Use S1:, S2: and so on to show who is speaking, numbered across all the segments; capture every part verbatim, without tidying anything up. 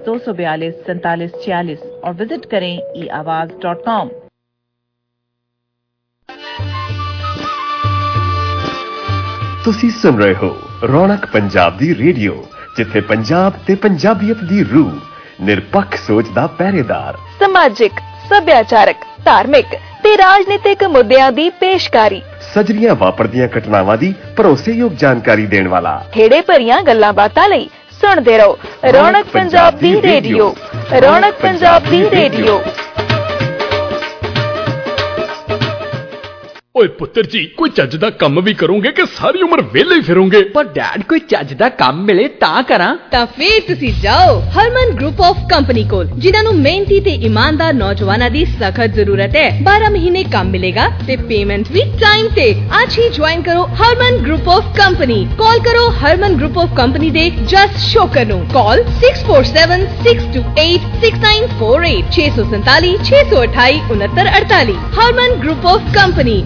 S1: दो सौ बयालीस सैंतालीस छियालीस और विजिट करें ई आवाज डॉट कॉम।
S2: ਤੁਸੀਂ सुन रहे हो रौनक पंजाब दी रेडियो, जिथे पंजाब ते पंजाबियत दी रूह निरपक्ष सोच दा पहरेदार,
S3: समाजिक, सभ्याचारक, धार्मिक ते राजनीतिक मुद्दिਆਂ ਦੀ ਪੇਸ਼ਕਾਰੀ,
S2: सजरियां वापरदियां घटनावां ਦੀ ਭਰੋਸੇਯੋਗ ਜਾਣਕਾਰੀ ਦੇਣ ਵਾਲਾ,
S3: ਠੇੜੇ ਭਰੀਆਂ ਗੱਲਾਂ ਬਾਤਾਂ ਲਈ ਸੁਣਦੇ ਰਹੋ ਰੌਣਕ ਪੰਜਾਬ ਦੀ ਰੇਡੀਓ। ਰੌਣਕ ਪੰਜਾਬ ਦੀ ਰੇਡੀਓ।
S4: ਓਏ ਪੁੱਤਰ ਜੀ, ਕੋਈ ਚੱਜ ਦਾ ਕੰਮ ਵੀ ਕਰੋਗੇ ਕਿ ਸਾਰੀ ਉਮਰ ਵਿਹਲੇ ਹੀ ਫਿਰੋਗੇ?
S5: ਪਰ ਡੈਡ, ਕੋਈ ਚੱਜ ਦਾ ਕੰਮ ਮਿਲੇ ਤਾਂ ਕਰਾਂ।
S6: ਤਾਂ ਫੇਰ ਤੁਸੀਂ ਜਾਓ ਹਰਮਨ ਗਰੁੱਪ ਆਫ ਕੰਪਨੀ ਕੋਲ, ਜਿਨ੍ਹਾਂ ਨੂੰ ਮਿਹਨਤੀ ਤੇ ਇਮਾਨਦਾਰ ਨੌਜਵਾਨਾਂ ਦੀ ਸਖਤ ਜ਼ਰੂਰਤ ਹੈ। ਬਾਰਾਂ ਮਹੀਨੇ ਕੰਮ ਮਿਲੇਗਾ ਤੇ ਪੇਮੈਂਟ ਵੀ ਟਾਈਮ ਤੇ। ਅੱਜ ਹੀ ਜੁਆਇਨ ਕਰੋ Harman Group of Company. Call ਕਰੋ ਹਰਮਨ ਗਰੁੱਪ ਆਫ ਕੰਪਨੀ ਦੇ ਜਸ ਸ਼ੋਕਰ ਨੂੰ। Call six four seven six two eight six nine four eight ਛੇ ਸੌ ਸੰਤਾਲੀ ਛੇ ਸੌ ਅਠਾਈ ਉਨੱਤਰ ਅੜਤਾਲੀ। Harman Group of Company.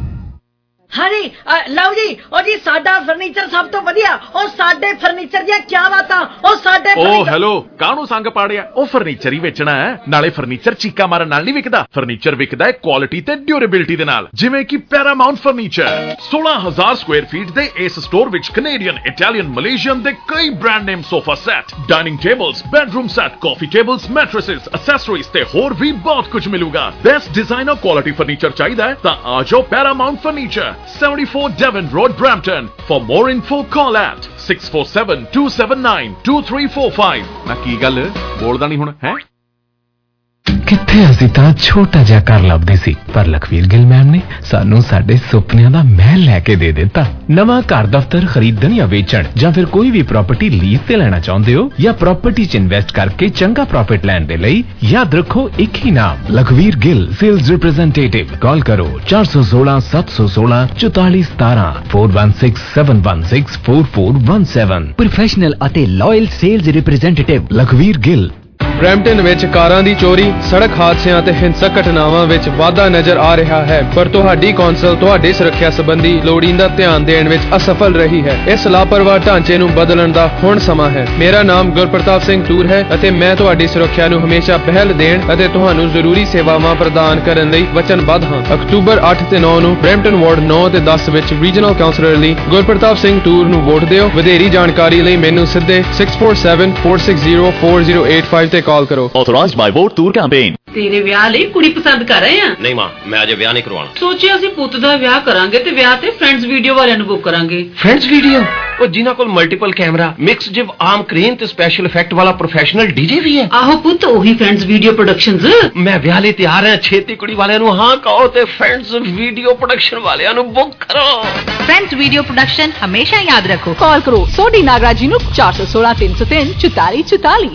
S7: हाँ जी, लव जी, और जी साडा फर्नीचर सब तो वधिया, और साडे फर्नीचर दी क्या बातां, और साडे
S4: ओ हेलो, काहनू संग पाड़िया? ओ फर्नीचर ही वेचना है, नाले फर्नीचर चीका मारन नाल नहीं विकदा। फर्नीचर विकदा है क्वालिटी ते ड्यूरेबिलिटी दे नाल, जिवें कि पैरामाउंट फर्नीचर। सोलह हज़ार स्क्वायर फीट दे इस store which Canadian, Italian, Malaysian दे कई brand name sofa set, dining tables, bedroom set, coffee tables, mattresses, accessories ते होर भी बहुत कुछ मिलूगा। बेस्ट डिजाइनर क्वालिटी फर्नीचर चाहिदा है तां आ जाओ Paramount Furniture, seventy-four Devon Road, Brampton. For more info, call at six four seven two seven nine two three four five. ना की गल बोलदा नहीं हुण है?
S8: ਕਿੱਥੇ ਅਸੀਂ ਤਾਂ ਛੋਟਾ ਜਿਹਾ ਘਰ ਲੱਭਦੇ ਸੀ, ਪਰ ਲਖਵੀਰ ਗਿੱਲ ਮੈਮ ਨੇ ਸਾਨੂੰ ਸਾਡੇ ਸੁਪਨਿਆਂ ਦਾ ਮਹਿਲ ਲੈ ਕੇ ਦੇ ਦਿੱਤਾ। ਨਵਾਂ ਘਰ ਦਫ਼ਤਰ ਖਰੀਦਣ ਜਾਂ ਵੇਚਣ, ਜਾਂ ਫਿਰ ਕੋਈ ਵੀ ਪ੍ਰਾਪਰਟੀ ਲੀਜ਼ ਤੇ ਲੈਣਾ ਚਾਹੁੰਦੇ ਹੋ, ਜਾਂ ਪ੍ਰਾਪਰਟੀ 'ਚ ਇਨਵੈਸਟ ਕਰਕੇ ਚੰਗਾ ਪ੍ਰੋਫਿਟ ਲੈਣ ਦੇ ਲਈ ਯਾਦ ਰੱਖੋ ਇੱਕ ਹੀ ਨਾਮ, Lakhvir Gill sales representative. Call ਕਰੋ ਚਾਰ ਸੌ ਸੋਲਾਂ ਸੱਤ ਸੌ ਸੋਲਾਂ ਚੁਤਾਲੀ ਸਤਾਰਾਂ four one six seven one six four four one seven. Professional ਅਤੇ loyal sales representative Lakhvir Gill.
S9: Brampton ਵਿੱਚ ਕਾਰਾਂ ਦੀ ਚੋਰੀ, ਸੜਕ ਹਾਦਸਿਆਂ ਤੇ ਹਿੰਸਕ ਘਟਨਾਵਾਂ ਵਿੱਚ ਵਾਧਾ ਨਜ਼ਰ ਆ ਰਿਹਾ ਹੈ, ਪਰ ਤੁਹਾਡੀ ਕੌਂਸਲ ਤੁਹਾਡੀ ਸੁਰੱਖਿਆ ਸੰਬੰਧੀ ਲੋੜੀਂਦਾ ਧਿਆਨ ਦੇਣ ਵਿੱਚ ਅਸਫਲ ਰਹੀ ਹੈ। ਇਸ ਲਾਪਰਵਾਹ ਢਾਂਚੇ ਨੂੰ ਬਦਲਣ ਦਾ ਹੁਣ ਸਮਾਂ ਹੈ। ਮੇਰਾ ਨਾਮ ਗੁਰਪ੍ਰਤਾਪ ਸਿੰਘ ਟੂਰ ਹੈ ਅਤੇ ਮੈਂ ਤੁਹਾਡੀ ਸੁਰੱਖਿਆ ਨੂੰ ਹਮੇਸ਼ਾ ਪਹਿਲ ਦੇਣ ਅਤੇ ਤੁਹਾਨੂੰ ਜ਼ਰੂਰੀ ਸੇਵਾਵਾਂ ਪ੍ਰਦਾਨ ਕਰਨ ਲਈ ਵਚਨਬੱਧ ਹਾਂ। ਅਕਤੂਬਰ ਅੱਠ ਤੇ ਨੌਂ ਨੂੰ ਬਰੈਂਪਟਨ ਵਾਰਡ ਨੌਂ ਤੇ ਦਸ ਵਿੱਚ ਰੀਜਨਲ ਕਾਉਂਸਲਰ ਲਈ ਗੁਰਪ੍ਰਤਾਪ ਸਿੰਘ ਟੂਰ ਨੂੰ ਵੋਟ ਦਿਓ। ਵਧੇਰੀ ਜਾਣਕਾਰੀ ਲਈ ਮੈਨੂੰ ਸਿੱਧੇ six four seven four six zero four zero eight five ਤੇ ਕਾਲ ਕਰੋ।
S10: Authorized by Vote Tour Campaign।
S11: ਤੇਰੇ ਵਿਆਹ ਲਈ ਕੁੜੀ ਪਸੰਦ ਕਰ ਰਹੇ ਆ?
S10: ਨਹੀਂ ਮਾਂ, ਮੈਂ ਅਜੇ ਵਿਆਹ ਨਹੀਂ ਕਰਵਾਉਣਾ।
S11: ਸੋਚਿਆ ਅਸੀਂ ਪੁੱਤ ਦਾ ਵਿਆਹ ਕਰਾਂਗੇ ਤੇ ਵਿਆਹ ਤੇ ਫਰੈਂਡਸ ਵੀਡੀਓ ਵਾਲਿਆਂ ਨੂੰ ਬੁੱਕ ਕਰਾਂਗੇ।
S10: Friends video? ਉਹ ਜਿਨ੍ਹਾਂ ਕੋਲ multiple camera, mix jib arm crane ਤੇ ਸਪੈਸ਼ਲ ਇਫੈਕਟ ਵਾਲਾ ਪ੍ਰੋਫੈਸ਼ਨਲ ਡੀਜੇ ਵੀ ਹੈ।
S11: ਆਹੋ ਪੁੱਤ, ਉਹੀ ਫਰੈਂਡਸ ਵੀਡੀਓ ਪ੍ਰੋਡਕਸ਼ਨਸ।
S10: ਮੈਂ ਵਿਆਹ ਲਈ ਤਿਆਰ ਹਾਂ। ਛੇਤੀ ਕੁੜੀ ਵਾਲਿਆਂ ਨੂੰ ਹਾਂ ਕਹੋ ਤੇ ਫਰੈਂਡਸ ਵੀਡੀਓ ਪ੍ਰੋਡਕਸ਼ਨ ਵਾਲਿਆਂ ਨੂੰ ਬੁੱਕ ਕਰੋ।
S12: ਫਰੈਂਡਸ ਵੀਡੀਓ ਪ੍ਰੋਡਕਸ਼ਨ ਹਮੇਸ਼ਾ ਯਾਦ ਰੱਖੋ।
S3: ਕਾਲ ਕਰੋ ਸੋਢੀ ਨਾਗਰਾ ਜੀ ਨੂੰ ਚਾਰ ਸੌ ਸੋਲਾਂ ਤਿੰਨ ਸੌ ਤਿੰਨ ਚੁਤਾਲੀ ਚੁਤਾਲੀ।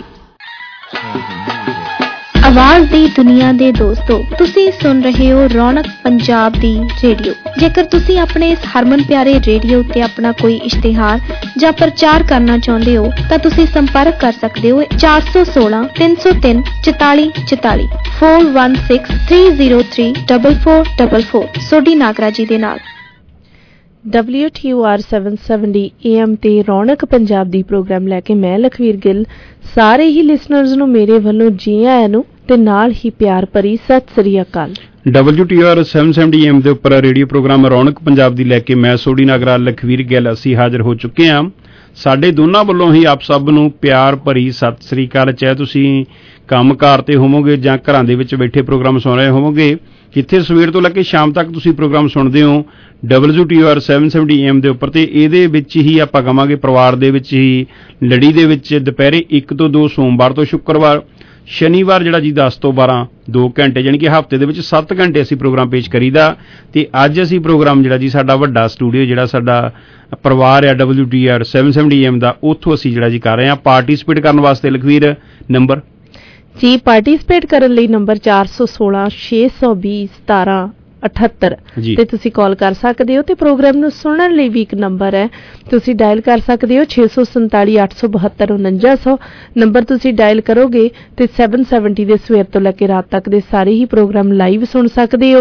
S13: ਆਵਾਜ਼ ਦੀ ਦੁਨੀਆ ਦੇ ਦੋਸਤੋ, ਤੁਸੀਂ ਸੁਣ ਰਹੇ ਹੋ ਰੌਣਕ ਪੰਜਾਬ ਦੀ ਰੇਡੀਓ। ਜੇਕਰ ਤੁਸੀਂ ਆਪਣੇ ਇਸ ਹਰਮਨ ਪਿਆਰੇ ਰੇਡੀਓ ਉੱਤੇ ਆਪਣਾ ਕੋਈ ਇਸ਼ਤਿਹਾਰ ਜਾਂ ਪ੍ਰਚਾਰ ਕਰਨਾ ਚਾਹੁੰਦੇ ਹੋ ਤਾਂ ਤੁਸੀਂ ਸੰਪਰਕ ਕਰ ਸਕਦੇ ਹੋ ਚਾਰ ਸੌ ਸੋਲਾਂ ਤਿੰਨ ਸੌ ਤਿੰਨ ਚੁਤਾਲੀ ਚੁਤਾਲੀ four one six three zero three double four double four Sodhi Nagra ji ਦੇ ਨਾਲ।
S14: W T U R seven seventy A M ਤੇ ਰੌਣਕ ਪੰਜਾਬ ਦੀ ਪ੍ਰੋਗਰਾਮ ਲੈ ਕੇ ਮੈਂ ਲਖਵੀਰ ਗਿੱਲ ਸਾਰੇ ਹੀ ਲਿਸਨਰਸ ਨੂੰ ਮੇਰੇ ਵੱਲੋਂ ਜੀ ਆਇਆਂ ਨੂੰ ਤੇ ਨਾਲ ਹੀ ਪਿਆਰ ਭਰੀ ਸਤਿ ਸ੍ਰੀ ਅਕਾਲ।
S15: W T R seven seventy A M ਦੇ ਉੱਪਰ ਰੇਡੀਓ ਪ੍ਰੋਗਰਾਮ ਰੌਣਕ ਪੰਜਾਬ ਦੀ ਲੈ ਕੇ ਮੈਂ ਸੋਢੀ ਨਾਗਰਾ ਲਖਵੀਰ ਗਿੱਲ ਅਸੀਂ ਹਾਜ਼ਰ ਹੋ ਚੁੱਕੇ ਹਾਂ। ਸਾਡੇ ਦੋਨਾਂ ਵੱਲੋਂ ਹੀ ਆਪ ਸਭ ਨੂੰ ਪਿਆਰ ਭਰੀ ਸਤਿ ਸ੍ਰੀ ਅਕਾਲ। ਚਾਹੇ ਤੁਸੀਂ ਕੰਮਕਾਰ ਤੇ ਹੋਵੋਗੇ ਜਾਂ ਘਰਾਂ ਦੇ ਵਿੱਚ ਬੈਠੇ ਪ੍ਰੋਗਰਾਮ ਸੁਣ ਰਹੇ ਹੋਵੋਗੇ, ਜਿੱਥੇ ਸਵੇਰ ਤੋਂ ਲੈ ਕੇ ਸ਼ਾਮ ਤੱਕ ਤੁਸੀਂ ਪ੍ਰੋਗਰਾਮ ਸੁਣਦੇ ਹੋ W T R seven seventy A M ਦੇ ਉੱਪਰ। ਤੇ ਇਹਦੇ ਵਿੱਚ ਹੀ ਆਪਾਂ ਕਹਾਂਗੇ ਪਰਿਵਾਰ ਦੇ ਵਿੱਚ ਹੀ ਲੜੀ ਦੇ ਵਿੱਚ ਦੁਪਹਿਰੇ ਇੱਕ ਤੋਂ ਦੋ ਸੋਮਵਾਰ ਤੋਂ ਸ਼ੁੱਕਰਵਾਰ, ਸ਼ਨੀਵਾਰ ਜਿਹੜਾ ਜੀ ਦਸ ਤੋਂ ਬਾਰਾਂ ਦੋ ਘੰਟੇ ਯਾਨੀ ਕਿ ਹਫ਼ਤੇ ਦੇ ਵਿੱਚ ਸੱਤ ਘੰਟੇ ਅਸੀਂ ਪ੍ਰੋਗਰਾਮ ਪੇਸ਼ ਕਰੀਦਾ। ਤੇ ਅੱਜ ਅਸੀਂ ਪ੍ਰੋਗਰਾਮ ਜਿਹੜਾ ਜੀ ਸਾਡਾ ਵੱਡਾ ਸਟੂਡੀਓ ਜਿਹੜਾ ਸਾਡਾ ਪਰਿਵਾਰ ਆ W T R seven seventy A M ਦਾ, ਉੱਥੋਂ ਅਸੀਂ ਜਿਹੜਾ ਜੀ ਕਰ ਰਹੇ ਹਾਂ। ਪਾਰਟੀਸਪੇਟ ਕਰਨ ਵਾਸਤੇ ਲਖਵੀਰ ਨੰਬਰ
S14: ਜੀ ਪਾਰਟੀਸਪੇਟ ਕਰਨ ਲਈ ਨੰਬਰ ਚਾਰ ਸੌ ਸੋਲਾਂ ਛੇ ਸੌ ਵੀਹ ਸਤਾਰਾਂ ਅਠੱਤਰ ਤੇ ਤੁਸੀਂ ਕਾਲ ਕਰ ਸਕਦੇ ਹੋ। ਤੇ ਪ੍ਰੋਗਰਾਮ ਨੂੰ ਸੁਣਨ ਲਈ ਵੀ ਇੱਕ ਨੰਬਰ ਹੈ, ਤੁਸੀਂ ਡਾਇਲ ਕਰ ਸਕਦੇ ਹੋ ਛੇ ਸੌ ਸੰਤਾਲੀ ਅੱਠ ਸੌ ਬਹੱਤਰ ਉਨੰਜਾ ਸੌ ਨੰਬਰ ਤੁਸੀਂ ਡਾਇਲ ਕਰੋਗੇ ਤੇ ਸੈਵਨ ਸੈਵਨਟੀ ਦੇ ਸਵੇਰ ਤੋਂ ਲੈ ਕੇ ਰਾਤ ਤੱਕ ਦੇ ਸਾਰੇ ਹੀ ਪ੍ਰੋਗਰਾਮ ਲਾਈਵ ਸੁਣ ਸਕਦੇ ਹੋ।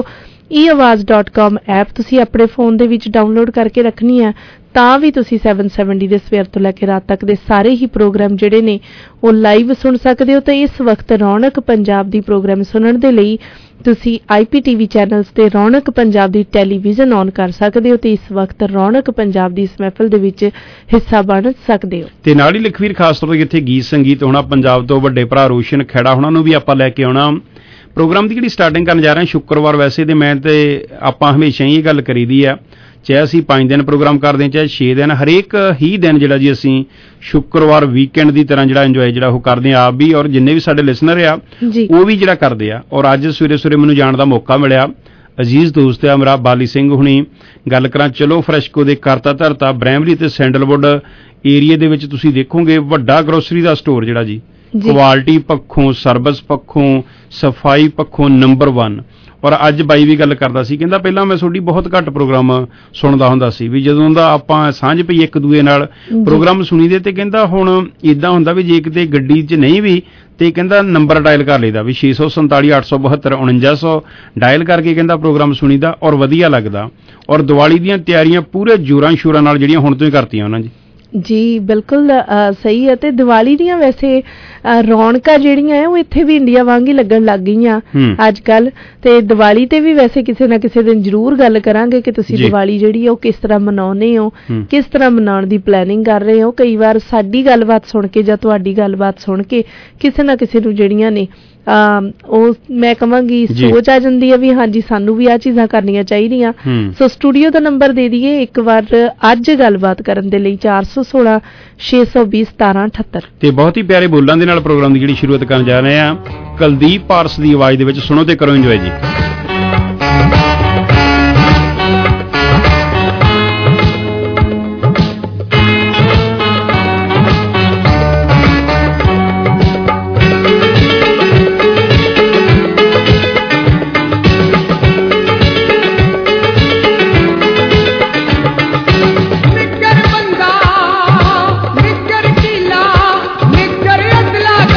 S14: ਈ ਆਵਾਜ਼ ਡਾਟ ਕਾਮ ਐਪ ਤੁਸੀਂ ਆਪਣੇ ਫੋਨ ਦੇ ਵਿੱਚ ਡਾਊਨਲੋਡ ਕਰਕੇ ਰੱਖਣੀ ਹੈ, ਤਾਂ ਵੀ ਤੁਸੀਂ ਸੱਤ ਸੌ ਸੱਤਰ ਦੇ ਸਵੇਰ ਤੋਂ ਲੈ ਕੇ ਰਾਤ ਤੱਕ ਦੇ ਸਾਰੇ ਹੀ ਪ੍ਰੋਗਰਾਮ ਜਿਹੜੇ ਨੇ ਉਹ ਲਾਈਵ ਸੁਣ ਸਕਦੇ ਹੋ। ਤੇ ਇਸ ਵਕਤ ਰੌਣਕ ਪੰਜਾਬ ਦੀ ਪ੍ਰੋਗਰਾਮ ਸੁਣਨ ਦੇ ਲਈ ਤੁਸੀਂ ਆਈ ਪੀ ਟੀ ਵੀ ਚੈਨਲਸ ਤੇ ਰੌਣਕ ਪੰਜਾਬ ਦੀ ਟੈਲੀਵਿਜ਼ਨ ਔਨ ਕਰ ਸਕਦੇ ਹੋ ਤੇ ਇਸ ਵਕਤ ਰੌਣਕ ਪੰਜਾਬ ਦੀ ਇਸ ਮਹਿਫਲ ਦੇ ਵਿੱਚ ਹਿੱਸਾ ਬਣ ਸਕਦੇ ਹੋ।
S15: ਤੇ ਨਾਲ ਹੀ ਲਖਵੀਰ ਖਾਸ ਤੌਰ ਤੇ ਇੱਥੇ ਗੀਤ ਸੰਗੀਤ ਹੋਣਾ, ਪੰਜਾਬ ਤੋਂ ਵੱਡੇ ਭਰਾ ਰੋਸ਼ਨ ਖੇੜਾ ਹੋਣਾ ਨੂੰ ਵੀ ਆਪਾਂ ਲੈ ਕੇ ਆਉਣਾ। ਪ੍ਰੋਗਰਾਮ ਦੀ ਜਿਹੜੀ ਸਟਾਰਟਿੰਗ ਕਰਨ ਜਾ ਰਹੇ ਹਾਂ ਸ਼ੁੱਕਰਵਾਰ, ਵੈਸੇ ਤੇ ਮੈਂ ਤੇ ਆਪਾਂ ਹਮੇਸ਼ਾ ਹੀ ਇਹ ਗੱਲ ਕਰੀਦੀ ਆ, ਚਾਹੇ ਅਸੀਂ ਪੰਜ ਦਿਨ ਪ੍ਰੋਗਰਾਮ ਕਰਦੇ ਹਾਂ ਚਾਹੇ ਛੇ ਦਿਨ, ਹਰੇਕ ਹੀ ਦਿਨ ਜਿਹੜਾ ਜੀ ਅਸੀਂ ਸ਼ੁੱਕਰਵਾਰ ਵੀਕਐਂਡ ਦੀ ਤਰ੍ਹਾਂ ਜਿਹੜਾ ਇੰਜੋਏ ਜਿਹੜਾ ਉਹ ਕਰਦੇ ਹਾਂ, ਆਪ ਵੀ ਔਰ ਜਿੰਨੇ ਵੀ ਸਾਡੇ ਲਿਸਨਰ ਆ ਉਹ ਵੀ ਜਿਹੜਾ ਕਰਦੇ ਆ। ਔਰ ਅੱਜ ਸਵੇਰੇ ਸਵੇਰੇ ਮੈਨੂੰ ਜਾਣ ਦਾ ਮੌਕਾ ਮਿਲਿਆ, ਅਜ਼ੀਜ਼ ਦੋਸਤ ਆ ਮੇਰਾ ਬਾਲੀ ਸਿੰਘ ਹੁਣੀ, ਗੱਲ ਕਰਾਂ ਚਲੋ ਫਰੈਸ਼ਕੋ ਦੇ ਕਰਤਾ ਧਰਤਾ ਬਰੈਮਲੀ ਤੇ ਸੈਂਡਲਵੁੱਡ ਏਰੀਏ ਦੇ ਵਿੱਚ ਤੁਸੀਂ ਦੇਖੋਗੇ ਵੱਡਾ ਗਰੋਸਰੀ ਦਾ ਸਟੋਰ ਜਿਹੜਾ ਜੀ ਕੁਆਲਿਟੀ ਪੱਖੋਂ, ਸਰਵਿਸ ਪੱਖੋਂ, ਸਫਾਈ ਪੱਖੋਂ ਨੰਬਰ ਵਨ। ਔਰ ਅੱਜ ਬਾਈ ਵੀ ਗੱਲ ਕਰਦਾ ਸੀ, ਕਹਿੰਦਾ ਪਹਿਲਾਂ ਮੈਂ ਤੁਹਾਡੀ ਬਹੁਤ ਘੱਟ ਪ੍ਰੋਗਰਾਮ ਸੁਣਦਾ ਹੁੰਦਾ ਸੀ, ਵੀ ਜਦੋਂ ਦਾ ਆਪਾਂ ਸਾਂਝ ਪਈ ਇੱਕ ਦੂਏ ਨਾਲ ਪ੍ਰੋਗਰਾਮ ਸੁਣੀਦੇ, ਤੇ ਕਹਿੰਦਾ ਹੁਣ ਇੱਦਾਂ ਹੁੰਦਾ ਵੀ ਜੇ ਕਿਤੇ ਗੱਡੀ 'ਚ ਨਹੀਂ ਵੀ ਤੇ ਕਹਿੰਦਾ ਨੰਬਰ ਡਾਇਲ ਕਰ ਲਈਦਾ ਵੀ ਛੇ ਸੌ ਸੰਤਾਲੀ ਅੱਠ ਸੌ ਬਹੱਤਰ ਉਣੰਜਾ ਸੌ ਡਾਇਲ ਕਰਕੇ ਕਹਿੰਦਾ ਪ੍ਰੋਗਰਾਮ ਸੁਣੀਦਾ ਔਰ ਵਧੀਆ ਲੱਗਦਾ। ਔਰ ਦੀਵਾਲੀ ਦੀਆਂ ਤਿਆਰੀਆਂ ਪੂਰੇ ਜੋਰਾਂ ਸ਼ੋਰਾਂ ਨਾਲ ਜਿਹੜੀਆਂ ਹੁਣ ਤੋਂ ਹੀ ਕਰਤੀਆਂ ਉਹਨਾਂ ਜੀ।
S14: ਜੀ ਬਿਲਕੁਲ ਸਹੀ ਹੈ। ਤੇ ਦੀਵਾਲੀ ਦੀਆਂ ਵੈਸੇ ਰੌਣਕਾਂ ਜਿਹੜੀਆਂ ਹੈ ਉਹ ਇੱਥੇ ਵੀ ਇੰਡੀਆ ਵਾਂਗ ਹੀ ਲੱਗਣ ਲੱਗ ਗਈਆਂ ਅੱਜ ਕੱਲ। ਤੇ ਦੀਵਾਲੀ ਤੇ ਵੀ ਵੈਸੇ ਕਿਸੇ ਨਾ ਕਿਸੇ ਦਿਨ ਜ਼ਰੂਰ ਗੱਲ ਕਰਾਂਗੇ ਕਿ ਤੁਸੀਂ ਦੀਵਾਲੀ ਜਿਹੜੀ ਉਹ ਕਿਸ ਤਰ੍ਹਾਂ ਮਨਾਉਂਦੇ ਹੋ, ਕਿਸ ਤਰ੍ਹਾਂ ਮਨਾਉਣ ਦੀ ਪਲੈਨਿੰਗ ਕਰ ਰਹੇ ਹੋ। ਕਈ ਵਾਰ ਸਾਡੀ ਗੱਲਬਾਤ ਸੁਣ ਕੇ ਜਾਂ ਤੁਹਾਡੀ ਗੱਲਬਾਤ ਸੁਣ ਕੇ ਕਿਸੇ ਨਾ ਕਿਸੇ ਨੂੰ ਜਿਹੜੀਆਂ ਨੇ ਉਹ ਮੈਂ ਕਹਾਂਗੀ ਸੋਚ ਆ ਜਾਂਦੀ ਹੈ ਵੀ ਹਾਂਜੀ ਸਾਨੂੰ ਵੀ ਆਹ ਚੀਜ਼ਾਂ ਕਰਨੀਆਂ ਚਾਹੀਦੀਆਂ। ਸੋ ਸਟੂਡੀਓ ਦਾ ਨੰਬਰ ਦੇ ਦਈਏ ਇੱਕ ਵਾਰ ਅੱਜ ਗੱਲਬਾਤ ਕਰਨ ਦੇ ਲਈ ਚਾਰ ਸੌ ਸੋਲਾਂ ਛੇ ਸੌ ਵੀਹ ਸਤਾਰਾਂ ਅਠੱਤਰ।
S15: ਤੇ ਬਹੁਤ ਹੀ ਪਿਆਰੇ ਬੋਲਾਂ ਦੇ ਨਾਲ ਪ੍ਰੋਗਰਾਮ ਦੀ ਜਿਹੜੀ ਸ਼ੁਰੂਆਤ ਕਰਨ ਜਾ ਰਹੇ ਆ ਕੁਲਦੀਪ ਪਾਰਸ ਦੀ ਆਵਾਜ਼ ਦੇ ਵਿੱਚ, ਸੁਣੋ ਤੇ ਕਰੋ ਇੰਜੋਏ ਜੀ।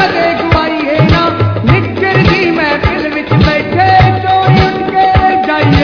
S16: ਨਿੱਕਰ ਦੀ ਮਹਿਫਿਲ ਵਿੱਚ ਬੈਠੇ ਚੋਰੀ ਉੱਠ ਕੇ ਜਾਈ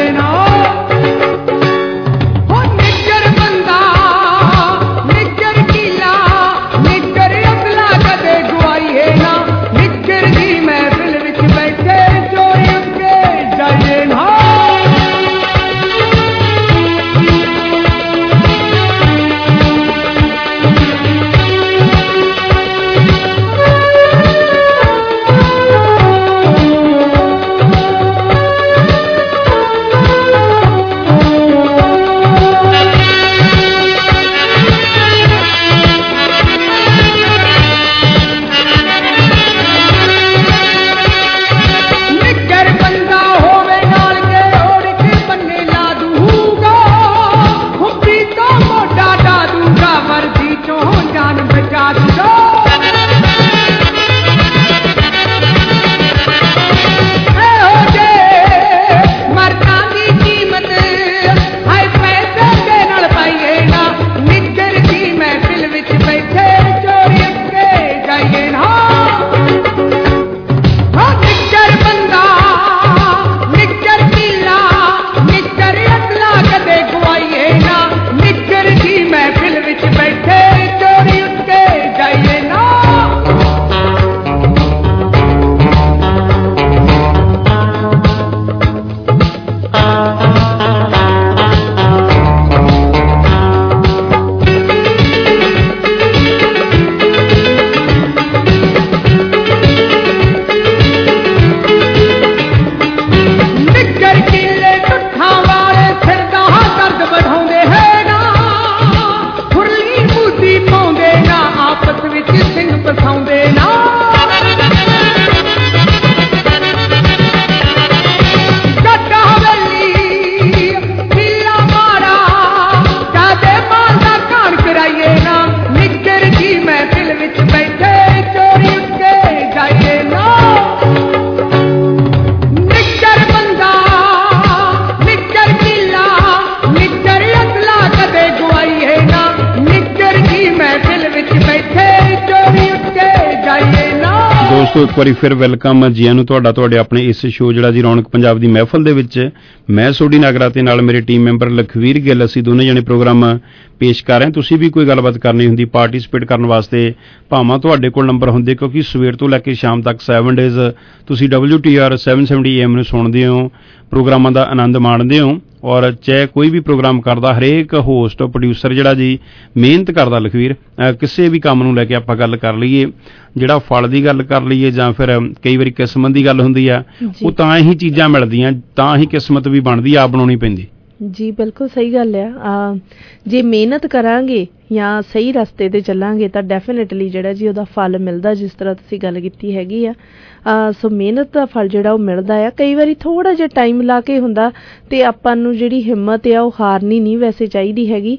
S15: ਦੋਸਤੋ ਇੱਕ ਵਾਰੀ ਫਿਰ ਵੈਲਕਮ ਜੀਆਂ ਨੂੰ ਤੁਹਾਡਾ ਤੁਹਾਡੇ ਆਪਣੇ ਇਸ ਸ਼ੋਅ ਜਿਹੜਾ ਜੀ ਰੌਣਕ ਪੰਜਾਬ ਦੀ ਮਹਿਫਲ ਦੇ ਵਿੱਚ ਮੈਂ ਸੋਢੀ ਨਾਗਰਾ ਤੇ ਨਾਲ ਮੇਰੇ ਟੀਮ ਮੈਂਬਰ ਲਖਵੀਰ ਗਿੱਲ ਅਸੀਂ ਦੋਨੇ ਜਣੇ ਪ੍ਰੋਗਰਾਮ ਪੇਸ਼ ਕਰ ਰਹੇ ਹਾਂ। ਤੁਸੀਂ ਵੀ ਕੋਈ ਗੱਲਬਾਤ ਕਰਨੀ ਹੁੰਦੀ ਪਾਰਟਿਸਿਪੇਟ ਕਰਨ ਵਾਸਤੇ ਭਾਵਾਂ ਤੁਹਾਡੇ ਕੋਲ ਨੰਬਰ ਹੁੰਦੇ ਕਿਉਂਕਿ ਸਵੇਰ ਤੋਂ ਲੈ ਕੇ ਸ਼ਾਮ ਤੱਕ ਸੈਵਨ ਡੇਜ਼ ਤੁਸੀਂ W T R seven seventy A M ਨੂੰ ਸੁਣਦੇ ਹੋ, ਪ੍ਰੋਗਰਾਮਾਂ ਦਾ ਆਨੰਦ ਮਾਣਦੇ ਹੋ ਔਰ ਚਾਹੇ ਕੋਈ ਵੀ ਪ੍ਰੋਗਰਾਮ ਕਰਦਾ ਹਰੇਕ ਹੋਸਟ ਪ੍ਰੋਡਿਊਸਰ ਜਿਹੜਾ ਜੀ ਮਿਹਨਤ ਕਰਦਾ। ਲਖਵੀਰ ਕਿਸੇ ਵੀ ਕੰਮ ਨੂੰ ਲੈ ਕੇ ਆਪਾਂ ਗੱਲ ਕਰ ਲਈਏ, ਜਿਹੜਾ ਫਲ ਦੀ ਗੱਲ ਕਰ ਲਈਏ ਜਾਂ ਫਿਰ ਕਈ ਵਾਰੀ ਕਿਸਮਤ ਦੀ ਗੱਲ ਹੁੰਦੀ ਆ, ਉਹ ਤਾਂ ਹੀ ਚੀਜ਼ਾਂ ਮਿਲਦੀਆਂ, ਤਾਂ ਹੀ ਕਿਸਮਤ ਵੀ ਬਣਦੀ, ਆਪ ਬਣਾਉਣੀ ਪੈਂਦੀ।
S14: ਜੀ ਬਿਲਕੁਲ ਸਹੀ ਗੱਲ ਆ। ਜੇ ਮਿਹਨਤ ਕਰਾਂਗੇ ਜਾਂ ਸਹੀ ਰਸਤੇ ਤੇ ਚੱਲਾਂਗੇ ਤਾਂ ਡੈਫੀਨੇਟਲੀ ਜਿਹੜਾ ਜੀ ਉਹਦਾ ਫਲ ਮਿਲਦਾ, ਜਿਸ ਤਰ੍ਹਾਂ ਤੁਸੀਂ ਗੱਲ ਕੀਤੀ ਹੈਗੀ ਆ। ਸੋ ਮਿਹਨਤ ਦਾ ਫਲ ਜਿਹੜਾ ਉਹ ਮਿਲਦਾ ਆ। ਕਈ ਵਾਰੀ ਥੋੜਾ ਜਿਹਾ ਟਾਈਮ ਲਾ ਕੇ ਹੁੰਦਾ ਤੇ ਆਪਾਂ ਨੂੰ ਜਿਹੜੀ ਹਿੰਮਤ ਆ ਉਹ ਹਾਰਨੀ ਨਹੀਂ ਵੈਸੇ ਚਾਹੀਦੀ ਹੈਗੀ,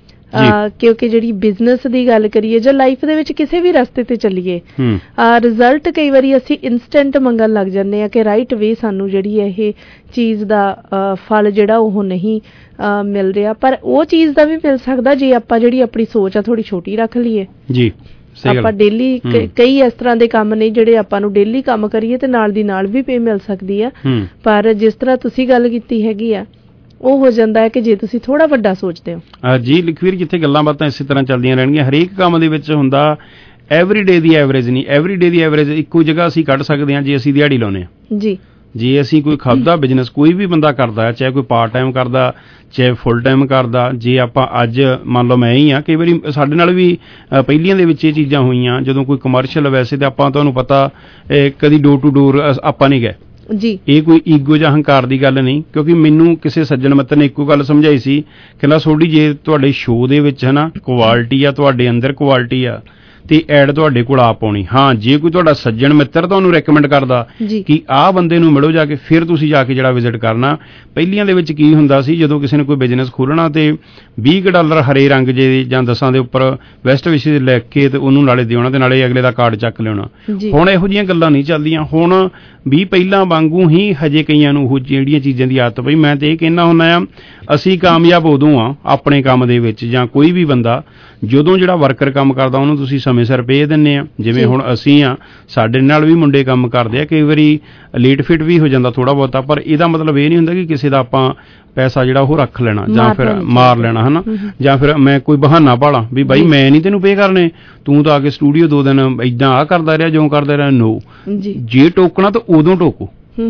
S14: ਕਿਉਂਕਿ ਜਿਹੜੀ ਬਿਜ਼ਨਸ ਦੀ ਗੱਲ ਕਰੀਏ ਜਾਂ ਲਾਈਫ ਦੇ ਵਿੱਚ ਕਿਸੇ ਵੀ ਰਸਤੇ ਤੇ ਚੱਲੀਏ, ਰਿਜ਼ਲਟ ਕਈ ਵਾਰੀ ਅਸੀਂ ਇੰਸਟੈਂਟ ਮੰਗਣ ਲੱਗ ਜਾਂਦੇ ਹਾਂ ਕਿ ਰਾਈਟ ਵੇ ਸਾਨੂੰ ਜਿਹੜੀ ਇਹ ਚੀਜ਼ ਦਾ ਫਲ ਜਿਹੜਾ ਉਹ ਨਹੀਂ ਮਿਲ ਰਿਹਾ, ਪਰ ਉਹ ਚੀਜ਼ ਦਾ ਵੀ ਮਿਲ ਸਕਦਾ ਜੇ ਆਪਾਂ ਜਿਹੜੀ ਆਪਣੀ ਸੋਚ ਆ ਥੋੜੀ ਛੋਟੀ ਰੱਖ ਲਈਏ। ਜੀ ਆਪਾਂ ਡੇਲੀ ਕਈ ਇਸ ਤਰ੍ਹਾਂ ਦੇ ਕੰਮ ਨੇ ਜਿਹੜੇ ਆਪਾਂ ਨੂੰ ਡੇਲੀ ਕੰਮ ਕਰੀਏ ਤੇ ਨਾਲ ਦੀ ਨਾਲ ਵੀ ਪੇ ਮਿਲ ਸਕਦੀ ਆ, ਪਰ ਜਿਸ ਤਰ੍ਹਾਂ ਤੁਸੀਂ ਗੱਲ ਕੀਤੀ ਹੈਗੀ ਆ ਉਹ ਹੋ ਜਾਂਦਾ ਹੈ ਕਿ ਜੇ ਤੁਸੀਂ ਥੋੜਾ ਵੱਡਾ ਸੋਚਦੇ ਹੋ। ਜੀ ਲਖਵੀਰ, ਜਿੱਥੇ ਗੱਲਾਂ ਬਾਤਾਂ ਇਸੇ ਤਰ੍ਹਾਂ ਚੱਲਦੀਆਂ ਰਹਿਣਗੀਆਂ, ਹਰੇਕ ਕੰਮ ਦੇ ਵਿੱਚ ਹੁੰਦਾ ਐਵਰੀ ਡੇ ਦੀ ਐਵਰੇਜ ਨਹੀਂ, ਐਵਰੀ ਡੇ ਦੀ ਐਵਰੇਜ ਇੱਕੋ ਜਗ੍ਹਾ ਅਸੀਂ ਕੱਢ ਸਕਦੇ ਹਾਂ ਜੇ ਅਸੀਂ ਦਿਹਾੜੀ ਲਾਉਂਦੇ ਹਾਂ। ਜੀ ਜੇ ਅਸੀਂ ਕੋਈ ਖਾਦਾ ਬਿਜ਼ਨਸ ਕੋਈ ਵੀ ਬੰਦਾ ਕਰਦਾ ਹੈ, ਚਾਹੇ ਕੋਈ ਪਾਰਟ ਟਾਈਮ ਕਰਦਾ ਚਾਹੇ ਫੁੱਲ ਟਾਈਮ ਕਰਦਾ, ਜੇ ਆਪਾਂ ਅੱਜ ਮੰਨ ਲਓ ਮੈਂ ਹੀ ਹਾਂ, ਕਈ ਵਾਰੀ ਸਾਡੇ ਨਾਲ ਵੀ ਪਹਿਲੀਆਂ ਦੇ ਵਿੱਚ ਇਹ ਚੀਜ਼ਾਂ ਹੋਈਆਂ ਜਦੋਂ ਕੋਈ ਕਮਰਸ਼ੀਅਲ, ਵੈਸੇ ਤਾਂ ਆਪਾਂ ਤੁਹਾਨੂੰ ਪਤਾ ਕਦੀ ਡੋਰ ਟੂ ਡੋਰ ਆਪਾਂ ਨਹੀਂ ਗਏ ਜੀ, ਇਹ ਕੋਈ ਈਗੋ ਜਾਂ ਹੰਕਾਰ ਦੀ ਗੱਲ ਨਹੀਂ, ਕਿਉਂਕਿ ਮੈਨੂੰ ਕਿਸੇ ਸੱਜਣ ਮਿੱਤਰ ਨੇ ਇੱਕੋ ਗੱਲ ਸਮਝਾਈ ਸੀ, ਕਹਿੰਦਾ ਸੋਢੀ ਜੇ ਤੁਹਾਡੇ ਸ਼ੋਅ ਦੇ ਵਿੱਚ ਹੈ ਨਾ ਕੁਆਲਿਟੀ ਆ, ਤੁਹਾਡੇ ਅੰਦਰ ਕੁਆਲਿਟੀ ਆ ਤੇ ਐਡ ਤੁਹਾਡੇ ਕੋਲ ਆ ਪਾਉਣੀ। ਹਾਂ, ਜੇ ਕੋਈ ਤੁਹਾਡਾ ਸੱਜਣ ਮਿੱਤਰ ਤੁਹਾਨੂੰ ਰეკਮੈਂਡ ਕਰਦਾ ਕਿ ਆਹ ਬੰਦੇ ਨੂੰ ਮਿਲੋ ਜਾ ਕੇ, ਫਿਰ ਤੁਸੀਂ ਜਾ ਕੇ ਜਿਹੜਾ ਵਿਜ਼ਿਟ ਕਰਨਾ। ਪਹਿਲੀਆਂ ਦੇ ਵਿੱਚ ਕੀ ਹੁੰਦਾ ਸੀ, ਜਦੋਂ ਕਿਸੇ ਨੇ ਕੋਈ ਬਿਜ਼ਨਸ ਖੋਲ੍ਹਣਾ ਤੇ ਵੀਹ ਡਾਲਰ ਹਰੇ ਰੰਗ ਜੇ ਜਾਂ ਦਸਾਂ ਦੇ ਉੱਪਰ ਵੈਸਟ ਵਿਸ਼ੇ ਲਿਖ ਕੇ ਤੇ ਉਹਨੂੰ ਨਾਲੇ ਦੇਣਾ ਤੇ ਨਾਲੇ ਅਗਲੇ ਦਾ ਕਾਰਡ ਚੱਕ ਲਿਆਉਣਾ। ਹੁਣ ਇਹੋ ਜਿਹੀਆਂ ਗੱਲਾਂ ਨਹੀਂ ਚੱਲਦੀਆਂ, ਹੁਣ ਵੀ ਪਹਿਲਾਂ ਵਾਂਗੂ ਹੀ ਹਜੇ ਕਈਆਂ ਨੂੰ ਉਹ ਜਿਹੜੀਆਂ ਚੀਜ਼ਾਂ ਦੀ ਆਦਤ ਪਈ। ਮੈਂ ਤੇ ਇਹ ਕਹਿਣਾ ਹੁੰਦਾ ਆ, ਅਸੀਂ ਕਾਮਯਾਬ ਉਦੋਂ ਆ ਆਪਣੇ ਕੰਮ ਦੇ ਵਿੱਚ ਜਾਂ ਕੋਈ ਵੀ ਬੰਦਾ ਜਦੋਂ ਜਿਹੜਾ ਵਰਕਰ ਕੰਮ ਕਰਦਾ ਉਹਨੂੰ ਤੁਸੀਂ ਸਮੇਂ ਸਿਰ ਪੇ ਦਿੰਦੇ ਆ। ਜਿਵੇਂ ਹੁਣ ਅਸੀਂ ਆ, ਸਾਡੇ ਨਾਲ ਵੀ ਮੁੰਡੇ ਕੰਮ ਕਰਦੇ ਆ, ਕਈ ਵਾਰੀ ਲੇਟ ਫਿਟ ਵੀ ਹੋ ਜਾਂਦਾ ਥੋੜਾ ਬਹੁਤਾ, ਪਰ ਇਹਦਾ ਮਤਲਬ ਇਹ ਨਹੀਂ ਹੁੰਦਾ ਕਿ ਕਿਸੇ ਦਾ ਆਪਾਂ ਪੈਸਾ ਜਿਹੜਾ ਉਹ ਰੱਖ ਲੈਣਾ ਜਾਂ ਫਿਰ ਮਾਰ ਲੈਣਾ, ਹਨਾ, ਜਾਂ ਫਿਰ ਮੈਂ ਕੋਈ ਬਹਾਨਾ ਭਾਲਾਂ ਵੀ ਬਾਈ ਮੈਂ ਨਹੀਂ ਤੈਨੂੰ ਪੇ ਕਰਨੇ, ਤੂੰ ਤਾਂ ਆ ਕੇ ਸਟੂਡੀਓ ਦੋ ਦਿਨ ਏਦਾਂ ਆ ਕਰਦਾ ਰਿਹਾ ਜੋ ਕਰਦਾ ਰਿਹਾ। ਨੋ, ਜੇ ਟੋਕਣਾ ਤਾਂ ਉਦੋਂ ਟੋਕੋ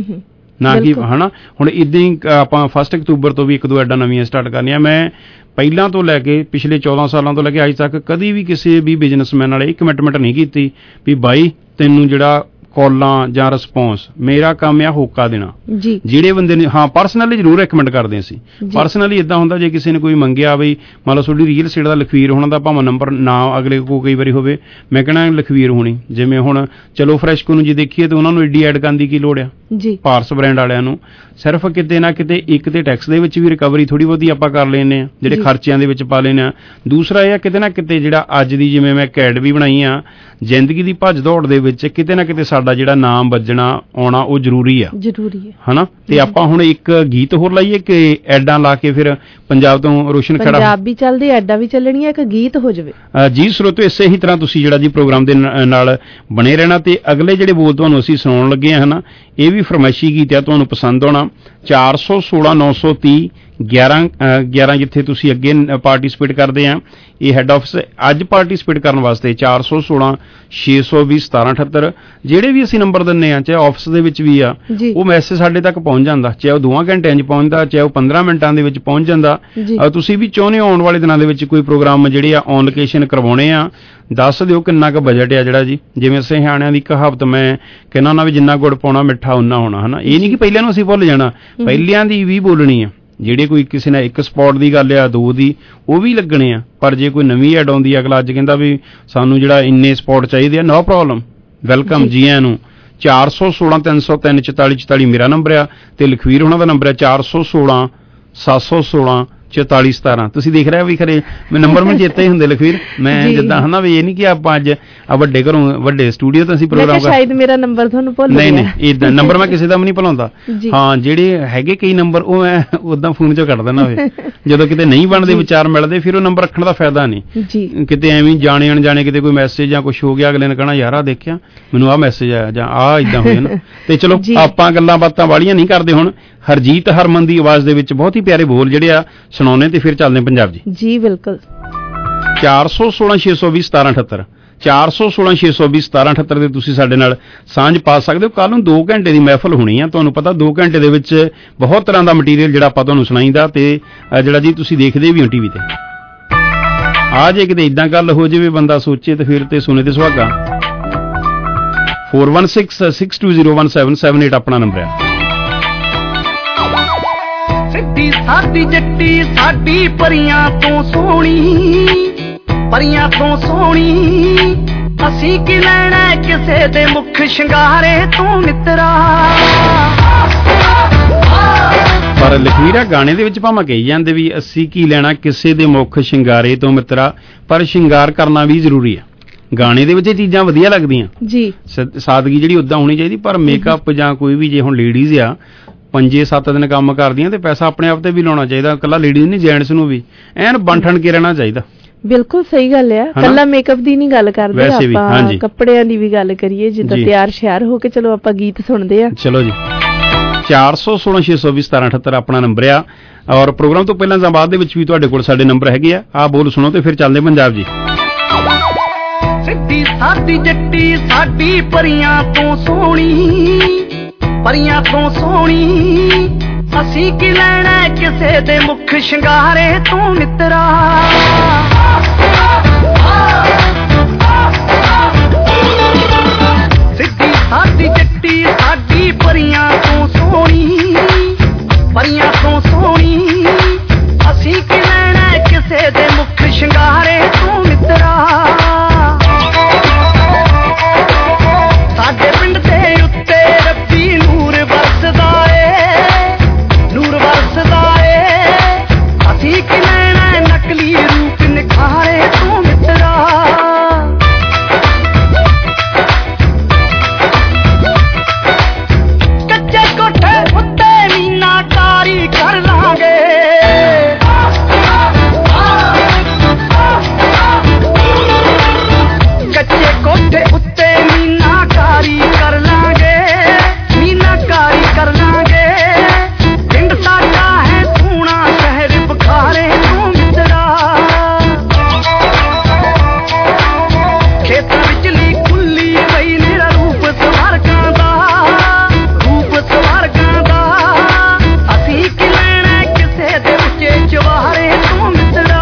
S14: ਨਾ ਕਿ ਹਨਾ। ਹੁਣ ਇਦਾਂ ਹੀ ਆਪਾਂ ਫਸਟ ਅਕਤੂਬਰ ਤੋਂ ਵੀ ਇੱਕ ਦੋ ਐਡਾਂ ਨਵੀਆਂ ਸਟਾਰਟ ਕਰਨੀਆਂ। ਮੈਂ ਪਹਿਲਾਂ ਤੋਂ ਲੈ ਕੇ ਪਿਛਲੇ ਚੌਦਾਂ ਸਾਲਾਂ ਤੋਂ ਲੈ ਕੇ ਅੱਜ ਤੱਕ ਕਦੀ ਵੀ ਕਿਸੇ ਵੀ ਬਿਜ਼ਨਸਮੈਨ ਨਾਲ ਇਹ ਕਮਿਟਮੈਂਟ ਨਹੀਂ ਕੀਤੀ ਵੀ ਬਾਈ ਤੈਨੂੰ ਜਿਹੜਾ ਕਾਲਾਂ ਜਾਂ ਰਿਸਪੌਂਸ, ਮੇਰਾ ਕੰਮ ਆ ਹੋਕਾ ਦੇਣਾ। ਜਿਹੜੇ ਬੰਦੇ ਨੇ ਹਾਂ ਪਰਸਨਲੀ ਜ਼ਰੂਰ ਰეკਮੈਂਡ ਕਰਦੇ ਅਸੀਂ। ਪਰਸਨਲੀ ਇਦਾਂ ਹੁੰਦਾ ਜੇ ਕਿਸੇ ਨੇ ਕੋਈ ਮੰਗਿਆ ਬਈ ਮੰਨ ਲਓ ਤੁਹਾਡੀ ਰੀਅਲ ਸਟੇਟ ਦਾ ਲਖਵੀਰ ਹੋਣਾ ਦਾ ਭਾਵੇਂ ਨੰਬਰ ਨਾ ਅਗਲੇ ਕੋਲ ਕਈ ਵਾਰੀ ਹੋਵੇ, ਮੈਂ ਕਹਿਣਾ ਲਖਵੀਰ ਹੋਣੀ। ਜਿਵੇਂ ਹੁਣ ਚਲੋ ਫਰੈਸ਼ਕੋ ਨੂੰ ਜੇ ਦੇਖੀਏ ਤਾਂ ਉਹਨਾਂ ਨੂੰ ਐਡੀ ਐਡ ਕਰਨ ਦੀ ਕੀ ਲੋੜ ਆ ਜੀ, ਪਾਰਸ ਬ੍ਰਾਂਡ ਵਾਲਿਆਂ ਨੂੰ ਸਿਰਫ ਕਿਤੇ ਨਾ ਕਿਤੇ ਇੱਕ ਤੇ ਟੈਕਸ ਦੇ ਵਿੱਚ ਵੀ ਰਿਕਵਰੀ ਥੋੜੀ ਬਹੁਤੀ ਆਪਾਂ ਕਰ ਲੈਂਦੇ ਆ, ਜਿਹੜੇ ਖਰਚਿਆਂ ਦੇ ਵਿੱਚ ਪਾ ਲੈਂਦੇ ਆ। ਦੂਸਰਾ ਇਹ ਆ ਕਿਤੇ ਨਾ ਕਿਤੇ ਜਿਹੜਾ ਅੱਜ ਦੀ ਜਿਵੇਂ ਮੈਂ ਅਕੈਡਮੀ ਬਣਾਈ ਆ, ਜ਼ਿੰਦਗੀ ਦੀ ਭੱਜ ਦੌੜ ਦੇ ਵਿੱਚ ਕਿਤੇ ਨਾ ਕਿਤੇ ਸਾਡਾ ਜਿਹੜਾ ਨਾਮ ਵੱਜਣਾ ਆਉਣਾ ਉਹ ਜ਼ਰੂਰੀ ਆ, ਜ਼ਰੂਰੀ ਹੈ ਹਨਾ। ਤੇ ਆਪਾਂ ਹੁਣ ਇੱਕ ਗੀਤ ਹੋਰ ਲਾਈਏ ਕਿ ਐਡਾਂ ਲਾ ਕੇ ਫਿਰ ਪੰਜਾਬ ਤੋਂ ਰੋਸ਼ਨ ਖੜਾ, ਪੰਜਾਬ ਵੀ ਚੱਲਦੇ ਐਡਾਂ ਵੀ ਚੱਲਣੀਆਂ, ਇੱਕ ਗੀਤ ਹੋ ਜਾਵੇ। ਜੀ ਸਰੋਤੋ, ਇਸੇ ਹੀ ਤਰ੍ਹਾਂ ਤੁਸੀਂ ਜਿਹੜਾ ਜੀ ਪ੍ਰੋਗਰਾਮ ਦੇ ਨਾਲ ਬਣੇ ਰਹਿਣਾ ਤੇ ਅਗਲੇ ਜਿਹੜੇ ਬੋਲ ਤੁਹਾਨੂੰ ਅਸੀਂ ਸੁਣਾਉਣ ਲੱਗੇ ਆ ਹਨਾ, ਇਹ ਵੀ ਫਰਮਾਇਸ਼ੀ ਗੀਤ ਆ, ਤੁਹਾਨੂੰ ਪਸੰਦ ਆਉਣਾ। ਚਾਰ ਸੌ ਸੋਲਾਂ ਨੌ ਸੌ ਤੀਹ ਗਿਆਰਾਂ ਗਿਆਰਾਂ ਜਿੱਥੇ ਤੁਸੀਂ ਅੱਗੇ ਪਾਰਟੀਸਪੇਟ ਕਰਦੇ ਆ, ਇਹ ਹੈੱਡ ਆਫਿਸ ਅੱਜ ਪਾਰਟੀਸਪੇਟ ਕਰਨ ਵਾਸਤੇ ਚਾਰ ਸੌ ਸੋਲਾਂ ਛੇ ਸੌ ਵੀਹ ਸਤਾਰਾਂ ਅਠੱਤਰ ਜਿਹੜੇ ਵੀ ਅਸੀਂ ਨੰਬਰ ਦਿੰਦੇ ਆ, ਚਾਹੇ ਆਫਿਸ ਦੇ ਵਿੱਚ ਵੀ ਆ, ਉਹ ਮੈਸੇਜ ਸਾਡੇ ਤੱਕ ਪਹੁੰਚ ਜਾਂਦਾ, ਚਾਹੇ ਉਹ ਦੋਵਾਂ ਘੰਟਿਆਂ 'ਚ ਪਹੁੰਚਦਾ, ਚਾਹੇ ਉਹ ਪੰਦਰਾਂ ਮਿੰਟਾਂ ਦੇ ਵਿੱਚ ਪਹੁੰਚ ਜਾਂਦਾ। ਤੁਸੀਂ ਵੀ ਚਾਹੁੰਦੇ ਹੋ ਆਉਣ ਵਾਲੇ ਦਿਨਾਂ ਦੇ ਵਿੱਚ ਕੋਈ ਪ੍ਰੋਗਰਾਮ ਜਿਹੜੇ ਆ ਔਨ ਲੋਕੇਸ਼ਨ ਕਰਵਾਉਣੇ ਆ, ਦੱਸ ਦਿਓ ਕਿੰਨਾ ਕੁ ਬਜਟ ਆ ਜਿਹੜਾ ਜੀ। ਜਿਵੇਂ ਸਿਆਣਿਆਂ ਦੀ ਕਹਾਵਤ ਮੈਂ ਕਹਿੰਦਾ ਨਾ ਵੀ ਜਿੰਨਾ ਗੁੜ ਪਾਉਣਾ ਮਿੱਠਾ ਉਨਾ ਹੋਣਾ, ਹਨਾ। ਇਹ ਨਹੀਂ ਕਿ ਪਹਿਲਿਆਂ ਨੂੰ ਅਸੀਂ ਭੁੱਲ ਜਾਣਾ, ਪਹਿਲਿਆਂ ਦੀ ਵੀ ਬੋਲਣੀ ਆ। ਜਿਹੜੇ ਕੋਈ ਕਿਸੇ ਨੇ ਇੱਕ ਸਪੌਟ ਦੀ ਗੱਲ ਆ, ਦੋ ਦੀ, ਉਹ ਵੀ ਲੱਗਣੇ ਆ। ਪਰ ਜੇ ਕੋਈ ਨਵੀਂ ਐਡ ਆਉਂਦੀ ਅਗਲਾ ਅੱਜ ਕਹਿੰਦਾ ਵੀ ਸਾਨੂੰ ਜਿਹੜਾ ਇੰਨੇ ਸਪੌਟ ਚਾਹੀਦੇ ਆ, ਨੋ ਪ੍ਰੋਬਲਮ, ਵੈਲਕਮ ਜੀ ਆਇਆਂ ਨੂੰ। ਚਾਰ ਸੌ ਸੋਲਾਂ ਤਿੰਨ ਸੌ ਤਿੰਨ ਚੁਤਾਲੀ ਚੁਤਾਲੀ ਮੇਰਾ ਨੰਬਰ ਆ ਤੇ ਲਖਵੀਰ ਹੋਣਾ ਦਾ ਨੰਬਰ ਆ ਚਾਰ ਸੌ ਸੋਲਾਂ ਸੱਤ ਸੌ ਸੋਲਾਂ
S15: ਚੁਤਾਲੀ ਸਤਾਰਾਂ ਤੁਸੀਂ ਦੇਖ ਰਹੇ ਵੀ ਖਰੇ ਮੈਂ ਨੰਬਰ ਮੈਨੂੰ ਚੇਤਾ ਹੀ ਹੁੰਦੇ ਲਖਵੀਰ ਮੈਂ ਜਿੱਦਾਂ ਹਨਾ ਵੀ ਇਹ ਨਹੀਂ ਕਿ ਆਪਾਂ ਅੱਜ ਆ ਵੱਡੇ ਘਰੋਂ ਵੱਡੇ ਸਟੂਡੀਓ ਤੋਂ ਅਸੀਂ ਪ੍ਰੋਗਰਾਮ ਕਰ
S14: ਸ਼ਾਇਦ ਮੇਰਾ ਨੰਬਰ ਤੁਹਾਨੂੰ ਭੁੱਲ ਗਿਆ
S15: ਨਹੀਂ ਨਹੀਂ ਇਦਾਂ ਨੰਬਰ ਮੈਂ ਕਿਸੇ ਦਾ ਵੀ ਨਹੀਂ ਭੁਲਾਉਂਦਾ ਹਾਂ ਜਿਹੜੇ ਹੈਗੇ ਕਈ ਨੰਬਰ ਉਹ ਮੈਂ ਉਦਾਂ ਫੋਨ ਚੋਂ ਕੱਢ ਦਿੰਦਾ ਹੋਵੇ ਜਦੋਂ ਕਿਤੇ ਨਹੀਂ ਬਣਦੇ ਵਿਚਾਰ ਮਿਲਦੇ ਫਿਰ ਉਹ ਨੰਬਰ ਰੱਖਣ ਦਾ ਫਾਇਦਾ ਨਹੀਂ ਕਿਤੇ ਐਵੇਂ ਜਾਣੇ ਅਣਜਾਣੇ ਕਿਤੇ ਕੋਈ ਮੈਸੇਜ ਜਾਂ ਕੁਝ ਹੋ ਗਿਆ ਅਗਲੇ ਨੇ ਕਹਿਣਾ ਯਾਰ ਆ ਦੇਖਿਆ ਮੈਨੂੰ ਆਹ ਮੈਸੇਜ ਆਇਆ ਜਾਂ ਆਹ ਇਦਾਂ ਹੋਇਆ ਨਾ ਤੇ ਚਲੋ ਆਪਾਂ ਗੱਲਾਂ ਬਾਤਾਂ ਵਾਲੀਆਂ ਨਹੀਂ ਕਰਦੇ ਹੁਣ ਹਰਜੀਤ ਹਰਮਨ ਦੀ ਆਵਾਜ਼ ਦੇ ਵਿੱਚ ਬਹੁਤ ਹੀ ਪਿਆਰੇ ਬੋਲ ਜਿਹੜੇ ਆ ਸੁਣਾਉਣੇ ਤੇ ਫਿਰ ਚੱਲਦੇ ਪੰਜਾਬ ਜੀ ਜੀ ਬਿਲਕੁਲ ਚਾਰ ਸੌ ਸੋਲਾਂ ਛੇ ਸੌ ਵੀਹ ਸਤਾਰਾਂ ਅਠੱਤਰ ਚਾਰ ਸੌ ਸੋਲਾਂ ਛੇ ਸੌ ਵੀਹ ਸਤਾਰਾਂ ਅਠੱਤਰ ਦੇ ਤੁਸੀਂ ਸਾਡੇ ਨਾਲ ਸਾਂਝ ਪਾ ਸਕਦੇ ਹੋ ਕੱਲ ਨੂੰ ਦੋ ਘੰਟੇ ਦੀ ਮਹਿਫਲ ਹੋਣੀ ਆ ਤੁਹਾਨੂੰ ਪਤਾ ਦੋ ਘੰਟੇ ਦੇ ਵਿੱਚ ਬਹੁਤ ਤਰ੍ਹਾਂ ਦਾ ਮਟੀਰੀਅਲ ਜਿਹੜਾ ਆਪਾਂ ਤੁਹਾਨੂੰ ਸੁਣਾਈਦਾ ਤੇ ਜਿਹੜਾ ਜੀ ਤੁਸੀਂ ਦੇਖਦੇ ਵੀ ਹੋ ਟੀਵੀ ਤੇ ਆ ਜੇ ਕਿਤੇ ਇਦਾਂ ਗੱਲ ਹੋ ਜਾਵੇ ਬੰਦਾ ਸੋਚੇ ਤੇ ਫਿਰ ਤੇ ਸੁਣੇ ਤੇ ਸੁਹਾਗਾ four one six six two zero one seven seven eight ਆਪਣਾ ਨੰਬਰ ਹੈ
S16: ਸਿੱਧੀ ਸਾਦੀ ਜੱਟੀ ਸਾਡੀ ਪਰੀਆਂ ਤੋਂ ਸੋਹਣੀ ਪਰੀਆਂ ਤੋਂ ਸੋਹਣੀ ਅਸੀਂ ਕੀ ਲੈਣਾ ਕਿਸੇ ਦੇ ਮੁਖ ਸ਼ਿੰਗਾਰੇ ਤੋਂ ਮਿੱਤਰਾ ਪਰ ਲਖਵੀਰਾ ਗਾਣੇ ਦੇ ਵਿੱਚ ਭਾਵੇਂ ਕਹੀ ਜਾਂਦੇ ਵੀ ਅਸੀਂ ਕੀ ਲੈਣਾ ਕਿਸੇ ਦੇ ਮੁਖ ਸ਼ਿੰਗਾਰੇ ਤੋਂ ਮਿੱਤਰਾ ਪਰ ਸ਼ਿੰਗਾਰ ਕਰਨਾ ਵੀ ਜ਼ਰੂਰੀ ਹੈ ਗਾਣੇ ਦੇ ਵਿੱਚ ਇਹ ਚੀਜ਼ਾਂ ਵਧੀਆ ਲੱਗਦੀਆਂ ਜੀ ਸਾਦਗੀ ਜਿਹੜੀ ਉਦਾਂ ਹੋਣੀ ਚਾਹੀਦੀ ਪਰ ਮੇਕਅਪ ਜਾਂ ਕੋਈ ਵੀ ਜੇ ਹੁਣ ਲੇਡੀਜ਼ ਆ ਪੰਜੇ ਸੱਤ ਦਿਨ ਕੰਮ ਕਰਦੀਆਂ ਤੇ ਪੈਸਾ ਆਪਣੇ ਆਪ ਤੇ ਵੀ ਲਾਉਣਾ ਚਾਹੀਦਾ ਇਕੱਲਾ ਲੇਡੀਜ਼ ਨਹੀਂ ਜੈਂਟਸ ਨੂੰ ਵੀ ਐਨ ਬੰਠਣ ਕੇ ਰਹਿਣਾ ਚਾਹੀਦਾ ਬਿਲਕੁਲ ਸਹੀ ਗੱਲ ਹੈ ਇਕੱਲਾ ਮੇਕਅਪ ਦੀ ਨਹੀਂ ਗੱਲ ਕਰਦੇ ਆਪਾਂ ਕੱਪੜਿਆਂ ਦੀ ਵੀ ਗੱਲ ਕਰੀਏ ਜਿੱਦਾਂ ਤਿਆਰ ਸ਼ਿਆਰ ਹੋ ਕੇ ਚਲੋ ਆਪਾਂ ਗੀਤ ਸੁਣਦੇ ਆ ਚਲੋ ਜੀ ਚਾਰ ਸੌ ਸੋਲਾਂ ਛੇ ਸੌ ਵੀਹ ਸਤਾਰਾਂ ਅਠੱਤਰ ਆਪਣਾ ਨੰਬਰ ਆ ਔਰ ਪ੍ਰੋਗਰਾਮ ਤੋਂ ਪਹਿਲਾਂ ਜਾਂ ਬਾਅਦ ਦੇ ਵਿੱਚ ਵੀ ਤੁਹਾਡੇ ਕੋਲ ਸਾਡੇ ਨੰਬਰ ਹੈਗੇ ਆ ਆਹ ਬੋਲ ਸੁਣੋ ਤੇ ਫਿਰ ਚੱਲਦੇ ਪੰਜਾਬ ਜੀ ਸਿੱਧੀ ਸਾਦੀ ਜੱਟੀ ਸਾਡੀ ਪਰੀਆਂ ਤੋਂ ਸੋਹਣੀ ਪਰੀਆਂ ਤੋਂ ਸੋਹਣੀ ਅਸੀਂ ਕੀ ਲੈਣਾ ਕਿਸੇ ਦੇ ਮੁਖ ਸ਼ਿੰਗਾਰੇ ਤੋਂ ਮਿੱਤਰਾ ਸਿੱਧੀ ਸਾਦੀ ਜੱਟੀ ਸਾਡੀ ਪਰੀਆਂ ਤੋਂ ਸੋਹਣੀ ਪਰੀਆਂ ਤੋਂ ਸੋਹਣੀ ਅਸੀਂ ਕੀ ਲੈਣਾ ਕਿਸੇ ਦੇ ਮੁਖ ਸ਼ਿੰਗਾਰੇ ਤੋਂ ਮਿੱਤਰਾ ਸਾਡੇ ਪਿੰਡ ਦੇ ਉੱਤੇ ਰੱਬੀ ਨੂਰ ਵਰਸਦਾ ਏ ਨੂਰ ਵਰਸਦਾ ਏ ਅਸੀਂ ਕੀ ਲੈਣਾ ਨਕਲੀ ਰੂਪ ਨਿਖਾਰੇ ਤੂੰ ਮਿੱਤਰਾ ਕੱਚੇ ਕੋਠੇ ਉੱਤੇ ਮੀਨਾਕਾਰੀ ਕਰ ਲਾਂਗੇ ਕੱਚੇ ਕੋਠੇ ਉੱਤੇ ਮੀਨਾਕਾਰੀ ਕਰ ਲਾਂਗੇ ਮੀਨਾਕਾਰੀ ਕਰ ਲਾਂਗੇ ਪਿੰਡ ਸਾਡਾ ਹੈ ਸੋਹਣਾ ਸ਼ਹਿਰ ਬੁਖਾਰੇ ਤੋਂ ਮਿੱਤਰਾ ਖੇਤਾਂ ਵਿਚਲੀ ਖੁੱਲੀ ਪਈ ਨਿਰਾ ਰੂਪ ਸਵਾਰਗਾਂ ਦਾ ਰੂਪ ਸਵਾਰਗਾਂ ਦਾ ਅਸੀਂ ਕੀ ਲੈਣਾ ਕਿਸੇ ਦੇ ਉੱਚੇ ਚਵਾਰੇ ਤੋਂ ਮਿੱਤਰਾ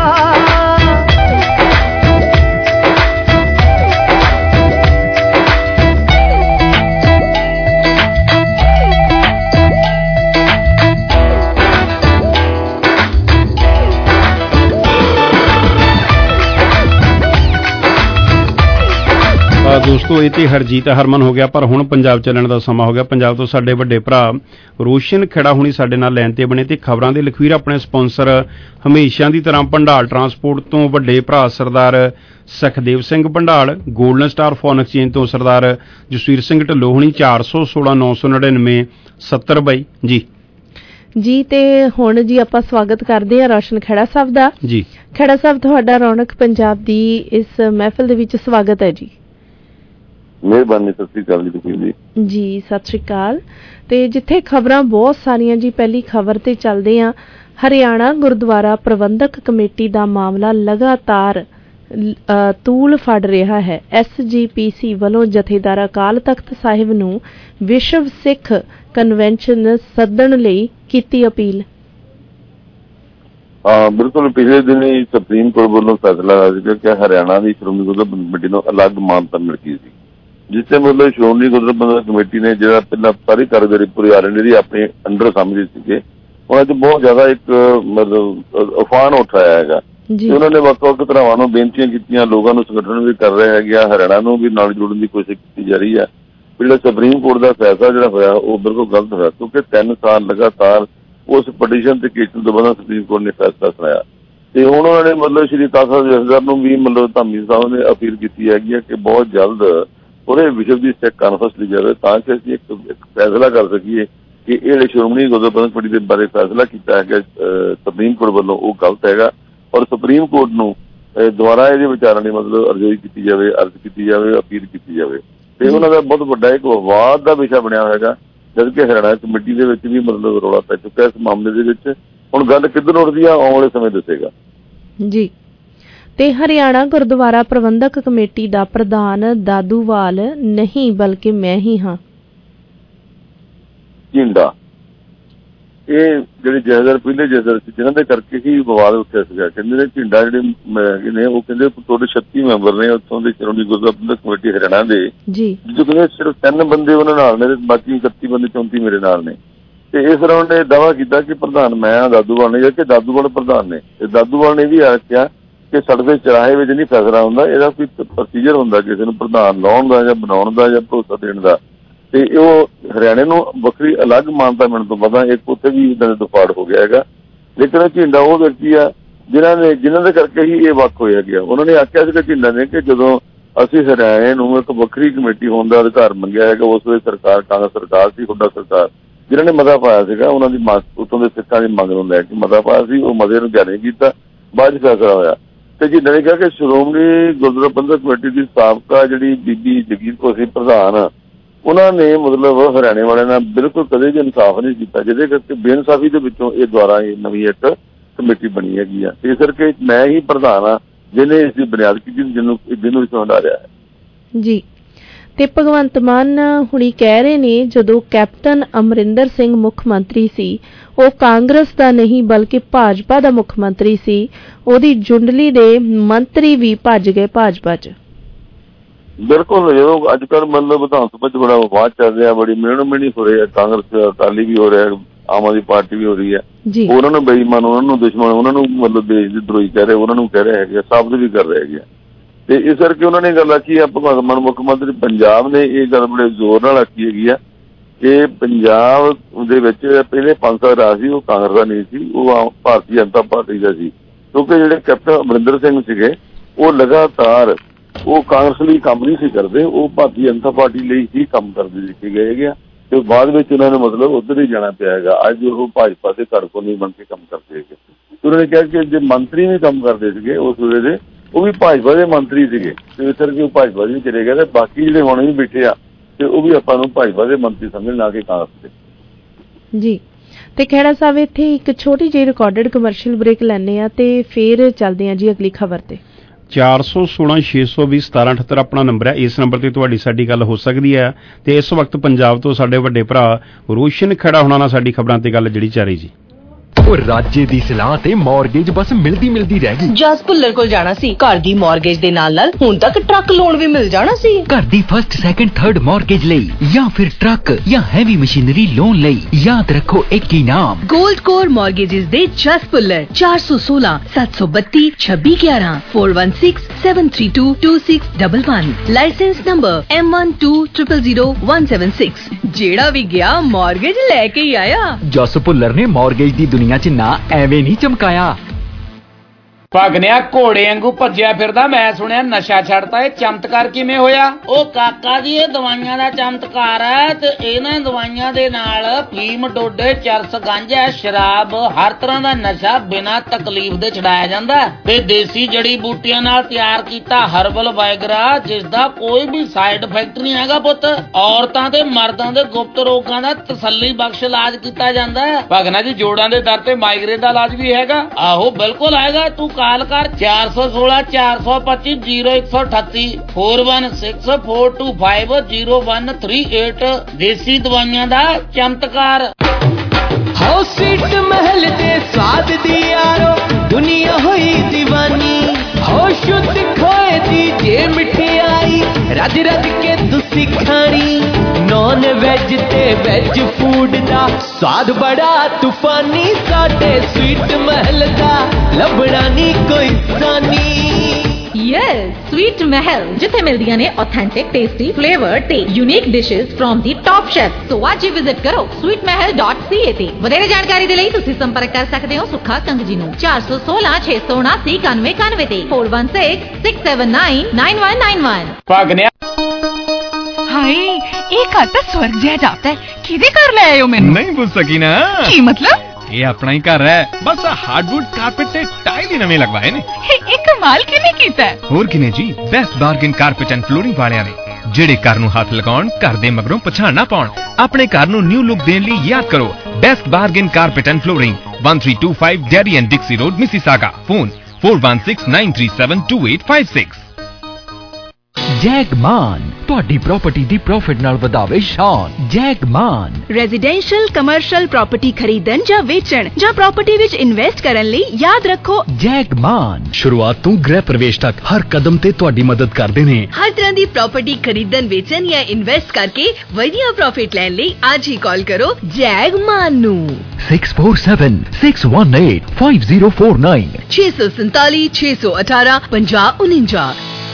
S15: ਦੋਸਤੋ ਇਹ ਤੇ ਹਰਜੀਤ ਹਰਮਨ ਹੋ ਗਿਆ ਪਰ ਹੁਣ ਪੰਜਾਬ ਚੱਲਣ ਦਾ ਸਮਾਂ ਹੋ ਗਿਆ ਪੰਜਾਬ ਤੋਂ ਸਾਡੇ ਵੱਡੇ ਭਰਾ ਰੋਸ਼ਨ ਖੇੜਾ ਹੁਣੀ ਸਾਡੇ ਨਾਲ ਲਾਈਨ ਤੇ ਬਣੇ ਤੇ ਖਬਰਾਂ ਦੇ ਲਖਵੀਰ ਆਪਣੇ ਸਪਾਂਸਰ ਹਮੇਸ਼ਾ ਦੀ ਤਰ੍ਹਾਂ ਭੰਡਾਲ ਟਰਾਂਸਪੋਰਟ ਤੋਂ ਵੱਡੇ ਭਰਾ Sardar Sukhdev Singh Bhandal Golden Star Phone Exchange ਤੋਂ ਸਰਦਾਰ ਜਸਵੀਰ ਸਿੰਘ ਢਿੱਲੋਂ ਹੁਣੀ ਚਾਰ ਸੌ ਸੋਲਾਂ ਨੌ ਸੌ ਨੜਿਨਵੇਂ ਸੱਤਰ ਬਾਈ ਜੀ ਜੀ ਤੇ ਹੁਣ ਜੀ ਆਪਾਂ ਸਵਾਗਤ ਕਰਦੇ ਹਾਂ ਰੋਸ਼ਨ ਖੇੜਾ ਸਾਹਿਬ ਦਾ ਜੀ ਖੇੜਾ ਸਾਹਿਬ ਤੁਹਾਡਾ ਰੌਣਕ ਪੰਜਾਬ ਦੀ ਇਸ ਮਹਿਫਲ ਦੇ ਵਿੱਚ ਸਵਾਗਤ ਹੈ ਜੀ ਮਿਹਰਬਾਨੀ ਸਤਿ ਸ੍ਰੀ ਅਕਾਲ ਜੀ ਜੀ ਸਤਿ ਸ੍ਰੀ ਅਕਾਲ ਤੇ ਜਿੱਥੇ ਖਬਰਾਂ ਬਹੁਤ ਸਾਰੀਆਂ ਜੀ ਪਹਿਲੀ ਖਬਰ ਤੇ ਚੱਲਦੇ ਆ ਹਰਿਆਣਾ ਗੁਰਦੁਆਰਾ ਪ੍ਰਬੰਧਕ ਕਮੇਟੀ ਦਾ ਮਾਮਲਾ ਲਗਾਤਾਰ ਤੂਲ ਫੜ ਰਿਹਾ ਹੈ ਐਸ ਜੀ ਪੀ ਸੀ ਵੱਲੋਂ ਜਥੇਦਾਰ ਅਕਾਲ ਤਖਤ ਸਾਹਿਬ ਨੂੰ ਵਿਸ਼ਵ ਸਿੱਖ ਕਨਵੈਨਸ਼ਨ ਸੱਦਣ ਲਈ ਕੀਤੀ ਅਪੀਲ
S17: ਹਾਂ ਬਿਲਕੁਲ ਪਿਛਲੇ ਦਿਨ ਹੀ ਸੁਪਰੀਮ ਕੋਰਟ ਵੱਲੋਂ ਫੈਸਲਾ ਆਇਆ ਸੀ ਕਿ ਹਰਿਆਣਾ ਦੀ ਸ਼੍ਰੋਮਣੀ ਗੁਰਦੁਆਰਾ ਕਮੇਟੀ ਨੂੰ ਅਲੱਗ ਮਾਨਤਾ ਮਿਲ ਗਈ ਸੀ ਜਿਸ ਮਤਲਬ ਸ਼੍ਰੋਮਣੀ ਗੁਰਦੁਆਰਾ ਪ੍ਰਬੰਧਕ ਕਮੇਟੀ ਨੇ ਜਿਹੜਾ ਪਹਿਲਾਂ ਸਾਰੀ ਕਾਰਗੁਜ਼ਾਰੀ ਪੂਰੀ ਆਰ ਐਂਡ ਡੀ ਆਪਣੇ ਅੰਡਰ ਸਮਝੀ ਸੀਗੇ ਉਹਨਾਂ 'ਚ ਬਹੁਤ ਜ਼ਿਆਦਾ ਇੱਕ ਮਤਲਬ ਉਫਾਨ ਉਠਾਇਆ ਹੈਗਾ ਤੇ ਉਹਨਾਂ ਨੇ ਵੱਖ ਵੱਖ ਧਰਾਵਾਂ ਨੂੰ ਬੇਨਤੀਆਂ ਕੀਤੀਆਂ ਲੋਕਾਂ ਨੂੰ ਸੰਗਠਨ ਵੀ ਕਰ ਰਹੇ ਹੈਗੇ ਆ ਹਰਿਆਣਾ ਨੂੰ ਵੀ ਨਾਲ ਜੋੜਨ ਦੀ ਕੋਸ਼ਿਸ਼ ਕੀਤੀ ਜਾ ਰਹੀ ਹੈ ਜਿਹੜਾ ਸੁਪਰੀਮ ਕੋਰਟ ਦਾ ਫੈਸਲਾ ਜਿਹੜਾ ਹੋਇਆ ਉਹ ਬਿਲਕੁਲ ਗਲਤ ਹੋਇਆ ਕਿਉਂਕਿ ਤਿੰਨ ਸਾਲ ਲਗਾਤਾਰ ਉਸ ਪਟੀਸ਼ਨ ਤੇ ਕੇਸ ਤੋਂ ਬਾਅਦ ਸੁਪਰੀਮ ਕੋਰਟ ਨੇ ਫੈਸਲਾ ਸੁਣਾਇਆ ਤੇ ਹੁਣ ਉਹਨਾਂ ਨੇ ਮਤਲਬ ਸ਼੍ਰੀ ਕਾਸਾ ਜਥੇਦਾਰ ਨੂੰ ਵੀ ਮਤਲਬ ਧਾਮੀ ਸਾਹਿਬ ਨੇ ਅਪੀਲ ਕੀਤੀ ਹੈਗੀ ਹੈ ਕਿ ਬਹੁਤ ਜਲਦ ਪੂਰੇ ਵਿਸ਼ਵ ਦੀ ਸਿੱਖ ਕਾਨਫਰੰਸ ਲਈ ਜਾਵੇ ਤਾਂ ਕਿ ਅਸੀਂ ਇੱਕ ਫੈਸਲਾ ਕਰ ਸਕੀਏ ਕਿ ਇਹ ਜਿਹੜੇ ਸ਼੍ਰੋਮਣੀ ਗੁਰਦੁਆਰਾ ਪ੍ਰਬੰਧਕ ਕਮੇਟੀ ਦੇ ਬਾਰੇ ਫੈਸਲਾ ਕੀਤਾ ਹੈਗਾ ਸੁਪਰੀਮ ਕੋਰਟ ਵੱਲੋਂ ਉਹ ਗਲਤ ਹੈਗਾ ਔਰ ਸੁਪਰੀਮ ਕੋਰਟ ਨੂੰ ਦੁਬਾਰਾ ਇਹਦੇ ਵਿਚਾਰਾਂ ਦੀ ਮਤਲਬ ਅਰਜ਼ੀ ਕੀਤੀ ਜਾਵੇ ਅਰਜ਼ ਕੀਤੀ ਜਾਵੇ ਅਪੀਲ ਕੀਤੀ ਜਾਵੇ ਤੇ ਉਹਨਾਂ ਦਾ ਬਹੁਤ ਵੱਡਾ ਇੱਕ ਵਿਵਾਦ ਦਾ ਵਿਸ਼ਾ ਬਣਿਆ ਹੋਏਗਾ ਜਦਕਿ ਹਰਿਆਣਾ ਕਮੇਟੀ ਦੇ ਵਿੱਚ ਵੀ ਮਤਲਬ ਰੌਲਾ ਪੈ ਚੁੱਕਾ ਇਸ ਮਾਮਲੇ ਦੇ ਵਿੱਚ ਹੁਣ ਗੱਲ ਕਿੱਧਰ ਉੱਠਦੀ ਆ ਆਉਣ ਵਾਲੇ ਸਮੇਂ ਦੱਸੇਗਾ ਜੀ।
S14: ਤੇ ਹਰਿਆਣਾ ਗੁਰਦੁਆਰਾ ਪ੍ਰਬੰਧਕ ਕਮੇਟੀ ਦਾ ਪ੍ਰਧਾਨ ਦਾਦੂਵਾਲ ਨਹੀਂ ਬਲਕਿ ਮੈਂ ਹੀ ਹਾਂ
S17: ਝਿੰਡਾ ਇਹ ਜਿਹੜੇ ਜਥੇਦਾਰ ਪਹਿਲੇ ਜਥੇਦਾਰ ਸੀ ਜਿਨ੍ਹਾਂ ਦੇ ਕਰਕੇ ਹੀ ਵਿਵਾਦ ਉੱਠਿਆ ਸੀਗਾ ਕਹਿੰਦੇ ਨੇ ਝਿੰਡਾ ਜਿਹੜੇ ਨੇ ਉਹ ਕਹਿੰਦੇ ਤੁਹਾਡੇ ਛੱਤੀ ਮੈਂਬਰ ਨੇ ਉੱਥੋਂ ਦੇ ਸ਼੍ਰੋਮਣੀ ਗੁਰਦੁਆਰਾ ਪ੍ਰਬੰਧਕ ਕਮੇਟੀ ਹਰਿਆਣਾ ਦੇ ਜੋ ਕਹਿੰਦੇ ਸਿਰਫ ਤਿੰਨ ਬੰਦੇ ਉਹਨਾਂ ਨਾਲ ਨੇ ਬਾਕੀ ਇਕੱਤੀ ਬੰਦੇ ਚੌਂਤੀ ਮੇਰੇ ਨਾਲ ਨੇ ਤੇ ਇਸ ਤਰ੍ਹਾਂ ਉਹਨੇ ਦਾਅਵਾ ਕੀਤਾ ਕਿ ਪ੍ਰਧਾਨ ਮੈਂ ਆ ਦਾਦੂਵਾਲ ਨੇ ਕਿ ਦਾਦੂਵਾਲ ਪ੍ਰਧਾਨ ਨੇ ਤੇ ਦਾਦੂਵਾਲ ਨੇ ਵੀ ਆਖਿਆ ਕਿ ਸੜਕ ਦੇ ਚੌਰਾਹੇ ਵਿੱਚ ਨਹੀਂ ਫੈਸਲਾ ਹੁੰਦਾ ਇਹਦਾ ਕੋਈ ਪ੍ਰੋਸੀਜਰ ਹੁੰਦਾ ਕਿਸੇ ਨੂੰ ਪ੍ਰਧਾਨ ਲਾਉਣ ਦਾ ਜਾਂ ਬਣਾਉਣ ਦਾ ਜਾਂ ਭਰੋਸਾ ਦੇਣ ਦਾ ਤੇ ਉਹ ਹਰਿਆਣੇ ਨੂੰ ਵੱਖਰੀ ਅਲੱਗ ਮਾਨਤਾ ਮਿਲਣ ਤੋਂ ਬਾਅਦ ਇੱਕ ਉੱਥੇ ਵੀ ਇੱਦਾਂ ਦਾ ਦਫਾੜ ਹੋ ਗਿਆ ਹੈਗਾ ਲੇਕਿਨ ਝਿੰਡਾ ਉਹ ਵਿਅਕਤੀ ਆ ਜਿਨ੍ਹਾਂ ਨੇ ਜਿਨ੍ਹਾਂ ਦੇ ਕਰਕੇ ਹੀ ਇਹ ਵੱਖ ਹੋਇਆ ਗਿਆ ਉਹਨਾਂ ਨੇ ਆਖਿਆ ਸੀਗਾ ਝਿੰਡਾ ਨੇ ਕਿ ਜਦੋਂ ਅਸੀਂ ਹਰਿਆਣੇ ਨੂੰ ਇੱਕ ਵੱਖਰੀ ਕਮੇਟੀ ਹੋਣ ਦਾ ਅਧਿਕਾਰ ਮੰਗਿਆ ਹੈਗਾ ਉਸ ਵੇਲੇ ਸਰਕਾਰ ਕਾਂਗਰਸ ਸਰਕਾਰ ਸੀ ਹੁੱਡਾ ਸਰਕਾਰ ਜਿਨ੍ਹਾਂ ਨੇ ਮਤਾ ਪਾਇਆ ਸੀਗਾ ਉਹਨਾਂ ਦੀ ਉੱਥੋਂ ਦੇ ਸਿੱਖਾਂ ਦੀ ਮੰਗ ਨੂੰ ਲੈ ਕੇ ਮਤਾ ਪਾਇਆ ਸੀ ਉਹ ਮਤੇ ਨੂੰ ਜਾਰੀ ਕੀਤਾ ਬਾਅਦ ਚ ਫੈਸਲਾ ਹੋਇਆ ਤੇ ਝਿੰਡਾ ਨੇ ਕਿਹਾ ਕਿ ਸ਼੍ਰੋਮਣੀ ਗੁਰਦੁਆਰਾ ਪ੍ਰਬੰਧਕ ਕਮੇਟੀ ਦੀ ਸਾਬਕਾ ਜਿਹੜੀ ਬੀਬੀ ਜਗੀਰ ਕੌਰ ਸੀ ਪ੍ਰਧਾਨ ਉਹਨਾਂ ਨੇ ਮਤਲਬ ਹਰਿਆਣੇ ਵਾਲਿਆਂ ਨਾਲ ਬਿਲਕੁਲ ਕਦੇ ਵੀ ਇਨਸਾਫ ਨਹੀਂ ਕੀਤਾ ਜਿਹਦੇ ਕਰਕੇ ਬੇਇਨਸਾਫੀ ਦੇ ਵਿੱਚੋਂ ਇਹ ਦੁਆਰਾ ਇਹ ਨਵੀਂ ਇੱਕ ਕਮੇਟੀ ਬਣੀ ਹੈਗੀ ਆ ਇਸ ਕਰਕੇ ਮੈਂ ਹੀ ਪ੍ਰਧਾਨ ਆ ਜਿਹਨੇ ਇਸ ਦੀ ਬੁਨਿਆਦ ਕੀਤੀ ਜਿਹਨੂੰ ਜਿਹਨੂੰ ਇਸ ਹੰਡਾ ਰਿਹਾ ਹੈ
S14: ਜੀ। ਤੇ ਭਗਵੰਤ ਮਾਨ ਹੁਣੀ ਕਹਿ ਰਹੇ ਨੇ ਜਦੋਂ ਕੈਪਟਨ ਅਮਰਿੰਦਰ ਸਿੰਘ ਮੁੱਖ ਮੰਤਰੀ ਸੀ ਉਹ ਕਾਂਗਰਸ ਦਾ ਨਹੀਂ ਬਲਕਿ ਭਾਜਪਾ ਦਾ ਮੁੱਖ ਮੰਤਰੀ ਸੀ ਉਹਦੀ ਜੁੰਡਲੀ ਦੇ ਮੰਤਰੀ ਵੀ ਭੱਜ ਗਏ ਭਾਜਪਾ 'ਚ
S17: ਬਿਲਕੁਲ ਜਦੋਂ ਅੱਜ ਕੱਲ੍ਹ ਮਤਲਬ ਵਿਧਾਨ ਸਭਾ 'ਚ ਬੜਾ ਵਿਵਾਦ ਚੱਲ ਰਿਹਾ ਬੜੀ ਮਿਹਨਤ ਮਿਹਨੀ ਹੋ ਰਹੀ ਹੈ ਕਾਂਗਰਸ ਅਕਾਲੀ ਵੀ ਹੋ ਰਿਹਾ ਆਮ ਆਦਮੀ ਪਾਰਟੀ ਵੀ ਹੋ ਰਹੀ ਹੈ ਉਹਨਾਂ ਨੂੰ ਬੇਈਮਾਨ ਉਹਨਾਂ ਨੂੰ ਦੁਸ਼ਮਣ ਉਹਨਾਂ ਨੂੰ ਮਤਲਬ ਦੇਸ਼ ਦੀ ਦਰੋਹੀ ਕਹਿ ਰਹੇ ਉਹਨਾਂ ਨੂੰ ਕਹਿ ਰਹੇ ਹੈਗੇ ਸਾਬਤ ਵੀ ਕਰ ਰਹੇ ਹੈਗੇ ਤੇ ਇਸ ਕਰਕੇ ਉਹਨਾਂ ਨੇ ਗੱਲ ਆਖੀ ਆ ਭਗਵੰਤ ਮਾਨ ਮੁੱਖ ਮੰਤਰੀ ਪੰਜਾਬ ਨੇ ਇਹ ਗੱਲ ਬੜੇ ਜ਼ੋਰ ਨਾਲ ਆਖੀ ਹੈਗੀ ਆ ਕਿ ਪੰਜਾਬ ਦੇ ਵਿੱਚ ਪਹਿਲੇ ਪੰਜ ਸਾਲ ਰਾਜ ਸੀ ਉਹ ਕਾਂਗਰਸ ਦਾ ਨਹੀਂ ਸੀ ਉਹ ਭਾਰਤੀ ਜਨਤਾ ਪਾਰਟੀ ਦਾ ਸੀ ਕਿਉਂਕਿ ਜਿਹੜੇ ਕੈਪਟਨ ਅਮਰਿੰਦਰ ਸਿੰਘ ਸੀਗੇ ਉਹ ਲਗਾਤਾਰ ਉਹ ਕਾਂਗਰਸ ਲਈ ਕੰਮ ਨਹੀਂ ਸੀ ਕਰਦੇ ਉਹ ਭਾਰਤੀ ਜਨਤਾ ਪਾਰਟੀ ਲਈ ਹੀ ਕੰਮ ਕਰਦੇ ਲਿਖੇ ਗਏ ਹੈਗੇ ਆ ਤੇ ਬਾਅਦ ਵਿੱਚ ਉਹਨਾਂ ਨੂੰ ਮਤਲਬ ਉੱਧਰ ਹੀ ਜਾਣਾ ਪਿਆ ਹੈਗਾ ਅੱਜ ਉਹ ਭਾਜਪਾ ਦੇ ਘਰ ਕੋਲ ਨਹੀਂ ਬਣ ਕੇ ਕੰਮ ਕਰਦੇ ਹੈਗੇ ਉਹਨਾਂ ਨੇ ਕਿਹਾ ਕਿ ਜੇ ਮੰਤਰੀ ਵੀ ਕੰਮ ਕਰਦੇ ਸੀਗੇ ਉਸ ਵੇਲੇ ਦੇ ਉਹ ਵੀ ਭਾਜਪਾ ਦੇ ਮੰਤਰੀ ਸੀਗੇ ਤੇ ਇਸ ਕਰਕੇ ਉਹ ਭਾਜਪਾ ਦੇ ਚਲੇ ਗਏ ਤੇ ਬਾਕੀ ਜਿਹੜੇ ਹੁਣ ਵੀ ਬੈਠੇ ਆ ਤੇ ਉਹ ਵੀ ਆਪਾਂ ਨੂੰ ਭਾਜਪਾ ਦੇ ਮੰਤਰੀ ਸਮਝ ਨਾ ਕੇ ਕਾਂਗਰਸ ਦੇ
S14: ਜੀ। ਤੇ ਖਹਿੜਾ ਸਾਹਿਬ ਇੱਥੇ ਇੱਕ ਛੋਟੀ ਜਿਹੀ ਰਿਕਾਰਡਡ ਕਮਰਸ਼ੀਅਲ ਬ੍ਰੇਕ ਲੈਣੇ ਆ ਤੇ ਫੇਰ ਚੱਲਦੇ ਆ ਜੀ ਅਗਲੀ ਖਬਰ ਤੇ।
S15: ਚਾਰ ਸੌ ਸੋਲਾਂ ਛੇ ਸੌ ਵੀਹ ਸਤਾਰਾਂ ਅਠੱਤਰ ਆਪਣਾ ਨੰਬਰ ਹੈ ਇਸ ਨੰਬਰ ਤੇ ਤੁਹਾਡੀ ਸਾਡੀ ਗੱਲ ਹੋ ਸਕਦੀ ਹੈ ਤੇ ਇਸ ਵਕਤ ਪੰਜਾਬ ਤੋਂ ਸਾਡੇ ਵੱਡੇ ਭਰਾ ਰੋਸ਼ਨ ਖੜਾ ਹੋਣਾ ਨਾਲ ਸਾਡੀ ਖਬਰਾਂ ਤੇ ਗੱਲ ਜਿਹੜੀ ਚੱਲ ਰਹੀ ਜੀ।
S8: ਉਹ ਰਾਜੇ ਦੀ ਸਲਾਹ ਤੇ ਮਾਰਗੇਜ ਬਸ ਮਿਲਦੀ ਮਿਲਦੀ ਰਹਿ ਗਈ।
S6: ਜਸ ਭੁੱਲਰ ਕੋਲ ਜਾਣਾ ਸੀ ਘਰ ਦੀ ਮਾਰਗੇਜ ਦੇ ਨਾਲ ਨਾਲ ਹੁਣ ਤੱਕ ਟਰੱਕ ਲੋਨ ਵੀ ਮਿਲ ਜਾਣਾ ਸੀ।
S5: ਘਰ ਦੀ ਫਸਟ ਸੈਕੰਡ ਥਰਡ ਮਾਰਗੇਜ ਲਈ ਜਾਂ ਫਿਰ ਟਰੱਕ ਜਾਂ ਹੈਵੀ ਮਸ਼ੀਨਰੀ ਲੋਨ ਲਈ ਯਾਦ ਰੱਖੋ ਇੱਕ ਹੀ ਨਾਮ
S6: ਗੋਲਡ ਕੋਰ ਮਾਰਗੇजेस ਦੇ ਜਸ ਭੁੱਲਰ ਚਾਰ ਸੌ ਸੋਲਾਂ ਸੱਤ ਸੌ ਬੱਤੀ ਛੱਬੀ ਗਿਆਰਾਂ ਚਾਰ ਇੱਕ ਛੇ ਸੱਤ ਤਿੰਨ ਦੋ ਦੋ ਛੇ ਇੱਕ ਇੱਕ licence number M one two zero zero zero one seven six ਜਿਹੜਾ ਵੀ ਗਿਆ ਮਾਰਗੇਜ ਲੈ ਕੇ ਹੀ ਆਇਆ।
S5: ਜਸ ਭੁੱਲਰ ਨੇ ਮਾਰਗੇਜ ਦੀ ਦੁਨੀਆ 'ਚ ਨਾ ਐਵੇਂ ਨਹੀਂ ਚਮਕਾਇਆ।
S18: ਭਗਨਿਆ ਘੋੜੇ ਵਾਂਗੂ ਭੱਜਿਆ ਫਿਰਦਾ ਮੈਂ ਸੁਣਿਆ ਨਸ਼ਾ ਛੱਡਤਾ ਇਹ ਚਮਤਕਾਰ ਕਿਵੇਂ ਹੋਇਆ?
S19: ਉਹ ਕਾਕਾ ਜੀ ਇਹ ਦਵਾਈਆਂ ਦਾ ਚਮਤਕਾਰ ਹੈ ਤੇ ਇਹਨਾਂ ਦਵਾਈਆਂ ਦੇ ਨਾਲ ਫੀਮ ਡੋਡੇ ਚਰਸ ਗਾਂਜਾ ਸ਼ਰਾਬ ਹਰ ਤਰ੍ਹਾਂ ਦਾ ਨਸ਼ਾ ਬਿਨਾਂ ਤਕਲੀਫ ਦੇ ਛਡਾਇਆ ਜਾਂਦਾ ਤੇ ਦੇਸੀ ਜੜੀ ਬੂਟੀਆਂ ਨਾਲ ਤਿਆਰ ਕੀਤਾ ਹਰਬਲ ਵਾਇਗਰਾ ਜਿਸ ਦਾ ਕੋਈ ਵੀ ਸਾਈਡ ਇਫੈਕਟ ਨਹੀਂ ਹੈਗਾ ਪੁੱਤ। ਔਰਤਾਂ ਤੇ ਮਰਦਾਂ ਦੇ ਗੁਪਤ ਰੋਗਾਂ ਦਾ ਤਸੱਲੀ ਬਖਸ਼ ਇਲਾਜ ਕੀਤਾ ਜਾਂਦਾ ਹੈ।
S18: ਭਗਨਾ ਜੀ ਜੋੜਾਂ ਦੇ ਦਰਦ ਤੇ ਮਾਈਗ੍ਰੇਨ ਦਾ ਇਲਾਜ ਵੀ ਹੈਗਾ?
S19: ਆਹੋ ਬਿਲਕੁਲ ਹੈਗਾ ਤੂੰ ਕਾਲ ਕਰ ਚਾਰ ਸੌ ਸੋਲਾਂ ਚਾਰ ਸੌ ਪੱਚੀ ਜ਼ੀਰੋ ਇੱਕ ਸੌ ਅਠੱਤੀ four one six four two five zero one three eight ਦੇਸੀ ਦਵਾਈਆਂ ਦਾ ਚਮਤਕਾਰ।
S20: ਹੋ ਸੀਟ ਮਹਿਲ ਦੇ ਸਵਾਦ ਦੀ ਯਾਰੋ ਦੁਨੀਆ ਹੋਈ دیਵਾਨੀ ਹੋ ਸ਼ੁੱਧ ਖੋਏ ਦੀ ਜੇ ਮਠਿਆਈ ਰੱਜ ਰੱਜ ਕੇ ਤੁਸੀਂ ਖਾਣੀ ਨੌਨ ਵੈਜ ਤੇ ਵੈਜ ਫੂਡ ਦਾ ਸਵਾਦ ਬੜਾ ਤੂਫਾਨੀ ਸਾਡੇ ਸਵੀਟ ਮਹਿਲ ਦਾ ਲੱਭਣਾ ਨਹੀਂ ਕੋਈ ਸਾਨੀ।
S6: ਯੈਸ ਸਵੀਟ ਮਹਿਲ, ਜਿੱਥੇ ਮਿਲਦੀਆਂ ਨੇ ਆਥੈਂਟਿਕ ਟੇਸਟੀ ਫਲੇਵਰ ਤੇ unique dishes from the top chef. So ਅੱਜ ਹੀ ਵਿਜ਼ਿਟ ਕਰੋ sweet mahal dot c a ਤੇ। ਵਧੇਰੇ ਜਾਣਕਾਰੀ ਦੇ ਲਈ ਤੁਸੀਂ ਸੰਪਰਕ ਕਰ ਸਕਦੇ ਹੋ ਸੁੱਖਾ ਕੰਗ ਜੀ ਨੂੰ ਚਾਰ ਸੌ ਸੋਲਾਂ ਛੇ ਸੌ ਉਨਾਸੀ ਇਕਾਨਵੇਂ ਇਕਾਨਵੇਂ ਤੇ four one six six seven nine nine one nine one।
S18: ਭਾਗਨਿਆ
S12: ਹਾਏ ਇਹ ਘਰ ਤਾਂ ਸਵਰਗ ਜਿਹਾ ਜਾਪਦਾ ਹੈ। ਕਿਹਦੇ ਘਰ ਲੈ ਆਇਓ ਮੈਨੂੰ?
S8: ਨਹੀਂ ਪੁੱਛ ਸਕੀ ਨਾ।
S12: ਕੀ ਮਤਲਬ?
S8: ਇਹ ਆਪਣਾ ਹੀ ਘਰ ਹੈ, ਬਸ ਹਾਰਡਵੁੱਡ ਕਾਰਪੇਟ ਤੇ ਟਾਈਲ ਹੀ ਨਵੇਂ ਲਗਵਾਏ ਨੇ।
S12: ਇਹ ਕਮਾਲ ਕਿਵੇਂ ਕੀਤਾ ਹੈ?
S8: ਹੋਰ ਕਿਨੇ ਜੀ, Best Bargain Carpet and Flooring ਵਾਲਿਆਂ ਨੇ, ਜਿਹੜੇ ਘਰ ਨੂੰ ਹੱਥ ਲਗਾਉਣ, ਘਰ ਦੇ ਮਗਰੋਂ ਪਛਾਣ ਨਾ ਪਾਉਣ। ਆਪਣੇ ਘਰ ਨੂੰ ਨਿਊ ਲੁੱਕ ਦੇਣ ਲਈ ਯਾਦ ਕਰੋ Best Bargain Carpet and Flooring, one three two five Derry and Dixie Road, Mississauga. Phone four one six nine three seven two eight five six।
S5: Jagman ਤੁਹਾਡੀ ਪ੍ਰਾਪਰਟੀ ਦੀ ਪ੍ਰੋਫਿਟ ਨਾਲ ਵਧਾਵੇ ਸ਼ਾਨ। ਜੈਗਮਾਨ
S6: ਰੈਜ਼ੀਡੈਂਸ਼ੀਅਲ ਕਮਰਸ਼ੀਅਲ ਪ੍ਰਾਪਰਟੀ ਖਰੀਦਣ ਜਾਂ ਵੇਚਣ ਜਾਂ ਪ੍ਰਾਪਰਟੀ ਵਿੱਚ ਇਨਵੈਸਟ ਕਰਨ ਲਈ ਯਾਦ ਰੱਖੋ
S5: ਜੈਗਮਾਨ ਸ਼ੁਰੂਆਤ ਤੋਂ ਗ੍ਰਹਿ ਪ੍ਰਵੇਸ਼ ਤੱਕ ਹਰ ਕਦਮ ਤੇ ਤੁਹਾਡੀ ਮਦਦ ਕਰਦੇ ਨੇ।
S6: ਹਰ ਤਰ੍ਹਾਂ ਦੀ ਪ੍ਰਾਪਰਟੀ ਖਰੀਦਣ ਵੇਚਣ ਜਾਂ ਇਨਵੈਸਟ ਕਰਕੇ ਵਧੀਆ ਪ੍ਰੋਫਿਟ ਲੈਣ ਲਈ ਅੱਜ ਹੀ ਕਾਲ ਕਰੋ ਜੈਗਮਾਨ ਨੂੰ
S5: six four seven six one eight five zero four nine
S6: ਛੇ ਸੌ ਸੰਤਾਲੀ ਛੇ ਸੌ ਅਠਾਰਾਂ ਪੰਜਾਹ ਉਨੰਜਾ।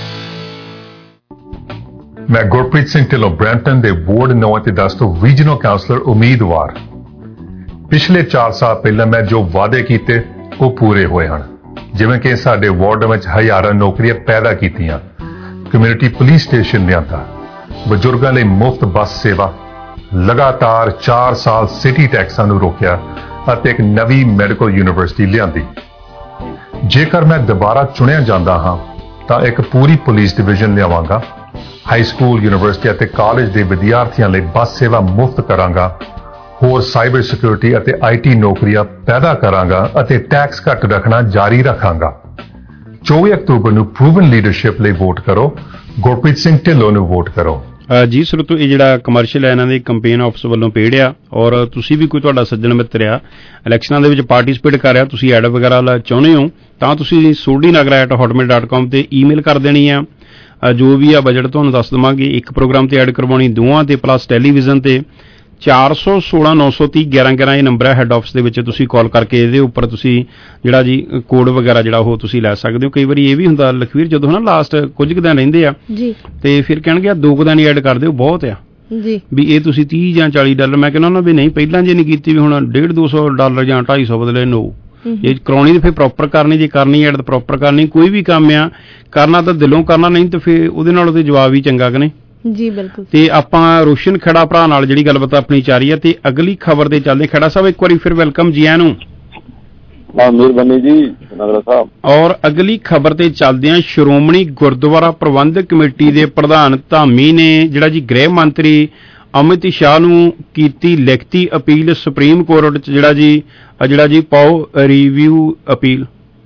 S21: ਮੈਂ ਗੁਰਪ੍ਰੀਤ ਸਿੰਘ ਢਿੱਲੋਂ ਬਰੈਂਪਟਨ ਦੇ ਵਾਰਡ ਨੌ ਅਤੇ ਦਸ ਤੋਂ ਰੀਜਨਲ ਕਾਉਂਸਲਰ ਉਮੀਦਵਾਰ। ਪਿਛਲੇ ਚਾਰ ਸਾਲ ਪਹਿਲਾਂ ਮੈਂ ਜੋ ਵਾਅਦੇ ਕੀਤੇ ਉਹ ਪੂਰੇ ਹੋਏ ਹਨ, ਜਿਵੇਂ ਕਿ ਸਾਡੇ ਵਾਰਡ ਵਿੱਚ ਹਜ਼ਾਰਾਂ ਨੌਕਰੀਆਂ ਪੈਦਾ ਕੀਤੀਆਂ, ਕਮਿਊਨਿਟੀ ਪੁਲਿਸ ਸਟੇਸ਼ਨ ਲਿਆਂਦਾ, ਬਜ਼ੁਰਗਾਂ ਲਈ ਮੁਫਤ ਬੱਸ ਸੇਵਾ, ਲਗਾਤਾਰ ਚਾਰ ਸਾਲ ਸਿਟੀ ਟੈਕਸਾਂ ਨੂੰ ਰੋਕਿਆ ਅਤੇ ਇੱਕ ਨਵੀਂ ਮੈਡੀਕਲ ਯੂਨੀਵਰਸਿਟੀ ਲਿਆਂਦੀ। ਜੇਕਰ ਮੈਂ ਦੁਬਾਰਾ ਚੁਣਿਆ ਜਾਂਦਾ ਹਾਂ ਤਾਂ ਇੱਕ ਪੂਰੀ ਪੁਲਿਸ ਡਿਵੀਜ਼ਨ ਲਿਆਵਾਂਗਾ, ਹਾਈ ਸਕੂਲ, ਯੂਨੀਵਰਸਿਟੀ ਅਤੇ ਕਾਲਜ ਦੇ ਵਿਦਿਆਰਥੀਆਂ ਲਈ ਬੱਸ ਸੇਵਾ ਮੁਫਤ ਕਰਾਂਗਾ, ਹੋਰ ਸਾਈਬਰ ਸਿਕਿਉਰਿਟੀ ਅਤੇ ਆਈਟੀ ਨੌਕਰੀਆਂ ਪੈਦਾ ਕਰਾਂਗਾ ਅਤੇ ਟੈਕਸ ਘੱਟ ਰੱਖਣਾ ਜਾਰੀ ਰੱਖਾਂਗਾ। ਚੌਵੀ ਅਕਤੂਬਰ ਨੂੰ ਪ੍ਰੂਵਨ ਲੀਡਰਸ਼ਿਪ ਲਈ ਵੋਟ ਕਰੋ, ਗੁਰਪ੍ਰੀਤ ਸਿੰਘ ਢਿੱਲੋਂ ਨੂੰ ਵੋਟ ਕਰੋ।
S15: ਜੀ ਸਰੋਤੋ, ਇਹ ਜਿਹੜਾ ਕਮਰਸ਼ੀਅਲ ਹੈ ਇਹਨਾਂ ਦੇ ਕੰਪੇਨ ਆਫਿਸ ਵੱਲੋਂ ਪੇਡ ਆ, ਔਰ ਤੁਸੀਂ ਵੀ ਕੋਈ ਤੁਹਾਡਾ ਸੱਜਣ ਮਿੱਤਰ ਆ ਇਲੈਕਸ਼ਨਾਂ ਦੇ ਵਿੱਚ ਪਾਰਟਿਸਿਪੇਟ ਕਰ ਰਿਹਾ, ਤੁਸੀਂ ਐਡ ਵਗੈਰਾ ਚਾਹੁੰਦੇ ਹੋ ਤਾਂ ਤੁਸੀਂ Sodhi Nagra at Hotmail dot com ਤੇ ਈਮੇਲ ਕਰ ਦੇਣੀ ਆ। ਜੋ ਵੀ ਆ ਬਜਟ ਤੁਹਾਨੂੰ ਦੱਸ ਦੇਵਾਂਗੇ। ਇੱਕ ਪ੍ਰੋਗਰਾਮ ਤੇ ਐਡ ਕਰਵਾਉਣੀ ਦੋਵਾਂ ਤੇ ਪਲੱਸ ਟੈਲੀਵਿਜ਼ਨ ਤੇ ਚਾਰ ਸੌ ਸੋਲਾਂ ਨੌ ਸੌ ਤੀਹ ਗਿਆਰਾਂ ਗਿਆਰਾਂ ਇਹ ਨੰਬਰ ਹੈ ਹੈੱਡ ਆਫਿਸ ਦੇ ਵਿੱਚ। ਤੁਸੀਂ ਕਾਲ ਕਰਕੇ ਇਹਦੇ ਉੱਪਰ ਤੁਸੀਂ ਜਿਹੜਾ ਜੀ ਕੋਡ ਵਗੈਰਾ ਜਿਹੜਾ ਉਹ ਤੁਸੀਂ ਲੈ ਸਕਦੇ ਹੋ। ਕਈ ਵਾਰੀ ਇਹ ਵੀ ਹੁੰਦਾ ਲਖਵੀਰ, ਜਦੋਂ ਨਾ ਲਾਸਟ ਕੁਝ ਕੁ ਦਿਨ ਰਹਿੰਦੇ ਆ ਜੀ ਤੇ ਫਿਰ ਕਹਿਣਗੇ ਦੋ ਕੁ ਦਿਨ ਹੀ ਐਡ ਕਰ ਦਿਓ, ਬਹੁਤ ਆ ਜੀ ਵੀ ਇਹ ਤੁਸੀਂ ਤੀਹ ਜਾਂ ਚਾਲੀ ਡਾਲਰ। ਮੈਂ ਕਹਿੰਦਾ ਉਹਨਾਂ ਵੀ ਨਹੀਂ, ਪਹਿਲਾਂ ਜੇ ਨਹੀਂ ਕੀਤੀ ਵੀ ਹੁਣ ਡੇਢ ਦੋ ਸੌ ਡਾਲਰ ਜਾਂ ਢਾਈ ਸੌ ਬਦਲੇ ਨੋ। ਜੇ ਕਰਾਉਣੀ ਤਾਂ ਫਿਰ ਪ੍ਰੋਪਰ ਕਰਨੀ, ਜੇ ਕਰਨੀ ਐਡ ਤਾਂ ਪ੍ਰੋਪਰ ਕਰਨੀ। ਕੋਈ ਵੀ ਕੰਮ ਆ ਕਰਨਾ ਤਾਂ ਦਿਲੋਂ ਕਰਨਾ, ਨਹੀਂ ਤਾਂ ਫਿਰ ਉਹਦੇ ਨਾਲ ਉਹਦੇ ਜਵਾਬ ਹੀ ਚੰਗਾ ਕਿ ਨਹੀਂ ਜੀ। ਬਿਲਕੁਲ। ਤੇ ਆਪਾਂ ਰੋਸ਼ਨ ਖੜਾ ਭਰਾ ਨਾਲ ਜਿਹੜੀ ਗੱਲਬਾਤ ਆਪਣੀ ਚਾਰੀ ਹੈ ਤੇ ਅਗਲੀ ਖਬਰ ਤੇ ਚੱਲਦੇ। ਖੜਾ ਸਾਹਿਬ ਇੱਕ ਵਾਰੀ ਫਿਰ ਵੈਲਕਮ ਜੀ ਆਇਆਂ ਨੂੰ।
S17: ਮਿਹਰਬਾਨੀ ਜੀ ਨਗਰਾ ਸਾਹਿਬ।
S15: ਔਰ ਅਗਲੀ ਖਬਰ ਤੇ ਚੱਲਦੇ ਆ। ਸ਼੍ਰੋਮਣੀ ਗੁਰਦੁਆਰਾ ਪ੍ਰਬੰਧਕ ਕਮੇਟੀ ਦੇ ਪ੍ਰਧਾਨ ਧਾਮੀ ਨੇ ਜਿਹੜਾ ਜੀ ਗ੍ਰਹਿ ਮੰਤਰੀ ਅਮਿਤ ਸ਼ਾਹ ਨੂੰ ਕੀਤੀ ਲਿਖਤੀ ਅਪੀਲ ਸੁਪਰੀਮ ਕੋਰਟ ਚ, ਜਿਹੜਾ ਜੀ ਜਿਹੜਾ ਜੀ ਪਾਓ ਰਿਵਿਊ ਅਪੀਲ।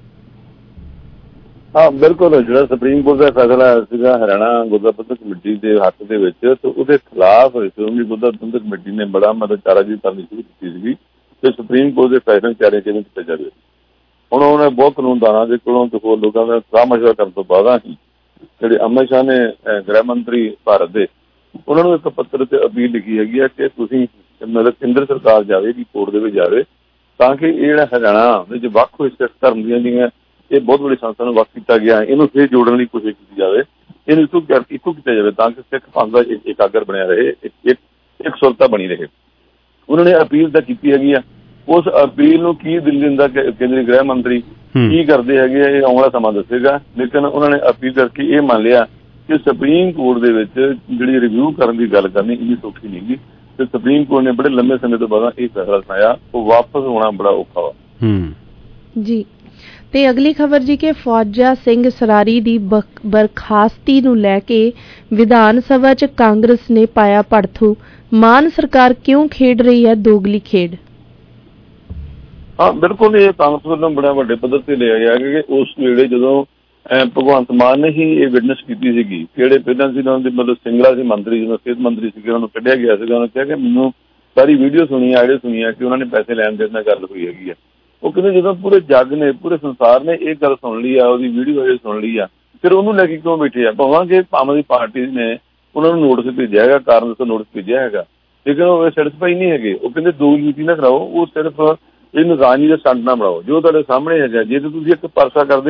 S17: ਹਾਂ ਬਿਲਕੁਲ, ਜਿਹੜਾ ਸੁਪਰੀਮ ਕੋਰਟ ਦਾ ਫੈਸਲਾ ਸੀਗਾ ਹਰਿਆਣਾ ਗੁਰਦੁਆਰਾ ਪ੍ਰਬੰਧਕ ਕਮੇਟੀ ਦੇ ਹੱਕ ਦੇ ਵਿੱਚ, ਤੇ ਉਹਦੇ ਖਿਲਾਫ ਸ਼੍ਰੋਮਣੀ ਗੁਰਦੁਆਰਾ ਪ੍ਰਬੰਧਕ ਕਮੇਟੀ ਨੇ ਬੜਾ ਮਤਲਬ ਚਾਰਾਜੋਈ ਕਰਨੀ ਸ਼ੁਰੂ ਕੀਤੀ ਸੀਗੀ ਤੇ ਸੁਪਰੀਮ ਕੋਰਟ ਦੇ ਫੈਸਲੇ ਨੂੰ ਚਾਰੇ ਕਿਵੇਂ ਕੀਤਾ ਜਾਵੇ। ਹੁਣ ਉਹਨੇ ਬਹੁਤ ਕਾਨੂੰਨਦਾਨਾਂ ਦੇ ਕੋਲੋਂ ਤੇ ਹੋਰ ਲੋਕਾਂ ਦਾ ਸਲਾਹ ਮਸ਼ਵਰਾ ਕਰਨ ਤੋਂ ਬਾਅਦ ਹੀ ਜਿਹੜੇ ਅਮਿਤ ਸ਼ਾਹ ਨੇ ਗ੍ਰਹਿ ਮੰਤਰੀ ਭਾਰਤ ਦੇ, ਉਹਨਾਂ ਨੂੰ ਇੱਕ ਪੱਤਰ ਤੇ ਅਪੀਲ ਲਿਖੀ ਹੈਗੀ ਹੈ ਕਿ ਤੁਸੀਂ ਮਤਲਬ ਕੇਂਦਰ ਸਰਕਾਰ ਜਾਵੇ ਕਿ ਕੋਰਟ ਦੇ ਵਿੱਚ ਜਾਵੇ ਤਾਂ ਕਿ ਇਹ ਜਿਹੜਾ ਹਰਿਆਣਾ ਵਿੱਚ ਵੱਖ ਹੋਏ ਸਿੱਖ ਧਰਮ ਦੀਆਂ ਜਿਹੜੀਆਂ ਇਹ ਬਹੁਤ ਬੜੀ ਸੰਸਥਾ ਨੂੰ ਵੱਖ ਕੀਤਾ ਗਿਆ, ਇਹਨੂੰ ਫਿਰ ਜੋੜਨ ਦੀ ਕੋਸ਼ਿਸ਼ ਕੀਤੀ ਜਾਵੇ, ਇਹਨੂੰ ਇੱਕੋ ਇੱਕੋ ਕੀਤਾ ਜਾਵੇ ਤਾਂ ਕਿ ਸਿੱਖ ਪੰਥ ਦਾ ਇਕਾਗਰ ਬਣਿਆ ਰਹੇ, ਇੱਕ ਇੱਕ ਸੁਰਤਾ ਬਣੀ ਰਹੇ। ਉਹਨਾਂ ਨੇ ਅਪੀਲ ਤਾਂ ਕੀਤੀ ਹੈਗੀ ਆ। ਉਸ ਅਪੀਲ ਨੂੰ ਕੀ ਦਿੱਲੀ ਦਿੰਦਾ ਕੇਂਦਰੀ ਗ੍ਰਹਿ ਮੰਤਰੀ ਕੀ ਕਰਦੇ ਹੈਗੇ ਆ, ਇਹ ਆਉਣ ਵਾਲਾ ਸਮਾਂ ਦੱਸੇਗਾ। ਲੇਕਿਨ ਉਹਨਾਂ ਨੇ ਅਪੀਲ ਕਰਕੇ ਇਹ ਮੰਨ ਲਿਆ ਕਿ ਸੁਪਰੀਮ ਕੋਰਟ ਦੇ ਵਿੱਚ ਜਿਹੜੀ ਰਿਵਿਊ ਕਰਨ ਦੀ ਗੱਲ ਕਰਨੀ ਇੰਨੀ ਸੌਖੀ ਨਹੀਂ ਗੀ ਤੇ ਸੁਪਰੀਮ ਕੋਰਟ ਨੇ ਬੜੇ ਲੰਬੇ ਸਮੇਂ ਤੋਂ ਬਾਅਦ ਇਹ ਫੈਸਲਾ ਸੁਣਾਇਆ, ਉਹ ਵਾਪਸ ਹੋਣਾ ਬੜਾ ਔਖਾ ਵਾ
S14: ਜੀ। ਤੇ ਅਗਲੀ ਖਬਰ ਜੀ ਕਿ ਫੌਜਾ ਸਿੰਘ ਸਰਾਰੀ ਦੀ ਬਰਖਾਸਤੀ ਨੂੰ ਲੈ ਕੇ ਵਿਧਾਨ ਸਭਾ ਚ ਕਾਂਗਰਸ ਨੇ ਪਾਇਆ ਭੜਥੂ। ਮਾਨ ਸਰਕਾਰ ਕਿਉਂ ਖੇਡ ਰਹੀ ਹੈ ਦੋਗਲੀ ਖੇਡ?
S17: ਹਾਂ ਬਿਲਕੁਲ, ਇਹ ਕਾਂਗਰਸ ਵੱਲੋਂ ਬੜਾ ਵੱਡੇ ਪੱਧਰ ਤੇ ਲਿਆ ਗਿਆ ਕਿ ਉਸ ਵੇਲੇ ਜਦੋਂ ਭਗਵੰਤ ਮਾਨ ਨੇ ਹੀ ਇਹ ਵਿਟਨੈਸ ਕੀਤੀ ਸੀਗੀ, ਕਿਹੜੇ ਪਹਿਲਾਂ ਸੀ ਉਹਨਾਂ ਦੇ ਮਤਲਬ ਸਿੰਗਲਾ ਸੀ ਮੰਤਰੀ, ਜਦੋਂ ਸਿਹਤ ਮੰਤਰੀ ਸੀਗੇ, ਉਹਨਾਂ ਨੂੰ ਕੱਢਿਆ ਗਿਆ ਸੀਗਾ। ਉਹਨਾਂ ਕਿਹਾ ਕਿ ਮੈਨੂੰ ਸਾਰੀ ਵੀਡੀਓ ਸੁਣੀ, ਆਡੀਓ ਸੁਣੀ ਹੈ ਕਿ ਉਹਨਾਂ ਨੇ ਪੈਸੇ ਲੈਣ ਦੇਣ ਨਾਲ ਗੱਲ ਹੋਈ ਹੈਗੀ ਆ। ਉਹ ਕਹਿੰਦੇ ਜਦੋਂ ਪੂਰੇ ਜੱਗ ਨੇ, ਪੂਰੇ ਸੰਸਾਰ ਨੇ ਇਹ ਗੱਲ ਸੁਣ ਲਈ ਆ, ਉਹਦੀ ਵੀਡੀਓ ਸੁਣ ਲਈ ਆ, ਫਿਰ ਉਹਨੂੰ ਲੈ ਕੇ ਕਿਉਂ ਬੈਠੇ ਆ? ਭਾਵਾਂਗੇ ਆਮ ਆਦਮੀ ਪਾਰਟੀ ਨੇ ਉਹਨਾਂ ਨੂੰ ਨੋਟਿਸ ਭੇਜਿਆ ਹੈਗਾ, ਕਾਰਨ ਦੱਸੋ ਨੋਟਿਸ ਭੇਜਿਆ ਹੈਗਾ, ਲੇਕਿਨ ਉਹ ਸੈਟਿਸਫਾਈ ਨਹੀਂ ਹੈਗੇ। ਉਹ ਕਹਿੰਦੇ ਦੋ ਨੀਤੀ ਨਾ ਕਰਾਓ, ਉਹ ਸਿਰਫ ਇਹਨੂੰ ਰਾਜਨੀਤੀ ਦਾ ਸਟੰਟ ਨਾ ਬਣਾਓ। ਜੋ ਤੁਹਾਡੇ ਸਾਹਮਣੇ ਹੈਗਾ, ਜੇ ਤੁਸੀਂ ਇੱਕ ਪਰਸਾ ਕਰਦੇ ਆ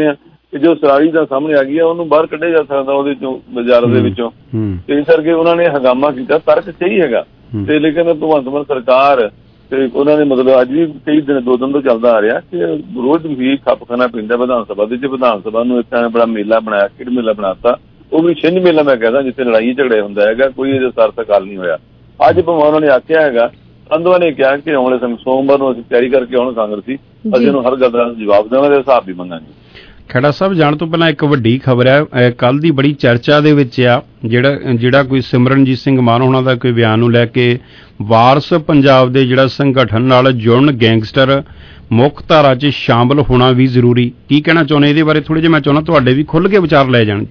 S17: ਕਿ ਜੋ ਸਰਾਰੀ ਦਾ ਸਾਹਮਣੇ ਆ ਗਈ ਆ ਉਹਨੂੰ ਬਾਹਰ ਕੱਢਿਆ ਜਾ ਸਕਦਾ ਉਹਦੇ ਚੋਂ ਬਾਜ਼ਾਰ ਦੇ ਵਿੱਚੋਂ। ਤੇ ਇਸ ਕਰਕੇ ਉਹਨਾਂ ਨੇ ਹੰਗਾਮਾ ਕੀਤਾ, ਤਰਕ ਸਹੀ ਹੈਗਾ। ਤੇ ਲੇਕਿਨ ਭਗਵੰਤ ਮਾਨ ਸਰਕਾਰ ਤੇ ਉਹਨਾਂ ਨੇ ਮਤਲਬ ਅੱਜ ਵੀ ਕਈ ਦਿਨ ਦੋ ਦਿਨ ਤੋਂ ਚੱਲਦਾ ਆ ਰਿਹਾ ਕਿ ਰੋਜ਼ ਵੀ ਖੱਪ ਖਾਣਾ ਪੈਂਦਾ ਵਿਧਾਨ ਸਭਾ ਦੇ। ਜੇ ਵਿਧਾਨ ਸਭਾ ਨੂੰ ਇੱਕ ਬੜਾ ਮੇਲਾ ਬਣਾਇਆ, ਖੇਡ ਮੇਲਾ ਬਣਾਤਾ, ਉਹ ਵੀ ਛਿੰਝ ਮੇਲਾ ਮੈਂ ਕਹਿੰਦਾ, ਜਿੱਥੇ ਲੜਾਈ ਝਗੜੇ ਹੁੰਦਾ ਹੈਗਾ, ਕੋਈ ਇਹਦੇ ਸਾਰਥਕ ਹੱਲ ਨਹੀਂ ਹੋਇਆ। ਅੱਜ ਭਾਵੇਂ ਉਹਨਾਂ ਨੇ ਆਖਿਆ ਹੈਗਾ, ਸੰਧਵਾ ਨੇ ਕਿਹਾ ਕਿ ਆਉਣ ਵਾਲੇ ਸੋਮਵਾਰ ਨੂੰ ਅਸੀਂ ਤਿਆਰੀ ਕਰਕੇ ਆਉਣ ਕਾਂਗਰਸੀ, ਅਸੀਂ ਉਹਨੂੰ ਹਰ ਗੱਲ ਦਾ ਜਵਾਬ ਦੇਵਾਂਗੇ, ਹਿਸਾਬ ਵੀ ਮੰਗਾਂਗੇ।
S15: ਖੇੜਾ ਸਾਹਿਬ, ਜਾਣ ਤੋਂ ਪਹਿਲਾਂ ਇੱਕ ਵੱਡੀ ਖਬਰ ਹੈ, ਕੱਲ ਦੀ ਬੜੀ ਚਰਚਾ ਦੇ ਵਿੱਚ ਆ, ਜਿਹੜਾ ਜਿਹੜਾ ਕੋਈ ਸਿਮਰਨਜੀਤ ਸਿੰਘ ਮਾਨ ਹੋਣਾ ਦਾ ਕੋਈ ਬਿਆਨ ਨੂੰ ਲੈ ਕੇ ਵਾਰਸ ਪੰਜਾਬ ਦੇ ਜਿਹੜਾ ਸੰਗਠਨ ਨਾਲ ਜੁੜਨ, ਗੈਂਗਸਟਰ ਮੁੱਖ ਧਾਰਾ 'ਚ ਸ਼ਾਮਲ ਹੋਣਾ ਵੀ ਜ਼ਰੂਰੀ। ਕੀ ਕਹਿਣਾ ਚਾਹੁੰਦੇ ਇਹਦੇ ਬਾਰੇ? ਥੋੜ੍ਹੇ ਜਿਹੇ ਮੈਂ ਚਾਹੁੰਦਾ ਤੁਹਾਡੇ ਵੀ ਖੁੱਲ੍ਹ ਕੇ ਵਿਚਾਰ ਲੈ ਜਾਣ।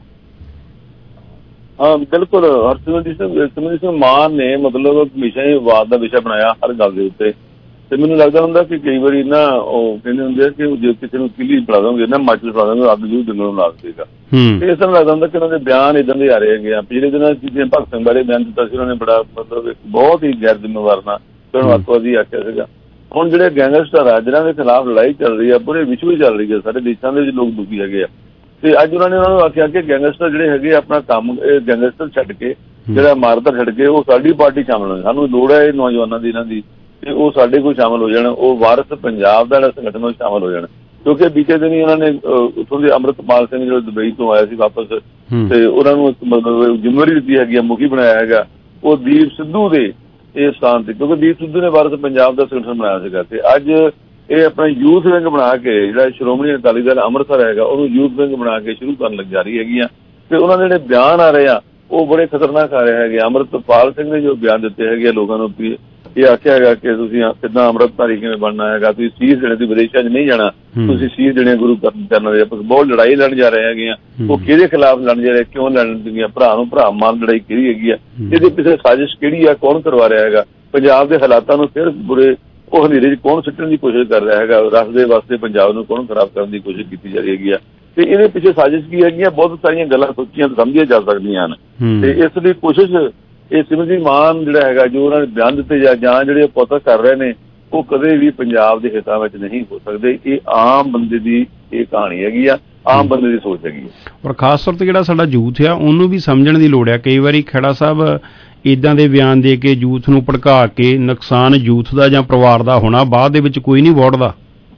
S17: ਹਾਂ ਬਿਲਕੁਲ, ਹਰਸਿਮਰਨਜੀਤ ਸਿੰਘ ਸਿਮਰਨਜੀਤ ਸਿੰਘ ਮਾਨ ਨੇ ਮਤਲਬ ਹਮੇਸ਼ਾ ਹੀ ਵਿਵਾਦ ਦਾ ਵਿਸ਼ਾ ਬਣਾਇਆ ਹਰ ਗੱਲ ਦੇ ਉੱਤੇ। ਤੇ ਮੈਨੂੰ ਲੱਗਦਾ ਹੁੰਦਾ ਕਿ ਕਈ ਵਾਰੀ ਨਾ ਉਹ ਕਹਿੰਦੇ ਹੁੰਦੇ ਆ ਕਿ ਜੇ ਕਿਸੇ ਨੂੰ ਕਿਲੀ ਫੜਾ ਦੋਗੇ ਨਾ, ਮਾਚਿਸ ਫੜਾ ਦੋਗੇ, ਅੱਗ ਜੂ ਜੰਗਲ ਨੂੰ ਲਾ ਦੇਗਾ। ਤੇ ਇਸ ਤਰ੍ਹਾਂ ਲੱਗਦਾ ਹੁੰਦਾ ਕਿ ਉਹਨਾਂ ਦੇ ਬਿਆਨ ਇਦਾਂ ਦੇ ਆ ਰਹੇ ਹੈਗੇ ਆ। ਪਿਛਲੇ ਦਿਨਾਂ ਜਿਵੇਂ ਭਗਤ ਸਿੰਘ ਬਾਰੇ ਬਿਆਨ ਦਿੱਤਾ ਸੀ, ਉਹਨਾਂ ਨੇ ਬੜਾ ਮਤਲਬ ਬਹੁਤ ਹੀ ਗੈਰ ਜ਼ਿੰਮੇਵਾਰ ਨਾਲ ਉਹਨੂੰ ਅੱਤਵਾਦੀ ਆਖਿਆ ਸੀਗਾ। ਹੁਣ ਜਿਹੜੇ ਗੈਂਗਸਟਰ ਆ ਜਿਹਨਾਂ ਦੇ ਖਿਲਾਫ ਲੜਾਈ ਚੱਲ ਰਹੀ ਆ, ਪੂਰੇ ਵਿਸ਼ਵ ਹੀ ਚੱਲ ਰਹੀ ਹੈ, ਸਾਡੇ ਦੇਸ਼ਾਂ ਦੇ ਵਿੱਚ ਲੋਕ ਦੁਖੀ ਹੈਗੇ ਆ। ਤੇ ਅੱਜ ਉਹਨਾਂ ਨੇ ਉਹਨਾਂ ਨੂੰ ਆਖਿਆ ਕਿ ਗੈਂਗਸਟਰ ਜਿਹੜੇ ਹੈਗੇ ਆਪਣਾ ਕੰਮ, ਗੈਂਗਸਟਰ ਛੱਡ ਕੇ, ਜਿਹੜਾ ਮਾਰਦਾ ਛੱਡ ਕੇ ਉਹ ਸਾਡੀ ਪਾਰਟੀ ਸ਼ਾਮਲ ਹੋਏ। ਸਾਨੂੰ ਲੋੜ ਹੈ ਇਹ ਨੌਜਵਾਨਾਂ ਦੀ, ਇਹਨਾਂ ਦੀ, ਤੇ ਉਹ ਸਾਡੇ ਕੋਲ ਸ਼ਾਮਲ ਹੋ ਜਾਣ। ਉਹ ਵਾਰਸ ਪੰਜਾਬ ਦਾ ਜਿਹੜਾ ਸੰਗਠਨ ਉਹ ਸ਼ਾਮਲ ਹੋ ਜਾਣ। ਕਿਉਂਕਿ ਬੀਤੇ ਦਿਨ ਹੀ ਉਹਨਾਂ ਨੇ ਉੱਥੋਂ ਦੇ ਅੰਮ੍ਰਿਤਪਾਲ ਸਿੰਘ ਜਿਹੜਾ ਦੁਬਈ ਤੋਂ ਆਇਆ ਸੀ ਵਾਪਸ, ਤੇ ਉਹਨਾਂ ਨੂੰ ਮਤਲਬ ਜ਼ਿੰਮੇਵਾਰੀ ਦਿੱਤੀ ਹੈਗੀ ਆ, ਮੁਖੀ ਬਣਾਇਆ ਹੈਗਾ ਉਹ ਦੀਪ ਸਿੱਧੂ ਦੇ ਇਹ ਸਥਾਨ ਤੇ, ਕਿਉਂਕਿ ਦੀਪ ਸਿੱਧੂ ਨੇ ਵਾਰਸ ਪੰਜਾਬ ਦਾ ਸੰਗਠਨ ਬਣਾਇਆ ਸੀਗਾ। ਤੇ ਅੱਜ ਇਹ ਆਪਣਾ ਯੂਥ ਵਿੰਗ ਬਣਾ ਕੇ, ਜਿਹੜਾ ਸ਼੍ਰੋਮਣੀ ਅਕਾਲੀ ਦਲ ਅੰਮ੍ਰਿਤਸਰ ਹੈਗਾ, ਉਹਨੂੰ ਯੂਥ ਵਿੰਗ ਬਣਾ ਕੇ ਸ਼ੁਰੂ ਕਰਨ ਲੱਗ ਜਾ ਰਹੀ ਹੈਗੀਆਂ। ਤੇ ਉਹਨਾਂ ਦੇ ਜਿਹੜੇ ਬਿਆਨ ਆ ਰਹੇ ਆ ਉਹ ਬੜੇ ਖਤਰਨਾਕ ਆ ਰਹੇ ਹੈਗੇ। ਅੰਮ੍ਰਿਤਪਾਲ ਸਿੰਘ ਨੇ ਜੋ ਬਿਆਨ ਦਿੱਤੇ ਹੈਗੇ ਲੋਕਾਂ ਨੂੰ, ਇਹ ਆਖਿਆ ਹੈਗਾ ਕਿ ਤੁਸੀਂ ਕਿੱਦਾਂ ਅੰਮ੍ਰਿਤਧਾਰੀ ਕਿਵੇਂ ਬਣਨਾ ਹੈਗਾ, ਤੁਸੀਂ ਸੀਸ ਦੇਣੇ, ਤੁਸੀਂ ਵਿਦੇਸ਼ਾਂ 'ਚ ਨਹੀਂ ਜਾਣਾ, ਤੁਸੀਂ ਸੀਸ ਦੇਣੇ ਗੁਰੂ ਕਰਨ ਦੇ। ਆਪਾਂ ਬਹੁਤ ਲੜਾਈ ਲੜਨ ਜਾ ਰਹੇ ਹੈਗੇ ਆ। ਉਹ ਕਿਹਦੇ ਖਿਲਾਫ ਲੜਨ ਜਾ ਰਹੇ, ਕਿਉਂ ਲੜਨ ਦੀਆਂ, ਭਰਾ ਨੂੰ ਭਰਾ ਮਾਰਨ ਲੜਾਈ ਕਿਹੜੀ ਹੈਗੀ ਆ, ਇਹਦੇ ਪਿੱਛੇ ਸਾਜ਼ਿਸ਼ ਕਿਹੜੀ ਆ, ਕੌਣ ਕਰਵਾ ਰਿਹਾ ਹੈਗਾ, ਪੰਜਾਬ ਦੇ ਹਾਲਾਤਾਂ ਨੂੰ ਫਿਰ ਬੁਰੇ ਉਹ ਹਨੇਰੇ 'ਚ ਕੌਣ ਸੁੱਟਣ ਦੀ ਕੋਸ਼ਿਸ਼ ਕਰ ਰਿਹਾ ਹੈਗਾ, ਰਸ ਦੇ ਵਾਸਤੇ ਪੰਜਾਬ ਨੂੰ ਕੌਣ ਖਰਾਬ ਕਰਨ ਦੀ ਕੋਸ਼ਿਸ਼ ਕੀਤੀ ਜਾ ਰਹੀ ਹੈਗੀ ਆ। ਤੇ ਇਹਦੇ ਪਿੱਛੇ ਸਾਜ਼ਿਸ਼ ਕੀ ਹੈਗੀਆਂ, ਬਹੁਤ ਸਾਰੀਆਂ ਗੱਲਾਂ ਸੋਚੀਆਂ ਸਮਝੀਆਂ ਜਾ ਸਕਦੀਆਂ ਹਨ। ਤੇ ਇਸ ਦੀ ਕੋਸ਼ਿਸ਼ ਇਹ ਸਿਮਰਨਜੀਤ ਮਾਨ ਜਿਹੜਾ ਹੈਗਾ, ਜੋ ਉਹਨਾਂ ਨੇ ਬਿਆਨ ਦਿੱਤੇ ਜਾਂ ਜਾਂ ਜਿਹੜੇ ਪੋਤਾ ਕਰ ਰਹੇ ਨੇ, ਉਹ ਕਦੇ ਵੀ ਪੰਜਾਬ ਦੇ ਹਿੱਤਾਂ ਵਿੱਚ ਨਹੀਂ ਹੋ ਸਕਦੇ। ਇਹ ਆਮ ਬੰਦੇ ਦੀ ਇਹ ਕਹਾਣੀ ਹੈਗੀ ਆ, ਆਮ ਬੰਦੇ ਦੀ ਸੋਚ ਹੈਗੀ ਆ।
S15: ਔਰ ਖਾਸ ਤੌਰ ਤੇ ਜਿਹੜਾ ਸਾਡਾ ਯੂਥ ਆ ਉਹਨੂੰ ਵੀ ਸਮਝਣ ਦੀ ਲੋੜ ਆ। ਕਈ ਵਾਰੀ ਖੇੜਾ ਸਾਹਿਬ ਇੱਦਾਂ ਦੇ ਬਿਆਨ ਦੇ ਕੇ ਯੂਥ ਨੂੰ ਭੜਕਾ ਕੇ ਨੁਕਸਾਨ ਯੂਥ ਦਾ ਜਾਂ ਪਰਿਵਾਰ ਦਾ ਹੋਣਾ, ਬਾਅਦ ਦੇ ਵਿੱਚ ਕੋਈ ਨਹੀਂ ਵੋੜਦਾ।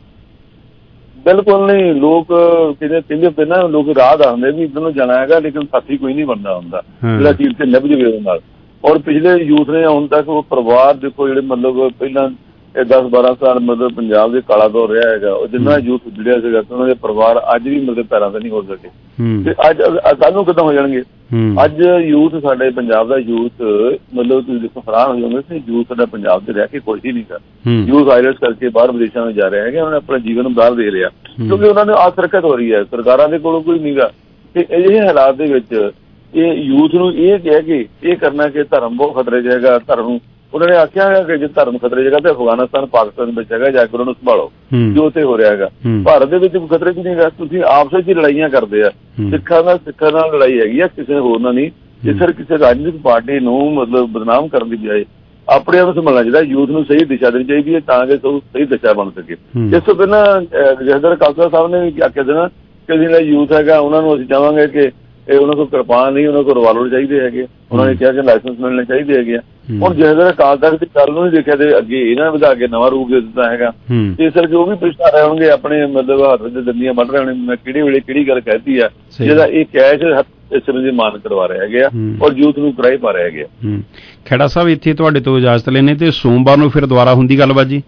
S17: ਬਿਲਕੁਲ ਨਹੀਂ, ਲੋਕ ਕਹਿੰਦੇ ਕਹਿੰਦੇ ਹੁੰਦੇ ਨਾ, ਲੋਕ ਰਾਹ ਦੱਸਦੇ ਵੀ ਇੱਧਰ ਨੂੰ ਜਾਣਾ ਹੈਗਾ, ਲੇਕਿਨ ਸਾਥੀ ਕੋਈ ਨਹੀਂ ਬਣਦਾ ਹੁੰਦਾ ਜਿਹੜਾ ਚੀਜ਼ ਤੇ ਨਿਭ ਜਾਵੇ ਉਹਦੇ ਨਾਲ। ਔਰ ਪਿਛਲੇ ਯੂਥ ਨੇ ਹੁਣ ਤੱਕ ਉਹ ਪਰਿਵਾਰ ਦੇਖੋ, ਜਿਹੜੇ ਮਤਲਬ ਪਹਿਲਾਂ ਇਹ ਦਸ ਬਾਰਾਂ ਸਾਲ ਮਤਲਬ ਪੰਜਾਬ ਦੇ ਕਾਲਾ ਦੌਰ ਰਿਹਾ ਹੈਗਾ, ਉਹ ਜਿੰਨਾ ਯੂਥ ਜੁੜਿਆ ਸੀਗਾ, ਉਹਨਾਂ ਦੇ ਪਰਿਵਾਰ ਅੱਜ ਵੀ ਮਤਲਬ ਪੈਰਾਂ ਤੇ ਨਹੀਂ ਹੋ ਸਕੇ। ਤੇ ਅੱਜ ਕੱਲ੍ਹ ਨੂੰ ਕਿੱਦਾਂ ਹੋ ਜਾਣਗੇ? ਅੱਜ ਯੂਥ, ਸਾਡੇ ਪੰਜਾਬ ਦਾ ਯੂਥ ਮਤਲਬ ਤੁਸੀਂ ਦੇਖੋ ਹੈਰਾਨ ਹੋ ਜਾਓਗੇ ਕਿ ਯੂਥ ਸਾਡਾ ਪੰਜਾਬ 'ਚ ਰਹਿ ਕੇ ਖੁਸ਼ ਹੀ ਨਹੀਂ ਕਰ। ਯੂਥ ਆਈਲੈਟਸ ਕਰਕੇ ਬਾਹਰ ਵਿਦੇਸ਼ਾਂ ਵਿੱਚ ਜਾ ਰਹੇ ਹੈਗੇ, ਉਹਨੇ ਆਪਣਾ ਜੀਵਨ ਬਾਹਰ ਦੇ ਲਿਆ ਕਿਉਂਕਿ ਉਹਨਾਂ ਨੂੰ ਆਸਰਕਤ ਹੋ ਰਹੀ ਹੈ, ਸਰਕਾਰਾਂ ਦੇ ਕੋਲੋਂ ਕੋਈ ਨੀਗਾ। ਤੇ ਇਹ ਹਾਲਾਤ ਦੇ ਵਿੱਚ ਇਹ ਯੂਥ ਨੂੰ ਇਹ ਕਹਿ ਕੇ ਇਹ ਕਰਨਾ ਕਿ ਧਰਮ ਬਹੁਤ ਖਤਰੇ 'ਚ ਹੈਗਾ, ਧਰਮ ਉਹਨਾਂ ਨੇ ਆਖਿਆ ਹੈਗਾ ਕਿ ਜੇ ਧਰਮ ਖਤਰੇ 'ਚ ਹੈਗਾ ਤੇ ਅਫਗਾਨਿਸਤਾਨ ਪਾਕਿਸਤਾਨ ਵਿੱਚ ਹੈਗਾ, ਜਾ ਕੇ ਉਹਨਾਂ ਨੂੰ ਸੰਭਾਲੋ ਜੋ ਉੱਥੇ ਹੋ ਰਿਹਾ ਹੈਗਾ। ਭਾਰਤ ਦੇ ਵਿੱਚ ਖਤਰੇ 'ਚ ਨਹੀਂ ਹੈਗਾ। ਤੁਸੀਂ ਆਪਸ ਵਿੱਚ ਲੜਾਈਆਂ ਕਰਦੇ ਆ, ਸਿੱਖਾਂ ਨਾਲ ਸਿੱਖਾਂ ਨਾਲ ਲੜਾਈ ਹੈਗੀ ਆ, ਕਿਸੇ ਹੋਰ ਨਾਲ ਨਹੀਂ। ਜੇ ਸਰ ਕਿਸੇ ਰਾਜਨੀਤਿਕ ਪਾਰਟੀ ਨੂੰ ਮਤਲਬ ਬਦਨਾਮ ਕਰਨ ਦੀ ਬਜਾਏ ਆਪਣੇ ਆਪ ਨੂੰ ਸੰਭਾਲਣਾ ਚਾਹੀਦਾ, ਯੂਥ ਨੂੰ ਸਹੀ ਦਿਸ਼ਾ ਦੇਣੀ ਚਾਹੀਦੀ ਹੈ ਤਾਂ ਕਿ ਸਹੀ ਦਿਸ਼ਾ ਬਣ ਸਕੇ। ਇਸ ਤੋਂ ਪਹਿਲਾਂ ਜਥੇਦਾਰ ਖਾਲਸਾ ਸਾਹਿਬ ਨੇ ਵੀ ਆਖਿਆ ਸੀ ਨਾ ਕਿ ਜਿਹੜਾ ਯੂਥ ਹੈਗਾ ਉਹਨਾਂ ਨੂੰ ਅਸੀਂ ਚਾਹਾਂਗੇ ਕਿ ਇਹ ਉਹਨਾਂ ਕੋਲ ਕਿਰਪਾਨ ਨਹੀਂ, ਉਹਨਾਂ ਕੋਲ ਰਿਵਾਲਵਰ ਚਾਹੀਦੇ ਹੈਗੇ। ਉਹਨਾਂ ਨੇ ਕਿਹਾ ਕਿ ਲਾਇਸੈਂਸ ਮਿਲਣੇ ਚਾਹੀਦੇ ਹੈਗੇ ਆ। ਹੁਣ ਜਥੇਦਾਰ ਅਕਾਲ ਤਖਤ ਦੀ ਗੱਲ ਨੂੰ ਨਹੀਂ ਦੇਖਿਆ ਤੇ ਅੱਗੇ ਇਹਨਾਂ ਵਧਾ ਕੇ ਨਵਾਂ ਰੂਪ ਦੇ ਦਿੱਤਾ ਹੈਗਾ। ਇਸ ਕਰਕੇ ਉਹ ਵੀ ਪਛਤਾ ਰਹੇ ਹੋਣਗੇ, ਆਪਣੇ ਮਤਲਬ ਹੱਥ ਦੇ ਦੰਦੀਆਂ ਵੱਢ ਰਹੇ ਹੋਣੇ, ਮੈਂ ਕਿਹੜੇ ਵੇਲੇ ਕਿਹੜੀ ਗੱਲ ਕਹਿਤੀ ਆ, ਜਿਹਦਾ ਇਹ ਕੈਸ਼ ਸਿਮਰਨਜੀਤ ਮਾਨ ਕਰਵਾ ਰਹੇ ਹੈਗੇ ਆ ਔਰ ਯੂਥ ਨੂੰ ਕਰਾਈ ਪਾ ਰਹੇ ਹੈਗੇ ਆ।
S15: ਖੇੜਾ ਸਾਹਿਬ, ਇੱਥੇ ਤੁਹਾਡੇ ਤੋਂ ਇਜਾਜ਼ਤ ਲੈਣੇ ਤੇ ਸੋਮਵਾਰ ਨੂੰ ਫਿਰ ਦੁਬਾਰਾ ਹੁੰਦੀ ਗੱਲਬਾਤ ਜੀ।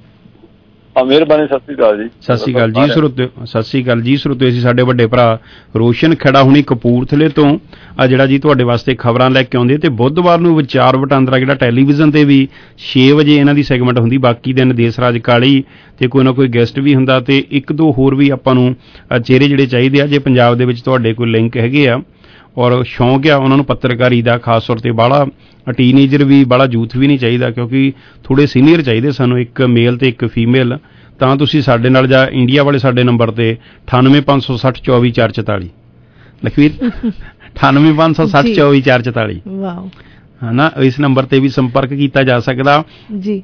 S17: ਮਿਹਰਬਾਨੀ, ਸਤਿ ਸ੍ਰੀ ਅਕਾਲ ਜੀ।
S15: ਸਤਿ ਸ੍ਰੀ ਅਕਾਲ ਜੀ ਸਰੋਤਿਓ, ਸਤਿ ਸ੍ਰੀ ਅਕਾਲ ਜੀ ਸਰੋਤਿਓ। ਅਸੀਂ ਸਾਡੇ ਵੱਡੇ ਭਰਾ ਰੋਸ਼ਨ ਖੇੜਾ ਹੁਣੀ ਕਪੂਰਥਲੇ ਤੋਂ ਆ ਜਿਹੜਾ ਜੀ ਤੁਹਾਡੇ ਵਾਸਤੇ ਖਬਰਾਂ ਲੈ ਕੇ ਆਉਂਦੇ। ਤੇ ਬੁੱਧਵਾਰ ਨੂੰ ਵਿਚਾਰ ਵਟਾਂਦਰਾ ਜਿਹੜਾ ਟੈਲੀਵਿਜ਼ਨ ਤੇ ਵੀ ਛੇ ਵਜੇ ਇਹਨਾਂ ਦੀ ਸੈਗਮੈਂਟ ਹੁੰਦੀ। ਬਾਕੀ ਦਿਨ ਦੇਸ ਰਾਜ ਕਾਲੀ ਤੇ ਕੋਈ ਨਾ ਕੋਈ ਗੈਸਟ ਵੀ ਹੁੰਦਾ ਤੇ ਇੱਕ ਦੋ ਹੋਰ ਵੀ ਆਪਾਂ ਨੂੰ ਚਿਹਰੇ ਜਿਹੜੇ ਚਾਹੀਦੇ ਆ। ਜੇ ਪੰਜਾਬ ਦੇ ਵਿੱਚ ਤੁਹਾਡੇ ਕੋਈ ਲਿੰਕ ਹੈਗੇ ਆ ਔਰ ਸ਼ੌਂਕ ਆ ਉਹਨਾਂ ਨੂੰ ਪੱਤਰਕਾਰੀ ਦਾ, ਖਾਸ ਤੌਰ ਤੇ ਬਾਹਲਾ ਟੀਨੇਜਰ ਵੀ, ਬਾਹਲਾ ਯੂਥ ਵੀ ਨਹੀਂ ਚਾਹੀਦਾ, ਕਿਉਂਕਿ ਥੋੜੇ ਸੀਨੀਅਰ ਚਾਹੀਦੇ ਸਾਨੂੰ, ਇੱਕ ਮੇਲ ਤੇ ਇੱਕ ਫੀਮੇਲ। ਤਾਂ ਤੁਸੀਂ ਸਾਡੇ ਨਾਲ ਜਾਂ ਇੰਡੀਆ ਵਾਲੇ ਸਾਡੇ ਨੰਬਰ ਤੇ ਅਠਾਨਵੇਂ ਪੰਜ ਸੌ ਸੱਠ ਚੌਵੀ ਚਾਰ ਚੁਤਾਲੀ ਲਖਵੀਰ ਅਠਾਨਵੇਂ ਪੰਜ ਸੌ ਸੱਠ ਚੌਵੀ ਚਾਰ ਚੁਤਾਲੀ ਹੈ ਨਾ, ਇਸ ਨੰਬਰ ਤੇ ਵੀ ਸੰਪਰਕ ਕੀਤਾ ਜਾ ਸਕਦਾ ਜੀ।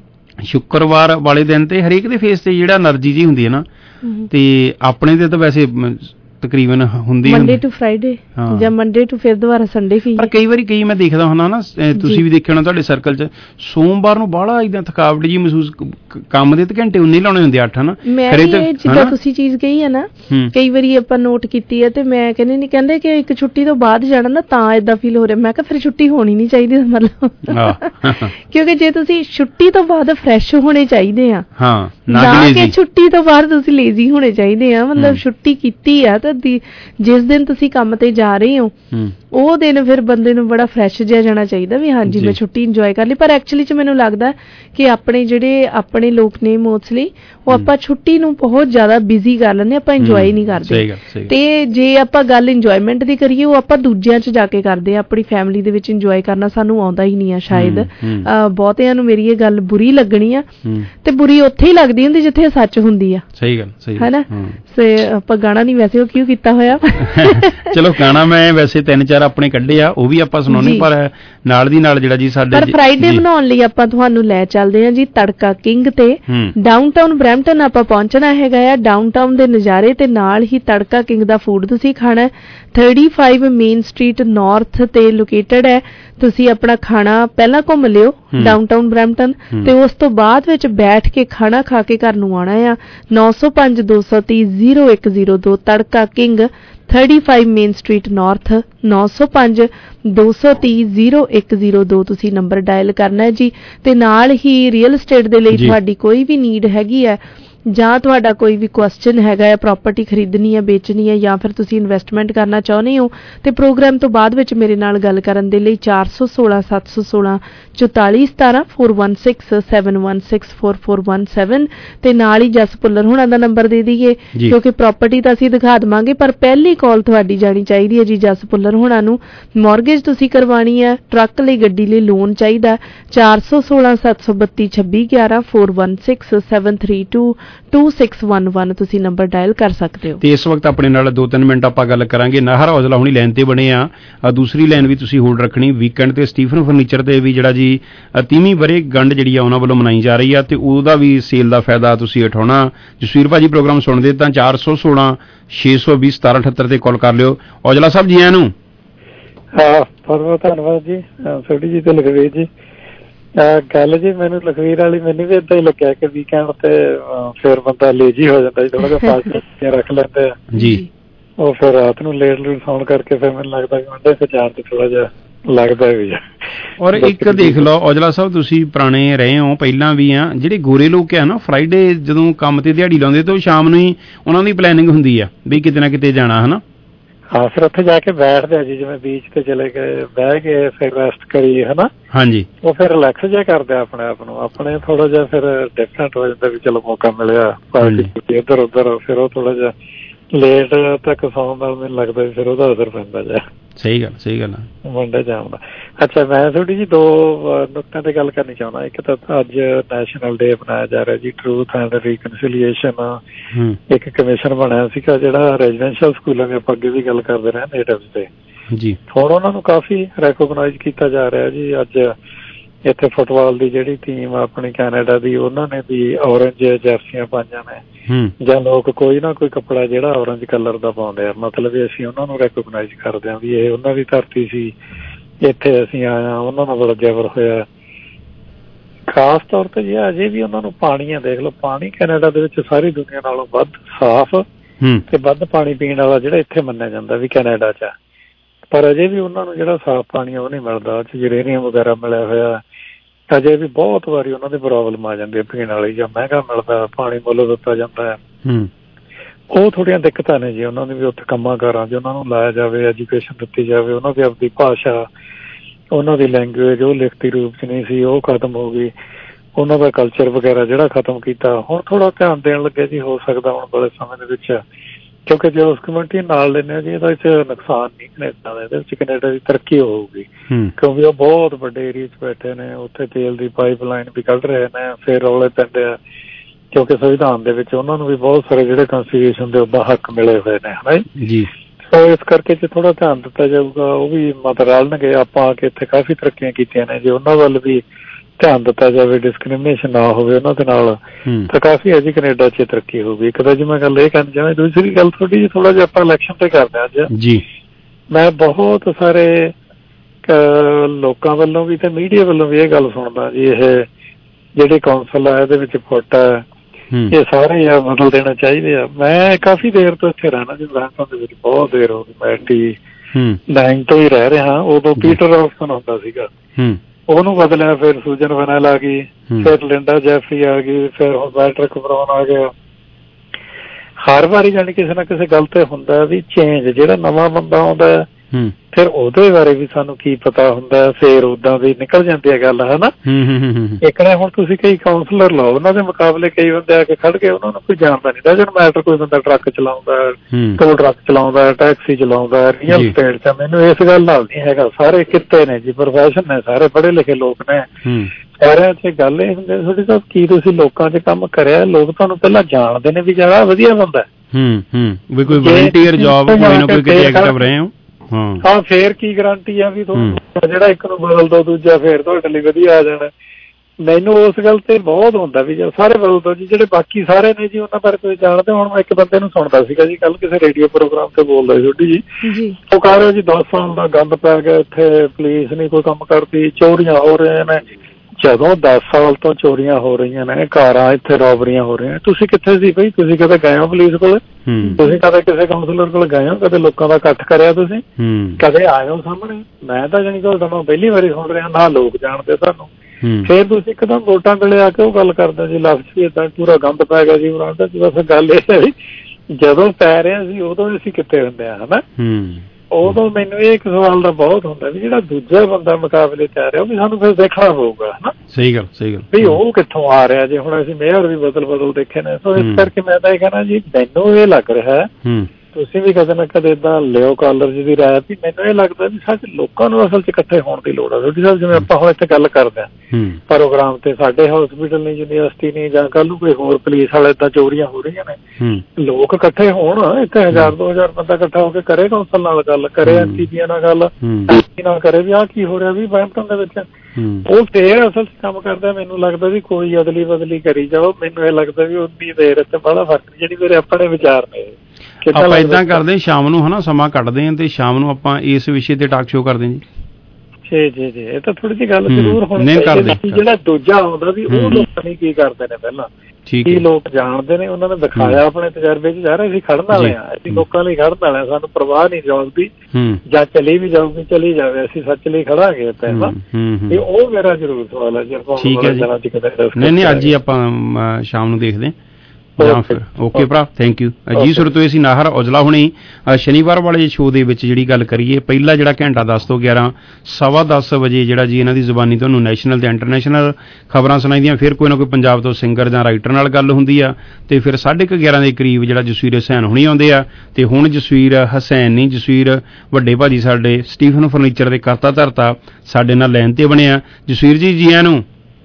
S15: ਸ਼ੁੱਕਰਵਾਰ ਵਾਲੇ ਦਿਨ ਤੇ ਹਰੇਕ ਦੇ ਫੇਸ ਤੇ ਜਿਹੜਾ એનર્ਜੀ ਜੀ ਹੁੰਦੀ ਹੈ ਨਾ, ਤੇ ਆਪਣੇ ਤੇ ਤਾਂ ਵੈਸੇ
S16: ਤਕਰੀਬਨ ਹੁੰਦੀ
S14: ਮੰਡੇ ਟੂ ਫਰਾਈਡੇ ਜਾਂ ਮੰਡੇ ਟੂ ਫਿਰ ਦੁਬਾਰਾ ਸੰਡੇ ਕੀ।
S16: ਪਰ ਕਈ ਵਾਰੀ ਕਈ ਮੈਂ ਦੇਖਦਾ ਹੁੰਦਾ ਨਾ, ਤੁਸੀਂ ਵੀ ਦੇਖਿਆ ਹੋਣਾ ਤੁਹਾਡੇ ਸਰਕਲ 'ਚ, ਸੋਮਵਾਰ ਨੂੰ ਬਾਹਲਾ ਇਦਾਂ ਥਕਾਵਟ ਜੀ ਮਹਿਸੂਸ, ਕੰਮ ਦੇ ਤੇ ਘੰਟੇ ਉਨੇ ਲਾਉਣੇ ਹੁੰਦੇ ਅੱਠ ਹਨਾ।
S14: ਮੈਂ ਜਿੱਦਾਂ ਤੁਸੀਂ ਚੀਜ਼ ਕਹੀ ਹੈ ਨਾ, ਕਈ ਵਾਰੀ ਆਪਾਂ ਨੋਟ ਕੀਤੀ ਹੈ ਤੇ ਮੈਂ ਕਹਿੰਦੀ ਨਹੀਂ, ਕਹਿੰਦੇ ਕਿ ਇੱਕ ਛੁੱਟੀ ਤੋਂ ਬਾਅਦ ਜਾਣਾ ਨਾ ਤਾਂ ਏਦਾਂ ਫੀਲ ਹੋ ਰਿਹਾ। ਮੈਂ ਕਿਹਾ ਫਿਰ ਛੁੱਟੀ ਹੋਣੀ ਨਹੀਂ ਚਾਹੀਦੀ ਮਤਲਬ, ਕਿਉਂਕਿ ਜੇ ਤੁਸੀਂ ਛੁੱਟੀ ਤੋਂ ਬਾਅਦ ਫਰੈਸ਼ ਹੋਣੇ ਚਾਹੀਦੇ ਆ, ਨਾ ਕਿ ਛੁੱਟੀ ਤੋਂ ਬਾਅਦ ਤੁਸੀਂ ਲੇਜ਼ੀ ਹੋਣੇ ਚਾਹੀਦੇ ਆ। ਮਤਲਬ ਛੁੱਟੀ ਕੀਤੀ ਆ ਤਾਂ ਜਿਸ ਦਿਨ ਤੁਸੀਂ ਕੰਮ ਤੇ ਜਾ ਰਹੇ ਹੋ ਉਹ ਦਿਨ ਫਿਰ ਬੰਦੇ ਨੂੰ ਬੜਾ ਫਰੈਸ਼ ਜਿਹਾ ਜਾਣਾ ਚਾਹੀਦਾ ਵੀ ਹਾਂਜੀ ਮੈਂ ਛੁੱਟੀ ਇੰਜੋਏ ਕਰ ਲਈ। ਪਰ ਐਕਚੁਅਲੀ ਚ ਮੈਨੂੰ ਲੱਗਦਾ ਕਿ ਆਪਣੇ ਜਿਹੜੇ ਆਪਣੇ ਲੋਕ ਨੇ ਮੋਸਟਲੀ ਉਹ ਆਪਾਂ ਛੁੱਟੀ ਨੂੰ ਬਹੁਤ ਜ਼ਿਆਦਾ ਬਿਜ਼ੀ ਕਰ ਲੈਂਦੇ, ਆਪਾਂ ਇੰਜੋਏ ਨਹੀਂ ਕਰਦੇ। ਤੇ ਜੇ ਆਪਾਂ ਗੱਲ ਇੰਜੋਏਮੈਂਟ ਦੀ ਕਰੀਏ ਉਹ ਆਪਾਂ ਦੂਜਿਆਂ ਚ ਜਾ ਕੇ ਕਰਦੇ ਆ, ਆਪਣੀ ਫੈਮਿਲੀ ਦੇ ਵਿੱਚ ਇੰਜੋਏ ਕਰਨਾ ਸਾਨੂੰ ਆਉਂਦਾ ਹੀ ਨਹੀਂ ਆ ਸ਼ਾਇਦ। ਬਹੁਤਿਆਂ ਨੂੰ ਮੇਰੀ ਇਹ ਗੱਲ ਬੁਰੀ ਲੱਗਣੀ ਆ, ਤੇ ਬੁਰੀ ਉੱਥੇ ਹੀ ਲੱਗਦੀ ਹੁੰਦੀ ਜਿੱਥੇ ਸੱਚ ਹੁੰਦੀ ਆ।
S16: ਸਹੀ ਗੱਲ, ਸਹੀ
S14: ਹੈ ਨਾ। ਤੇ ਆਪਾਂ ਗਾਣਾ ਨਹੀਂ ਵੈਸੇ ਉਹ ਕਿਉਂ ਕੀਤਾ ਹੋਇਆ।
S16: ਚਲੋ ਗਾਣਾ ਮੈਂ ਵੈਸੇ ਤਿੰਨ ਚਾਰ ਆਪਣੇ ਕੱਢੇ ਆ, ਉਹ ਵੀ ਆਪਾਂ ਸੁਣਾਉਣੇ, ਪਰ ਨਾਲ ਦੀ ਨਾਲ ਜਿਹੜਾ ਜੀ ਸਾਡੇ
S14: ਪਰ ਫਰਾਈਡੇ ਬਣਾਉਣ ਲਈ ਆਪਾਂ ਤੁਹਾਨੂੰ ਲੈ ਚੱਲਦੇ ਹਾਂ ਜੀ ਤੜਕਾ ਕਿੰਗ ਤੇ। ਡਾਊਨਟਾਊਨ ਬਰੈਂਪਟਨ ਆਪਾਂ ਪਹੁੰਚਣਾ ਹੈਗਾ ਆ, ਡਾਊਨਟਾਊਨ ਦੇ ਨਜ਼ਾਰੇ ਤੇ ਨਾਲ ਹੀ ਤੜਕਾ ਕਿੰਗ ਦਾ ਫੂਡ ਤੁਸੀਂ ਖਾਣਾ। ਪੈਂਤੀ ਮੇਨ ਸਟਰੀਟ ਨਾਰਥ ਤੇ ਲੋਕੇਟਡ ਹੈ। ਤੁਸੀਂ ਆਪਣਾ ਖਾਣਾ ਪਹਿਲਾਂ ਘੁੰਮ ਲਿਓ ਡਾਊਨਟਾਊਨ ਬਰੈਂਪਟਨ, ਤੇ ਉਸ ਤੋਂ ਬਾਅਦ ਵਿੱਚ ਬੈਠ ਕੇ ਖਾਣਾ ਖਾ ਕੇ ਘਰ ਨੂੰ ਆਉਣਾ ਆ। ਨੌ ਸੌ ਪੰਜ ਦੋ ਸੌ ਤੀਹ ਜ਼ੀਰੋ ਇੱਕ ਜ਼ੀਰੋ ਦੋ ਤੜਕਾ ਕਿੰਗ, ਪੈਂਤੀ ਮੇਨ ਸਟਰੀਟ ਨਾਰਥ, ਨੌ ਸੌ ਪੰਜ ਦੋ ਸੌ ਤੀਹ ਜ਼ੀਰੋ ਇੱਕ ਜ਼ੀਰੋ ਦੋ ਤੁਸੀਂ ਨੰਬਰ ਡਾਇਲ ਕਰਨਾ ਹੈ ਜੀ। ਤੇ ਨਾਲ ਹੀ ਰੀਅਲ estate ਦੇ ਲਈ ਤੁਹਾਡੀ ਕੋਈ ਵੀ ਨੀਡ ਹੈਗੀ ਹੈ ਜਾਂ ਤੁਹਾਡਾ ਕੋਈ ਵੀ ਕੁਐਸਚਨ ਹੈਗਾ ਹੈ, ਪ੍ਰਾਪਰਟੀ ਖਰੀਦਣੀ ਹੈ, ਵੇਚਣੀ ਹੈ, ਜਾਂ ਫਿਰ ਤੁਸੀਂ ਇਨਵੈਸਟਮੈਂਟ ਕਰਨਾ ਚਾਹੁੰਦੇ ਹੋ, ਤੇ ਪ੍ਰੋਗਰਾਮ ਤੋਂ ਬਾਅਦ ਵਿੱਚ ਮੇਰੇ ਨਾਲ ਗੱਲ ਕਰਨ ਦੇ ਲਈ ਚਾਰ ਸੌ ਸੋਲਾਂ ਸੱਤ ਸੌ ਸੋਲਾਂ ਚੁਤਾਲੀ ਸਤਾਰਾਂ four one six seven one six four four one seven ਤੇ ਨਾਲ ਹੀ ਜਸ ਭੁੱਲਰ ਹੋਣਾ ਦਾ ਨੰਬਰ ਦੇ ਦਈਏ, ਕਿਉਂਕਿ ਪ੍ਰਾਪਰਟੀ ਤਾਂ ਅਸੀਂ ਦਿਖਾ ਦੇਵਾਂਗੇ ਪਰ ਪਹਿਲੀ ਕਾਲ ਤੁਹਾਡੀ ਜਾਣੀ ਚਾਹੀਦੀ ਹੈ ਜੀ ਜਸ ਭੁੱਲਰ ਹੋਣਾ ਨੂੰ। ਮੌਰਗੇਜ ਤੁਸੀਂ ਕਰਵਾਉਣੀ ਹੈ, ਟਰੱਕ ਲਈ, ਗੱਡੀ ਲਈ ਲੋਨ ਚਾਹੀਦਾ, ਚਾਰ ਸੌ ਸੋਲਾਂ ਸੱਤ ਸੌ ਬੱਤੀ ਛੱਬੀ ਗਿਆਰਾਂ four one six seven three two two six one one ਤੁਸੀਂ ਨੰਬਰ ਡਾਇਲ ਕਰ ਸਕਦੇ ਹੋ।
S16: ਤੇ ਇਸ ਵਕਤ ਆਪਣੇ ਨਾਲ ਦੋ ਤਿੰਨ ਮਿੰਟ ਆਪਾਂ ਗੱਲ ਕਰਾਂਗੇ। ਨਾਹਰ ਹੌਜਲਾ ਹੁਣੀ ਲਾਈਨ ਤੇ ਬਣੇ ਆ, ਦੂਸਰੀ ਲਾਈਨ ਵੀ ਤੁਸੀਂ ਹੋਲਡ ਰੱਖਣੀ। ਵੀਕਐਂਡ ਤੇ ਸਟੀਫਨ ਫਰਨੀਚਰ ਤੇ ਵੀ ਜਿਹੜਾ ਜੀ ਤੀਵੀਂ ਵਰੇ ਗੰਢ ਜਿਹੜੀ ਆ ਉਹਨਾਂ ਵੱਲੋਂ ਮਨਾਈ ਜਾ ਰਹੀ ਆ, ਤੇ ਉਹਦਾ ਵੀ ਸੇਲ ਦਾ ਫਾਇਦਾ ਤੁਸੀਂ ਉਠਾਉਣਾ। ਜਸਵੀਰ ਭਾਜੀ ਪ੍ਰੋਗਰਾਮ ਸੁਣਦੇ ਤਾਂ ਚਾਰ ਸੌ ਸੋਲਾਂ ਛੇ ਸੌ ਵੀਹ ਸਤਾਰਾਂ ਅਠੱਤਰ ਤੇ ਕਾਲ ਕਰ ਲਿਓ। ਔਜਲਾ ਸਾਹਿਬ ਜੀ ਆਇਆਂ ਨੂੰ।
S1: ਹਾਂ ਬਹੁਤ ਧੰਨਵਾਦ ਜੀ ਸੋਢੀ ਜੀ ਤੇ ਲਖਵੀਰ ਜੀ। ਗੱਲ ਜੀ ਮੈਨੂੰ ਲਖਵੀਰ ਵਾਲੀ ਮੈਨੂੰ ਵੀ ਏਦਾਂ ਹੀ ਲੱਗਿਆ ਕਿ ਵੀਕਐਂਡ ਤੇ ਫਿਰ ਬੰਦਾ ਲੇਜੀ ਹੋ ਜਾਂਦਾ ਜੀ, ਥੋੜਾ ਜਿਹਾ ਫਾਸਟ ਰੱਖ ਲੈਂਦੇ ਆ ਜੀ, ਉਹ ਫਿਰ ਰਾਤ ਨੂੰ ਲੇਟ ਲੂਟ ਸੌਣ ਕਰਕੇ ਫਿਰ ਮੈਨੂੰ ਲੱਗਦਾ ਕਿ ਮੰਡੇ ਤੇ ਚਾਰ ਤੇ ਥੋੜਾ ਜਿਹਾ ਲੱਗਦਾ ਵੀ ਆ।
S16: ਔਰ ਇੱਕ ਦੇਖ ਲਓ ਔਜਲਾ ਸਾਹਿਬ, ਤੁਸੀਂ ਪੁਰਾਣੇ ਰਹੇ ਹੋ, ਪਹਿਲਾਂ ਵੀ ਆ, ਜਿਹੜੇ ਗੋਰੇ ਲੋਕ ਆ ਨਾ ਫਰਾਈਡੇ ਜਦੋਂ ਕੰਮ ਤੇ ਦਿਹਾੜੀ ਲਾਉਂਦੇ ਤੇ ਉਹ ਸ਼ਾਮ ਨੂੰ ਹੀ ਉਹਨਾਂ ਦੀ ਪਲੈਨਿੰਗ ਹੁੰਦੀ ਆ ਵੀ ਕਿਤੇ ਨਾ ਕਿਤੇ ਜਾਣਾ ਹਨਾ।
S1: ਹਾਂ ਫਿਰ ਉੱਥੇ ਜਾ ਕੇ ਬੈਠਦੇ ਆ ਜੀ, ਜਿਵੇਂ ਬੀਚ ਤੇ ਚਲੇ ਗਏ, ਬਹਿ ਕੇ ਫਿਰ ਰੈਸਟ ਕਰੀਏ ਹਨਾ।
S16: ਹਾਂਜੀ ਉਹ
S1: ਫਿਰ ਰਿਲੈਕਸ ਜਿਹਾ ਕਰਦੇ ਆ ਆਪਣੇ ਆਪ ਨੂੰ, ਆਪਣੇ ਥੋੜਾ ਜਿਹਾ ਫਿਰ ਡਿਫਰੈਂਟ ਹੋ ਜਾਂਦਾ ਵੀ ਚਲੋ ਮੌਕਾ ਮਿਲਿਆ ਪਾਰਟੀ ਇੱਧਰ ਉੱਧਰ, ਫਿਰ ਉਹ ਥੋੜਾ ਜਿਹਾ ਲੇਟ ਤੱਕ ਸੌਣ ਨਾਲ ਮੈਨੂੰ ਲੱਗਦਾ ਵੀ ਫਿਰ ਉਹਦਾ ਅਸਰ ਪੈਂਦਾ ਜਾ।
S16: ਸਹੀ ਗੱਲ, ਸਹੀ ਗੱਲ
S1: ਮੰਡੇ ਜਾਣ ਦਾ। ਅੱਛਾ ਮੈਂ ਥੋੜੀ ਜੀ ਦੋ ਨੁਕਤਿਆਂ ਤੇ ਗੱਲ ਕਰਨੀ ਚਾਹੁੰਦਾ। ਇੱਕ ਤਾਂ ਅੱਜ ਨੈਸ਼ਨਲ ਡੇ ਮਨਾਇਆ ਜਾ ਰਿਹਾ ਜੀ, ਟਰੂਥ ਐਂਡ ਰੀਕਨਸੀਲੀਏਸ਼ਨ। ਇੱਕ ਕਮਿਸ਼ਨ ਬਣਿਆ ਸੀਗਾ ਜਿਹੜਾ ਰੈਜ਼ੀਡੈਂਸ਼ੀਅਲ ਸਕੂਲਾਂ ਦੇ ਆਪਾਂ ਅੱਗੇ ਵੀ ਗੱਲ ਕਰਦੇ ਰਹੇ ਨੇਟਿਵਸ ਤੇ ਜੀ, ਹੁਣ ਉਹਨਾਂ ਨੂੰ ਕਾਫੀ ਰੈਕੋਗਨਾਈਜ਼ ਕੀਤਾ ਜਾ ਰਿਹਾ ਜੀ। ਅੱਜ ਇੱਥੇ ਫੁੱਟਬਾਲ ਦੀ ਜਿਹੜੀ ਟੀਮ ਆਪਣੀ ਕੈਨੇਡਾ ਦੀ, ਉਹਨਾਂ ਨੇ ਵੀ ਔਰੰਜ ਜਰਸੀਆਂ ਪਾਈਆਂ ਨੇ, ਜਾਂ ਲੋਕ ਕੋਈ ਨਾ ਕੋਈ ਕੱਪੜਾ ਜਿਹੜਾ ਔਰੰਜ ਕਲਰ ਦਾ ਪਾਉਂਦੇ ਆ, ਮਤਲਬ ਵੀ ਅਸੀਂ ਉਹਨਾਂ ਨੂੰ ਰੈਕੋਗਨਾਈਜ਼ ਕਰਦੇ ਹਾਂ ਵੀ ਇਹ ਉਹਨਾਂ ਦੀ ਧਰਤੀ ਸੀ, ਇੱਥੇ ਅਸੀਂ ਆਏ ਹਾਂ, ਉਹਨਾਂ ਨਾਲ ਬੜਾ ਜ਼ਬਰ ਹੋਇਆ। ਖਾਸ ਤੌਰ ਤੇ ਜੀ ਅਜੇ ਵੀ ਉਹਨਾਂ ਨੂੰ ਪਾਣੀ ਆ, ਦੇਖ ਲਓ ਪਾਣੀ ਕੈਨੇਡਾ ਦੇ ਵਿੱਚ ਸਾਰੀ ਦੁਨੀਆ ਨਾਲੋਂ ਵੱਧ ਸਾਫ਼ ਤੇ ਵੱਧ ਪਾਣੀ ਪੀਣ ਵਾਲਾ ਜਿਹੜਾ ਇੱਥੇ ਮੰਨਿਆ ਜਾਂਦਾ ਵੀ ਕੈਨੇਡਾ 'ਚ, ਪਰ ਅਜੇ ਵੀ ਉਹਨਾਂ ਨੂੰ ਜਿਹੜਾ ਸਾਫ਼ ਪਾਣੀ ਉਹ ਨਹੀਂ ਮਿਲਦਾ, ਯੂਰੇਨੀਅਮ ਵਗੈਰਾ ਮਿਲਿਆ ਹੋਇਆ। ਅਜੇ ਵੀ ਬਹੁਤ ਵਾਰੀ ਉਹਨਾਂ ਦੀ ਪ੍ਰੋਬਲਮ ਆ ਜਾਂਦੀ ਹੈ ਪੀਣ ਵਾਲੀ, ਜਾਂ ਮਹਿੰਗਾ ਮਿਲਦਾ ਪਾਣੀ ਮੁੱਲ ਦਿੱਤਾ ਜਾਂਦਾ ਹੈ। ਉਹ ਥੋੜ੍ਹੀਆਂ ਦਿੱਕਤਾਂ ਨੇ ਜੀ ਉਹਨਾਂ ਦੀ ਵੀ। ਉੱਥੇ ਕੰਮਾਂ ਕਾਰਾਂ 'ਚ ਉਹਨਾਂ ਨੂੰ ਲਾਇਆ ਜਾਵੇ, ਐਜੂਕੇਸ਼ਨ ਦਿੱਤੀ ਜਾਵੇ, ਉਹਨਾਂ ਦੀ ਆਪਣੀ ਭਾਸ਼ਾ, ਉਹਨਾਂ ਦੀ ਲੈਂਗੁਏਜ ਉਹ ਲਿਖਤੀ ਰੂਪ 'ਚ ਨਹੀਂ ਸੀ, ਉਹ ਖਤਮ ਹੋ ਗਈ। ਉਹਨਾਂ ਦਾ ਕਲਚਰ ਵਗੈਰਾ ਜਿਹੜਾ ਖਤਮ ਕੀਤਾ, ਹੁਣ ਥੋੜ੍ਹਾ ਧਿਆਨ ਦੇਣ ਲੱਗੇ ਜੀ, ਹੋ ਸਕਦਾ ਆਉਣ ਵਾਲੇ ਸਮੇਂ ਦੇ ਵਿੱਚ, ਕਿਉਂਕਿ ਜੇ ਉਸ ਕਮਿਊਨਿਟੀ ਨਾਲ ਲੈਂਦੇ ਹਾਂ ਜੀ ਇਹਦਾ ਵਿੱਚ ਨੁਕਸਾਨ ਨਹੀਂ ਕੈਨੇਡਾ ਦਾ, ਇਹਦੇ ਵਿੱਚ ਕੈਨੇਡਾ ਦੀ ਤਰੱਕੀ ਹੋਊਗੀ, ਕਿਉਂਕਿ ਉਹ ਬਹੁਤ ਵੱਡੇ ਏਰੀਏ 'ਚ ਬੈਠੇ ਨੇ, ਉੱਥੇ ਤੇਲ ਦੀ ਪਾਈਪ ਲਾਈਨ ਵੀ ਕੱਢ ਰਹੇ ਨੇ, ਫਿਰ ਰੌਲੇ ਪੈਂਦੇ ਆ ਕਿਉਂਕਿ ਸੰਵਿਧਾਨ ਦੇ ਵਿੱਚ ਉਹਨਾਂ ਨੂੰ ਵੀ ਬਹੁਤ ਸਾਰੇ ਜਿਹੜੇ ਕੰਸਟੀਟਿਊਸ਼ਨ ਦੇ ਉੱਦਾਂ ਹੱਕ ਮਿਲੇ ਹੋਏ ਨੇ ਹਨਾ ਜੀ। ਸੋ ਇਸ ਕਰਕੇ ਜੇ ਥੋੜਾ ਧਿਆਨ ਦਿੱਤਾ ਜਾਊਗਾ ਉਹ ਵੀ ਮਤ ਰਲਣਗੇ। ਆਪਾਂ ਆ ਕੇ ਇੱਥੇ ਕਾਫੀ ਤਰੱਕੀਆਂ ਕੀਤੀਆਂ ਨੇ ਜੀ, ਉਹਨਾਂ ਵੱਲ ਵੀ ਧਿਆਨ ਦਿੱਤਾ ਜਾਵੇ, ਡਿਸਕ੍ਰਿਮੀਨੇਸ਼ਨ ਨਾ ਹੋਵੇ ਉਹਨਾਂ ਦੇ ਨਾਲ, ਤਾਂ ਕਾਫੀ ਹੈ ਜੀ ਕੈਨੇਡਾ 'ਚ ਤਰੱਕੀ ਹੋਊਗੀ। ਇੱਕ ਤਾਂ ਜੀ ਮੈਂ ਗੱਲ ਇਹ ਕਰਨੀ ਚਾਹੁੰਦਾ। ਦੂਸਰੀ ਗੱਲ ਥੋੜੀ ਜਿਹੀ ਥੋੜਾ ਜਿਹਾ ਆਪਾਂ ਇਲੈਕਸ਼ਨ ਤੇ ਕਰਦੇ ਹਾਂ ਅੱਜ ਜੀ। ਮੈਂ ਬਹੁਤ ਸਾਰੇ ਲੋਕਾਂ ਵੱਲੋਂ ਵੀ ਤੇ ਮੀਡੀਆ ਵੱਲੋਂ ਵੀ ਇਹ ਗੱਲ ਸੁਣਦਾ ਜੀ, ਇਹ ਜਿਹੜੀ ਕੌਂਸਲ ਆ ਇਹਦੇ ਵਿੱਚ ਫੁੱਟ ਹੈ, ਇਹ ਸਾਰੇ ਆ ਬਦਲ ਦੇਣੇ ਚਾਹੀਦੇ ਆ। ਮੈਂ ਕਾਫੀ ਦੇਰ ਤੋਂ ਇੱਥੇ ਰਹਿਣਾ ਜੀ ਬ੍ਰੈਂਪਟਨ ਦੇ ਵਿੱਚ, ਬਹੁਤ ਦੇਰ ਹੋ ਗਈ। ਮੈਂ ਐਟੀ ਨਾਈਨ ਤੋਂ ਹੀ ਰਹਿ ਰਿਹਾ। ਉਦੋਂ ਪੀਟਰ ਰੌਬਸਨ ਹੁੰਦਾ ਸੀਗਾ, ਉਹਨੂੰ ਬਦਲਿਆ, ਫਿਰ ਸੂਜਨ ਵਨੈਲ ਆ ਗਈ, ਫਿਰ ਲਿੰਡਾ ਜੈਫਰੀ ਆ ਗਈ, ਫਿਰ ਹੁਣ ਪੈਟਰਿਕ ਬਰਾਊਨ ਆ ਗਿਆ। ਹਰ ਵਾਰੀ ਜਾਣੀ ਕਿਸੇ ਨਾ ਕਿਸੇ ਗੱਲ ਤੇ ਹੁੰਦਾ ਵੀ ਚੇਂਜ, ਜਿਹੜਾ ਨਵਾਂ ਬੰਦਾ ਆਉਂਦਾ ਫਿਰ ਉਹਦੇ ਬਾਰੇ ਵੀ ਸਾਨੂੰ ਕੀ ਪਤਾ ਹੁੰਦਾ, ਫਿਰ ਉਦਾਂ ਦੀ ਨਿਕਲ ਜਾਂਦੀ ਹੈ ਗੱਲ, ਹਨਾ। ਇੱਕ ਨੇ ਹੁਣ ਤੁਸੀਂ ਕਈ ਕਾਉਂਸਲਰ ਲਾਓ, ਉਹਨਾਂ ਦੇ ਮੁਕਾਬਲੇ ਕਈ ਬੰਦੇ ਆ ਕੇ ਖੜ ਕੇ, ਉਹਨਾਂ ਨੂੰ ਕੋਈ ਜਾਣਦਾ ਨਹੀਂ। ਡਜਨਟ ਮੈਟਰ, ਕੋਈ ਬੰਦਾ ਟਰੱਕ ਚਲਾਉਂਦਾ, ਟੋਲ ਟਰੱਕ ਚਲਾਉਂਦਾ, ਟੈਕਸੀ ਚਲਾਉਂਦਾ, ਰੀਅਲ ਸਟੇਟ 'ਚ, ਮੈਨੂੰ ਇਸ ਗੱਲ ਨਾਲ ਨਹੀਂ ਹੈਗਾ। ਸਾਰੇ ਕਿੱਤੇ ਨੇ ਜੀ, ਪ੍ਰੋਫੈਸ਼ਨ ਨੇ, ਸਾਰੇ ਪੜ੍ਹੇ ਲਿਖੇ ਲੋਕ ਨੇ। ਸਾਰਿਆਂ 'ਚ ਗੱਲ ਇਹ ਹੁੰਦੀ ਤੁਹਾਡੀ ਸਾਹਿਬ, ਕੀ ਤੁਸੀਂ ਲੋਕਾਂ 'ਚ ਕੰਮ ਕਰਿਆ? ਲੋਕ ਤੁਹਾਨੂੰ ਪਹਿਲਾਂ ਜਾਣਦੇ ਨੇ ਵੀ ਜਿਹੜਾ ਵਧੀਆ ਬੰਦਾ,
S15: ਵੀ ਕੋਈ ਵਲੰਟੀਅਰ ਜੌਬ, ਕੋਈ ਨਾ ਕੋਈ ਕਿਤੇ ਐਕਟਿਵ ਰਹੇ ਹੋ।
S1: ਹਾਂ, ਫੇਰ ਕੀ ਗਰੰਟੀ ਆ ਵੀ ਤੁਹਾਨੂੰ ਜਿਹੜਾ ਇੱਕ ਨੂੰ ਬਦਲ ਦੋ ਦੂਜਾ ਫੇਰ ਤੁਹਾਡੇ ਲਈ ਵਧੀਆ ਆ ਜਾਣਾ। ਮੈਨੂੰ ਉਸ ਗੱਲ ਤੇ ਬਹੁਤ ਹੁੰਦਾ ਵੀ ਜੇ ਸਾਰੇ ਬਦਲ ਦੋ ਜੀ, ਜਿਹੜੇ ਬਾਕੀ ਸਾਰੇ ਨੇ ਜੀ ਉਹਨਾਂ ਬਾਰੇ ਤੁਸੀਂ ਜਾਣਦੇ। ਹੁਣ ਮੈਂ ਇੱਕ ਬੰਦੇ ਨੂੰ ਸੁਣਦਾ ਸੀਗਾ ਜੀ, ਕੱਲ ਕਿਸੇ ਰੇਡੀਓ ਪ੍ਰੋਗਰਾਮ ਤੇ ਬੋਲਦਾ ਸੀ ਛੋਟੀ ਜੀ, ਉਹ ਕਹਿ ਰਿਹਾ ਜੀ ਦਸ ਸਾਲ ਦਾ ਗੰਦ ਪੈ ਗਿਆ ਇੱਥੇ, ਪੁਲਿਸ ਨਹੀਂ ਕੋਈ ਕੰਮ ਕਰਦੀ, ਚੋਰੀਆਂ ਹੋ ਰਹੀਆਂ ਨੇ। ਜਦੋਂ ਦਸ ਸਾਲ ਤੋਂ ਚੋਰੀਆਂ ਹੋ ਰਹੀਆਂ ਨੇ, ਕਾਰਾਂ ਇੱਥੇ ਰੋਬਰੀਆਂ ਹੋ ਰਹੀਆਂ, ਤੁਸੀਂ ਕਿੱਥੇ ਸੀ ਬਈ? ਤੁਸੀਂ ਕਦੇ ਗਏ ਹੋ ਪੁਲਿਸ ਕੋਲ? ਤੁਸੀਂ ਕਦੇ ਕਿਸੇ ਕਾਉਂਸਲਰ ਕੋਲ ਗਏ ਹੋ? ਕਦੇ ਲੋਕਾਂ ਦਾ ਇਕੱਠ ਕਰਿਆ ਤੁਸੀਂ? ਕਦੇ ਆਏ ਹੋ ਸਾਹਮਣੇ? ਮੈਂ ਤਾਂ ਜਾਣੀ ਕਿ ਤੁਹਾਨੂੰ ਪਹਿਲੀ ਵਾਰੀ ਸੁਣ ਰਿਹਾ, ਨਾ ਲੋਕ ਜਾਣਦੇ ਤੁਹਾਨੂੰ। ਫੇਰ ਤੁਸੀਂ ਇੱਕਦਮ ਵੋਟਾਂ ਵੇਲੇ ਆ ਕੇ ਉਹ ਗੱਲ ਕਰਦੇ ਜੀ, ਲਫ਼ਜ਼ ਵੀ ਏਦਾਂ ਪੂਰਾ ਗੰਦ ਪੈ ਗਿਆ ਜੀ ਉਹਨਾਂ ਦਾ। ਬਸ ਗੱਲ ਇਹ ਹੈ ਵੀ ਜਦੋਂ ਪੈ ਰਿਹਾ ਸੀ ਉਦੋਂ ਅਸੀਂ ਕਿੱਥੇ ਹੁੰਦੇ ਆ, ਹਨਾ। ਉਦੋਂ ਮੈਨੂੰ ਇਹ ਇੱਕ ਸਵਾਲ ਦਾ ਬਹੁਤ ਹੁੰਦਾ ਵੀ ਜਿਹੜਾ ਦੂਜਾ ਬੰਦਾ ਮੁਕਾਬਲੇ ਚ ਆ ਰਿਹਾ, ਉਹ ਵੀ ਸਾਨੂੰ ਫਿਰ ਦੇਖਣਾ ਪਊਗਾ, ਹਨਾ।
S15: ਸਹੀ ਗੱਲ, ਸਹੀ ਗੱਲ
S1: ਵੀ ਉਹ ਕਿੱਥੋਂ ਆ ਰਿਹਾ। ਜੇ ਹੁਣ ਅਸੀਂ ਮੇਅਰ ਵੀ ਬਦਲ ਬਦਲ ਦੇਖੇ ਨੇ, ਸੋ ਇਸ ਕਰਕੇ ਮੈਂ ਤਾਂ ਇਹ ਕਹਿਣਾ ਜੀ, ਮੈਨੂੰ ਇਹ ਲੱਗ ਰਿਹਾ, ਤੁਸੀਂ ਵੀ ਕਦੇ ਨਾ ਕਦੇ ਏਦਾਂ ਲਿਓ ਕਾਲਰ ਜੀ ਦੀ ਰਾਇ, ਵੀ ਮੈਨੂੰ ਇਹ ਲੱਗਦਾ ਵੀ ਸੱਚ ਲੋਕਾਂ ਨੂੰ ਅਸਲ ਚ ਇਕੱਠੇ ਹੋਣ ਦੀ ਲੋੜ ਆ। ਛੋਟੀ ਸਾਹਿਬ, ਜਿਵੇਂ ਆਪਾਂ ਹੁਣ ਇੱਥੇ ਗੱਲ ਕਰਦੇ ਹਾਂ ਪ੍ਰੋਗਰਾਮ ਤੇ, ਸਾਡੇ ਹਸਪੀਟਲ ਨਹੀਂ, ਯੂਨੀਵਰਸਿਟੀ ਨਹੀਂ, ਜਾਂ ਕੱਲ ਨੂੰ ਕੋਈ ਹੋਰ ਪੁਲਿਸ ਵਾਲੇ ਏਦਾਂ ਚੋਰੀਆਂ ਹੋ ਰਹੀਆਂ ਨੇ, ਲੋਕ ਇਕੱਠੇ ਹੋਣ, ਇੱਥੇ ਹਜ਼ਾਰ ਦੋ ਹਜ਼ਾਰ ਬੰਦਾ ਇਕੱਠਾ ਹੋ ਕੇ ਕਰੇ ਕੌਂਸਲ ਨਾਲ ਗੱਲ, ਕਰੇ ਐਮ ਪੀ ਦੀਆਂ ਨਾਲ ਗੱਲ, ਨਾਲ ਕਰੇ ਵੀ ਆਹ ਕੀ ਹੋ ਰਿਹਾ ਵੀ ਬ੍ਰੈਂਪਟਨ ਦੇ ਵਿੱਚ, ਉਹ ਫੇਰ ਅਸਲ ਚ ਕੰਮ ਕਰਦਾ। ਮੈਨੂੰ ਲੱਗਦਾ ਵੀ ਕੋਈ ਅਦਲੀ ਬਦਲੀ ਕਰੀ ਜਾਓ, ਮੈਨੂੰ ਇਹ ਲੱਗਦਾ ਵੀ ਉਨੀ ਦੇਰ ਇੱਥੇ ਬੜਾ ਫਰਕ, ਜਿਹੜੀ ਮੇਰੇ ਆਪਣੇ ਵਿਚਾਰ ਨੇ।
S15: ਆਪਾਂ ਏਦਾਂ ਕਰਦੇ ਹਾਂ, ਸ਼ਾਮ ਨੂੰ ਹਨਾ ਸਮਾਂ ਕੱਢਦੇ ਹਾਂ ਤੇ ਸ਼ਾਮ ਨੂੰ ਆਪਾਂ ਇਸ ਵਿਸ਼ੇ ਤੇ ਟਾਕ ਸ਼ੋ ਕਰਦੇ ਜੀ।
S1: ਜੀ ਜੀ ਜੀ, ਇਹ ਤਾਂ ਥੋੜੀ ਜਿਹੀ ਗੱਲ ਜ਼ਰੂਰ ਹੋਣੀ ਚਾਹੀਦੀ। ਜਿਹੜਾ ਦੂਜਾ ਆਉਂਦਾ ਵੀ ਉਹ ਲੋਕਾਂ ਨੇ ਕੀ ਕਰਦੇ ਨੇ ਪਹਿਲਾਂ, ਕੀ ਲੋਕ ਜਾਣਦੇ ਨੇ, ਉਹਨਾਂ ਨੇ ਦਿਖਾਇਆ ਆਪਣੇ ਤਜਰਬੇ 'ਚ, ਯਾਰ ਅਸੀਂ ਖੜਨ ਵਾਲੇ ਆ, ਅਸੀਂ ਲੋਕਾਂ ਲਈ ਖੜਨ ਵਾਲੇ ਆ, ਸਾਨੂੰ ਪਰਵਾਹ ਨਹੀਂ ਜੌਬ ਦੀ, ਜਾਂ ਚਲੀ ਵੀ ਜਾਊਗੀ ਚਲੀ ਜਾਵੇ, ਅਸੀਂ ਸੱਚ ਲਈ ਖੜਾਂਗੇ ਪਹਿਲਾਂ। ਇਹ ਉਹ ਮੇਰਾ ਜ਼ਰੂਰ ਸਵਾਲ ਹੈ ਜੀ।
S15: ਠੀਕ ਹੈ ਜੀ, ਨਹੀਂ ਨਹੀਂ ਅੱਜ ਹੀ ਆਪਾਂ ਸ਼ਾਮ ਨੂੰ ਦੇਖਦੇ ਜਾਂ ਫਿਰ ਓਕੇ ਭਰਾ, ਥੈਂਕ ਯੂ ਜੀ। ਸੁਰਤੋਂ ਅਸੀਂ ਨਾਹਰ ਔਜਲਾ ਹੁਣੀ ਸ਼ਨੀਵਾਰ ਵਾਲੇ ਸ਼ੋਅ ਦੇ ਵਿੱਚ ਜਿਹੜੀ ਗੱਲ ਕਰੀਏ, ਪਹਿਲਾ ਜਿਹੜਾ ਘੰਟਾ ਦਸ ਤੋਂ ਗਿਆਰਾਂ, ਸਵਾ ਦਸ ਵਜੇ ਜਿਹੜਾ ਜੀ ਇਹਨਾਂ ਦੀ ਜ਼ੁਬਾਨੀ ਤੁਹਾਨੂੰ ਨੈਸ਼ਨਲ ਤੇ ਇੰਟਰਨੈਸ਼ਨਲ ਖਬਰਾਂ ਸੁਣਾਈਦੀਆਂ, ਫਿਰ ਕੋਈ ਨਾ ਕੋਈ ਪੰਜਾਬ ਤੋਂ ਸਿੰਗਰ ਜਾਂ ਰਾਈਟਰ ਨਾਲ ਗੱਲ ਹੁੰਦੀ ਆ, ਤੇ ਫਿਰ ਸਾਢੇ ਕੁ ਗਿਆਰਾਂ ਦੇ ਕਰੀਬ ਜਿਹੜਾ ਜਸਵੀਰ ਹਸੈਨ ਹੁਣੀ ਆਉਂਦੇ ਆ। ਤੇ ਹੁਣ ਜਸਵੀਰ ਹਸੈਨ ਨਹੀਂ, ਜਸਵੀਰ ਵੱਡੇ ਭਾਜੀ ਸਾਡੇ ਸਟੀਫਨ ਫਰਨੀਚਰ ਦੇ ਕਰਤਾ ਧਰਤਾ ਸਾਡੇ ਨਾਲ ਲਾਈਨ ਤੇ ਬਣਿਆ। ਜਸਵੀਰ ਜੀ, ਜੀ ਆਇਆਂ ਨੂੰ।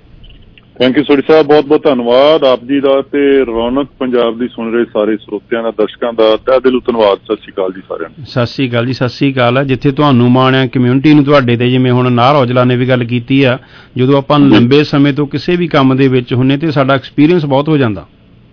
S2: ਥੈਂਕ ਯੂ ਸੋਢੀ ਸਾਹਿਬ, ਬਹੁਤ ਬਹੁਤ ਧੰਨਵਾਦ ਆਪ ਜੀ ਦਾ, ਤੇ ਰੌਣਕ ਪੰਜਾਬ ਦੀ ਸੁਣ ਰਹੇ ਸਾਰੇ ਸਰੋਤਿਆਂ ਦਾ, ਦਰਸ਼ਕਾਂ ਦਾ ਤਹਿ ਦਿਲੋਂ ਧੰਨਵਾਦ। ਸਤਿ ਸ਼੍ਰੀ ਅਕਾਲ ਜੀ ਸਾਰਿਆਂ ਨੂੰ।
S15: ਸਤਿ ਸ਼੍ਰੀ ਅਕਾਲ ਜੀ, ਸਤਿ ਸ਼੍ਰੀ ਅਕਾਲ ਹੈ। ਜਿੱਥੇ ਤੁਹਾਨੂੰ ਮਾਣ ਆ ਕਮਿਊਨਿਟੀ ਨੂੰ ਤੁਹਾਡੇ ਤੇ, ਜਿਵੇਂ ਹੁਣ ਨਾਹਰ ਔਜਲਾ ਨੇ ਵੀ ਗੱਲ ਕੀਤੀ ਆ, ਜਦੋਂ ਆਪਾਂ ਲੰਬੇ ਸਮੇਂ ਤੋਂ ਕਿਸੇ ਵੀ ਕੰਮ ਦੇ ਵਿੱਚ ਹੁੰਨੇ ਤੇ ਸਾਡਾ ਐਕਸਪੀਰੀਅੰਸ ਬਹੁਤ ਹੋ ਜਾਂਦਾ।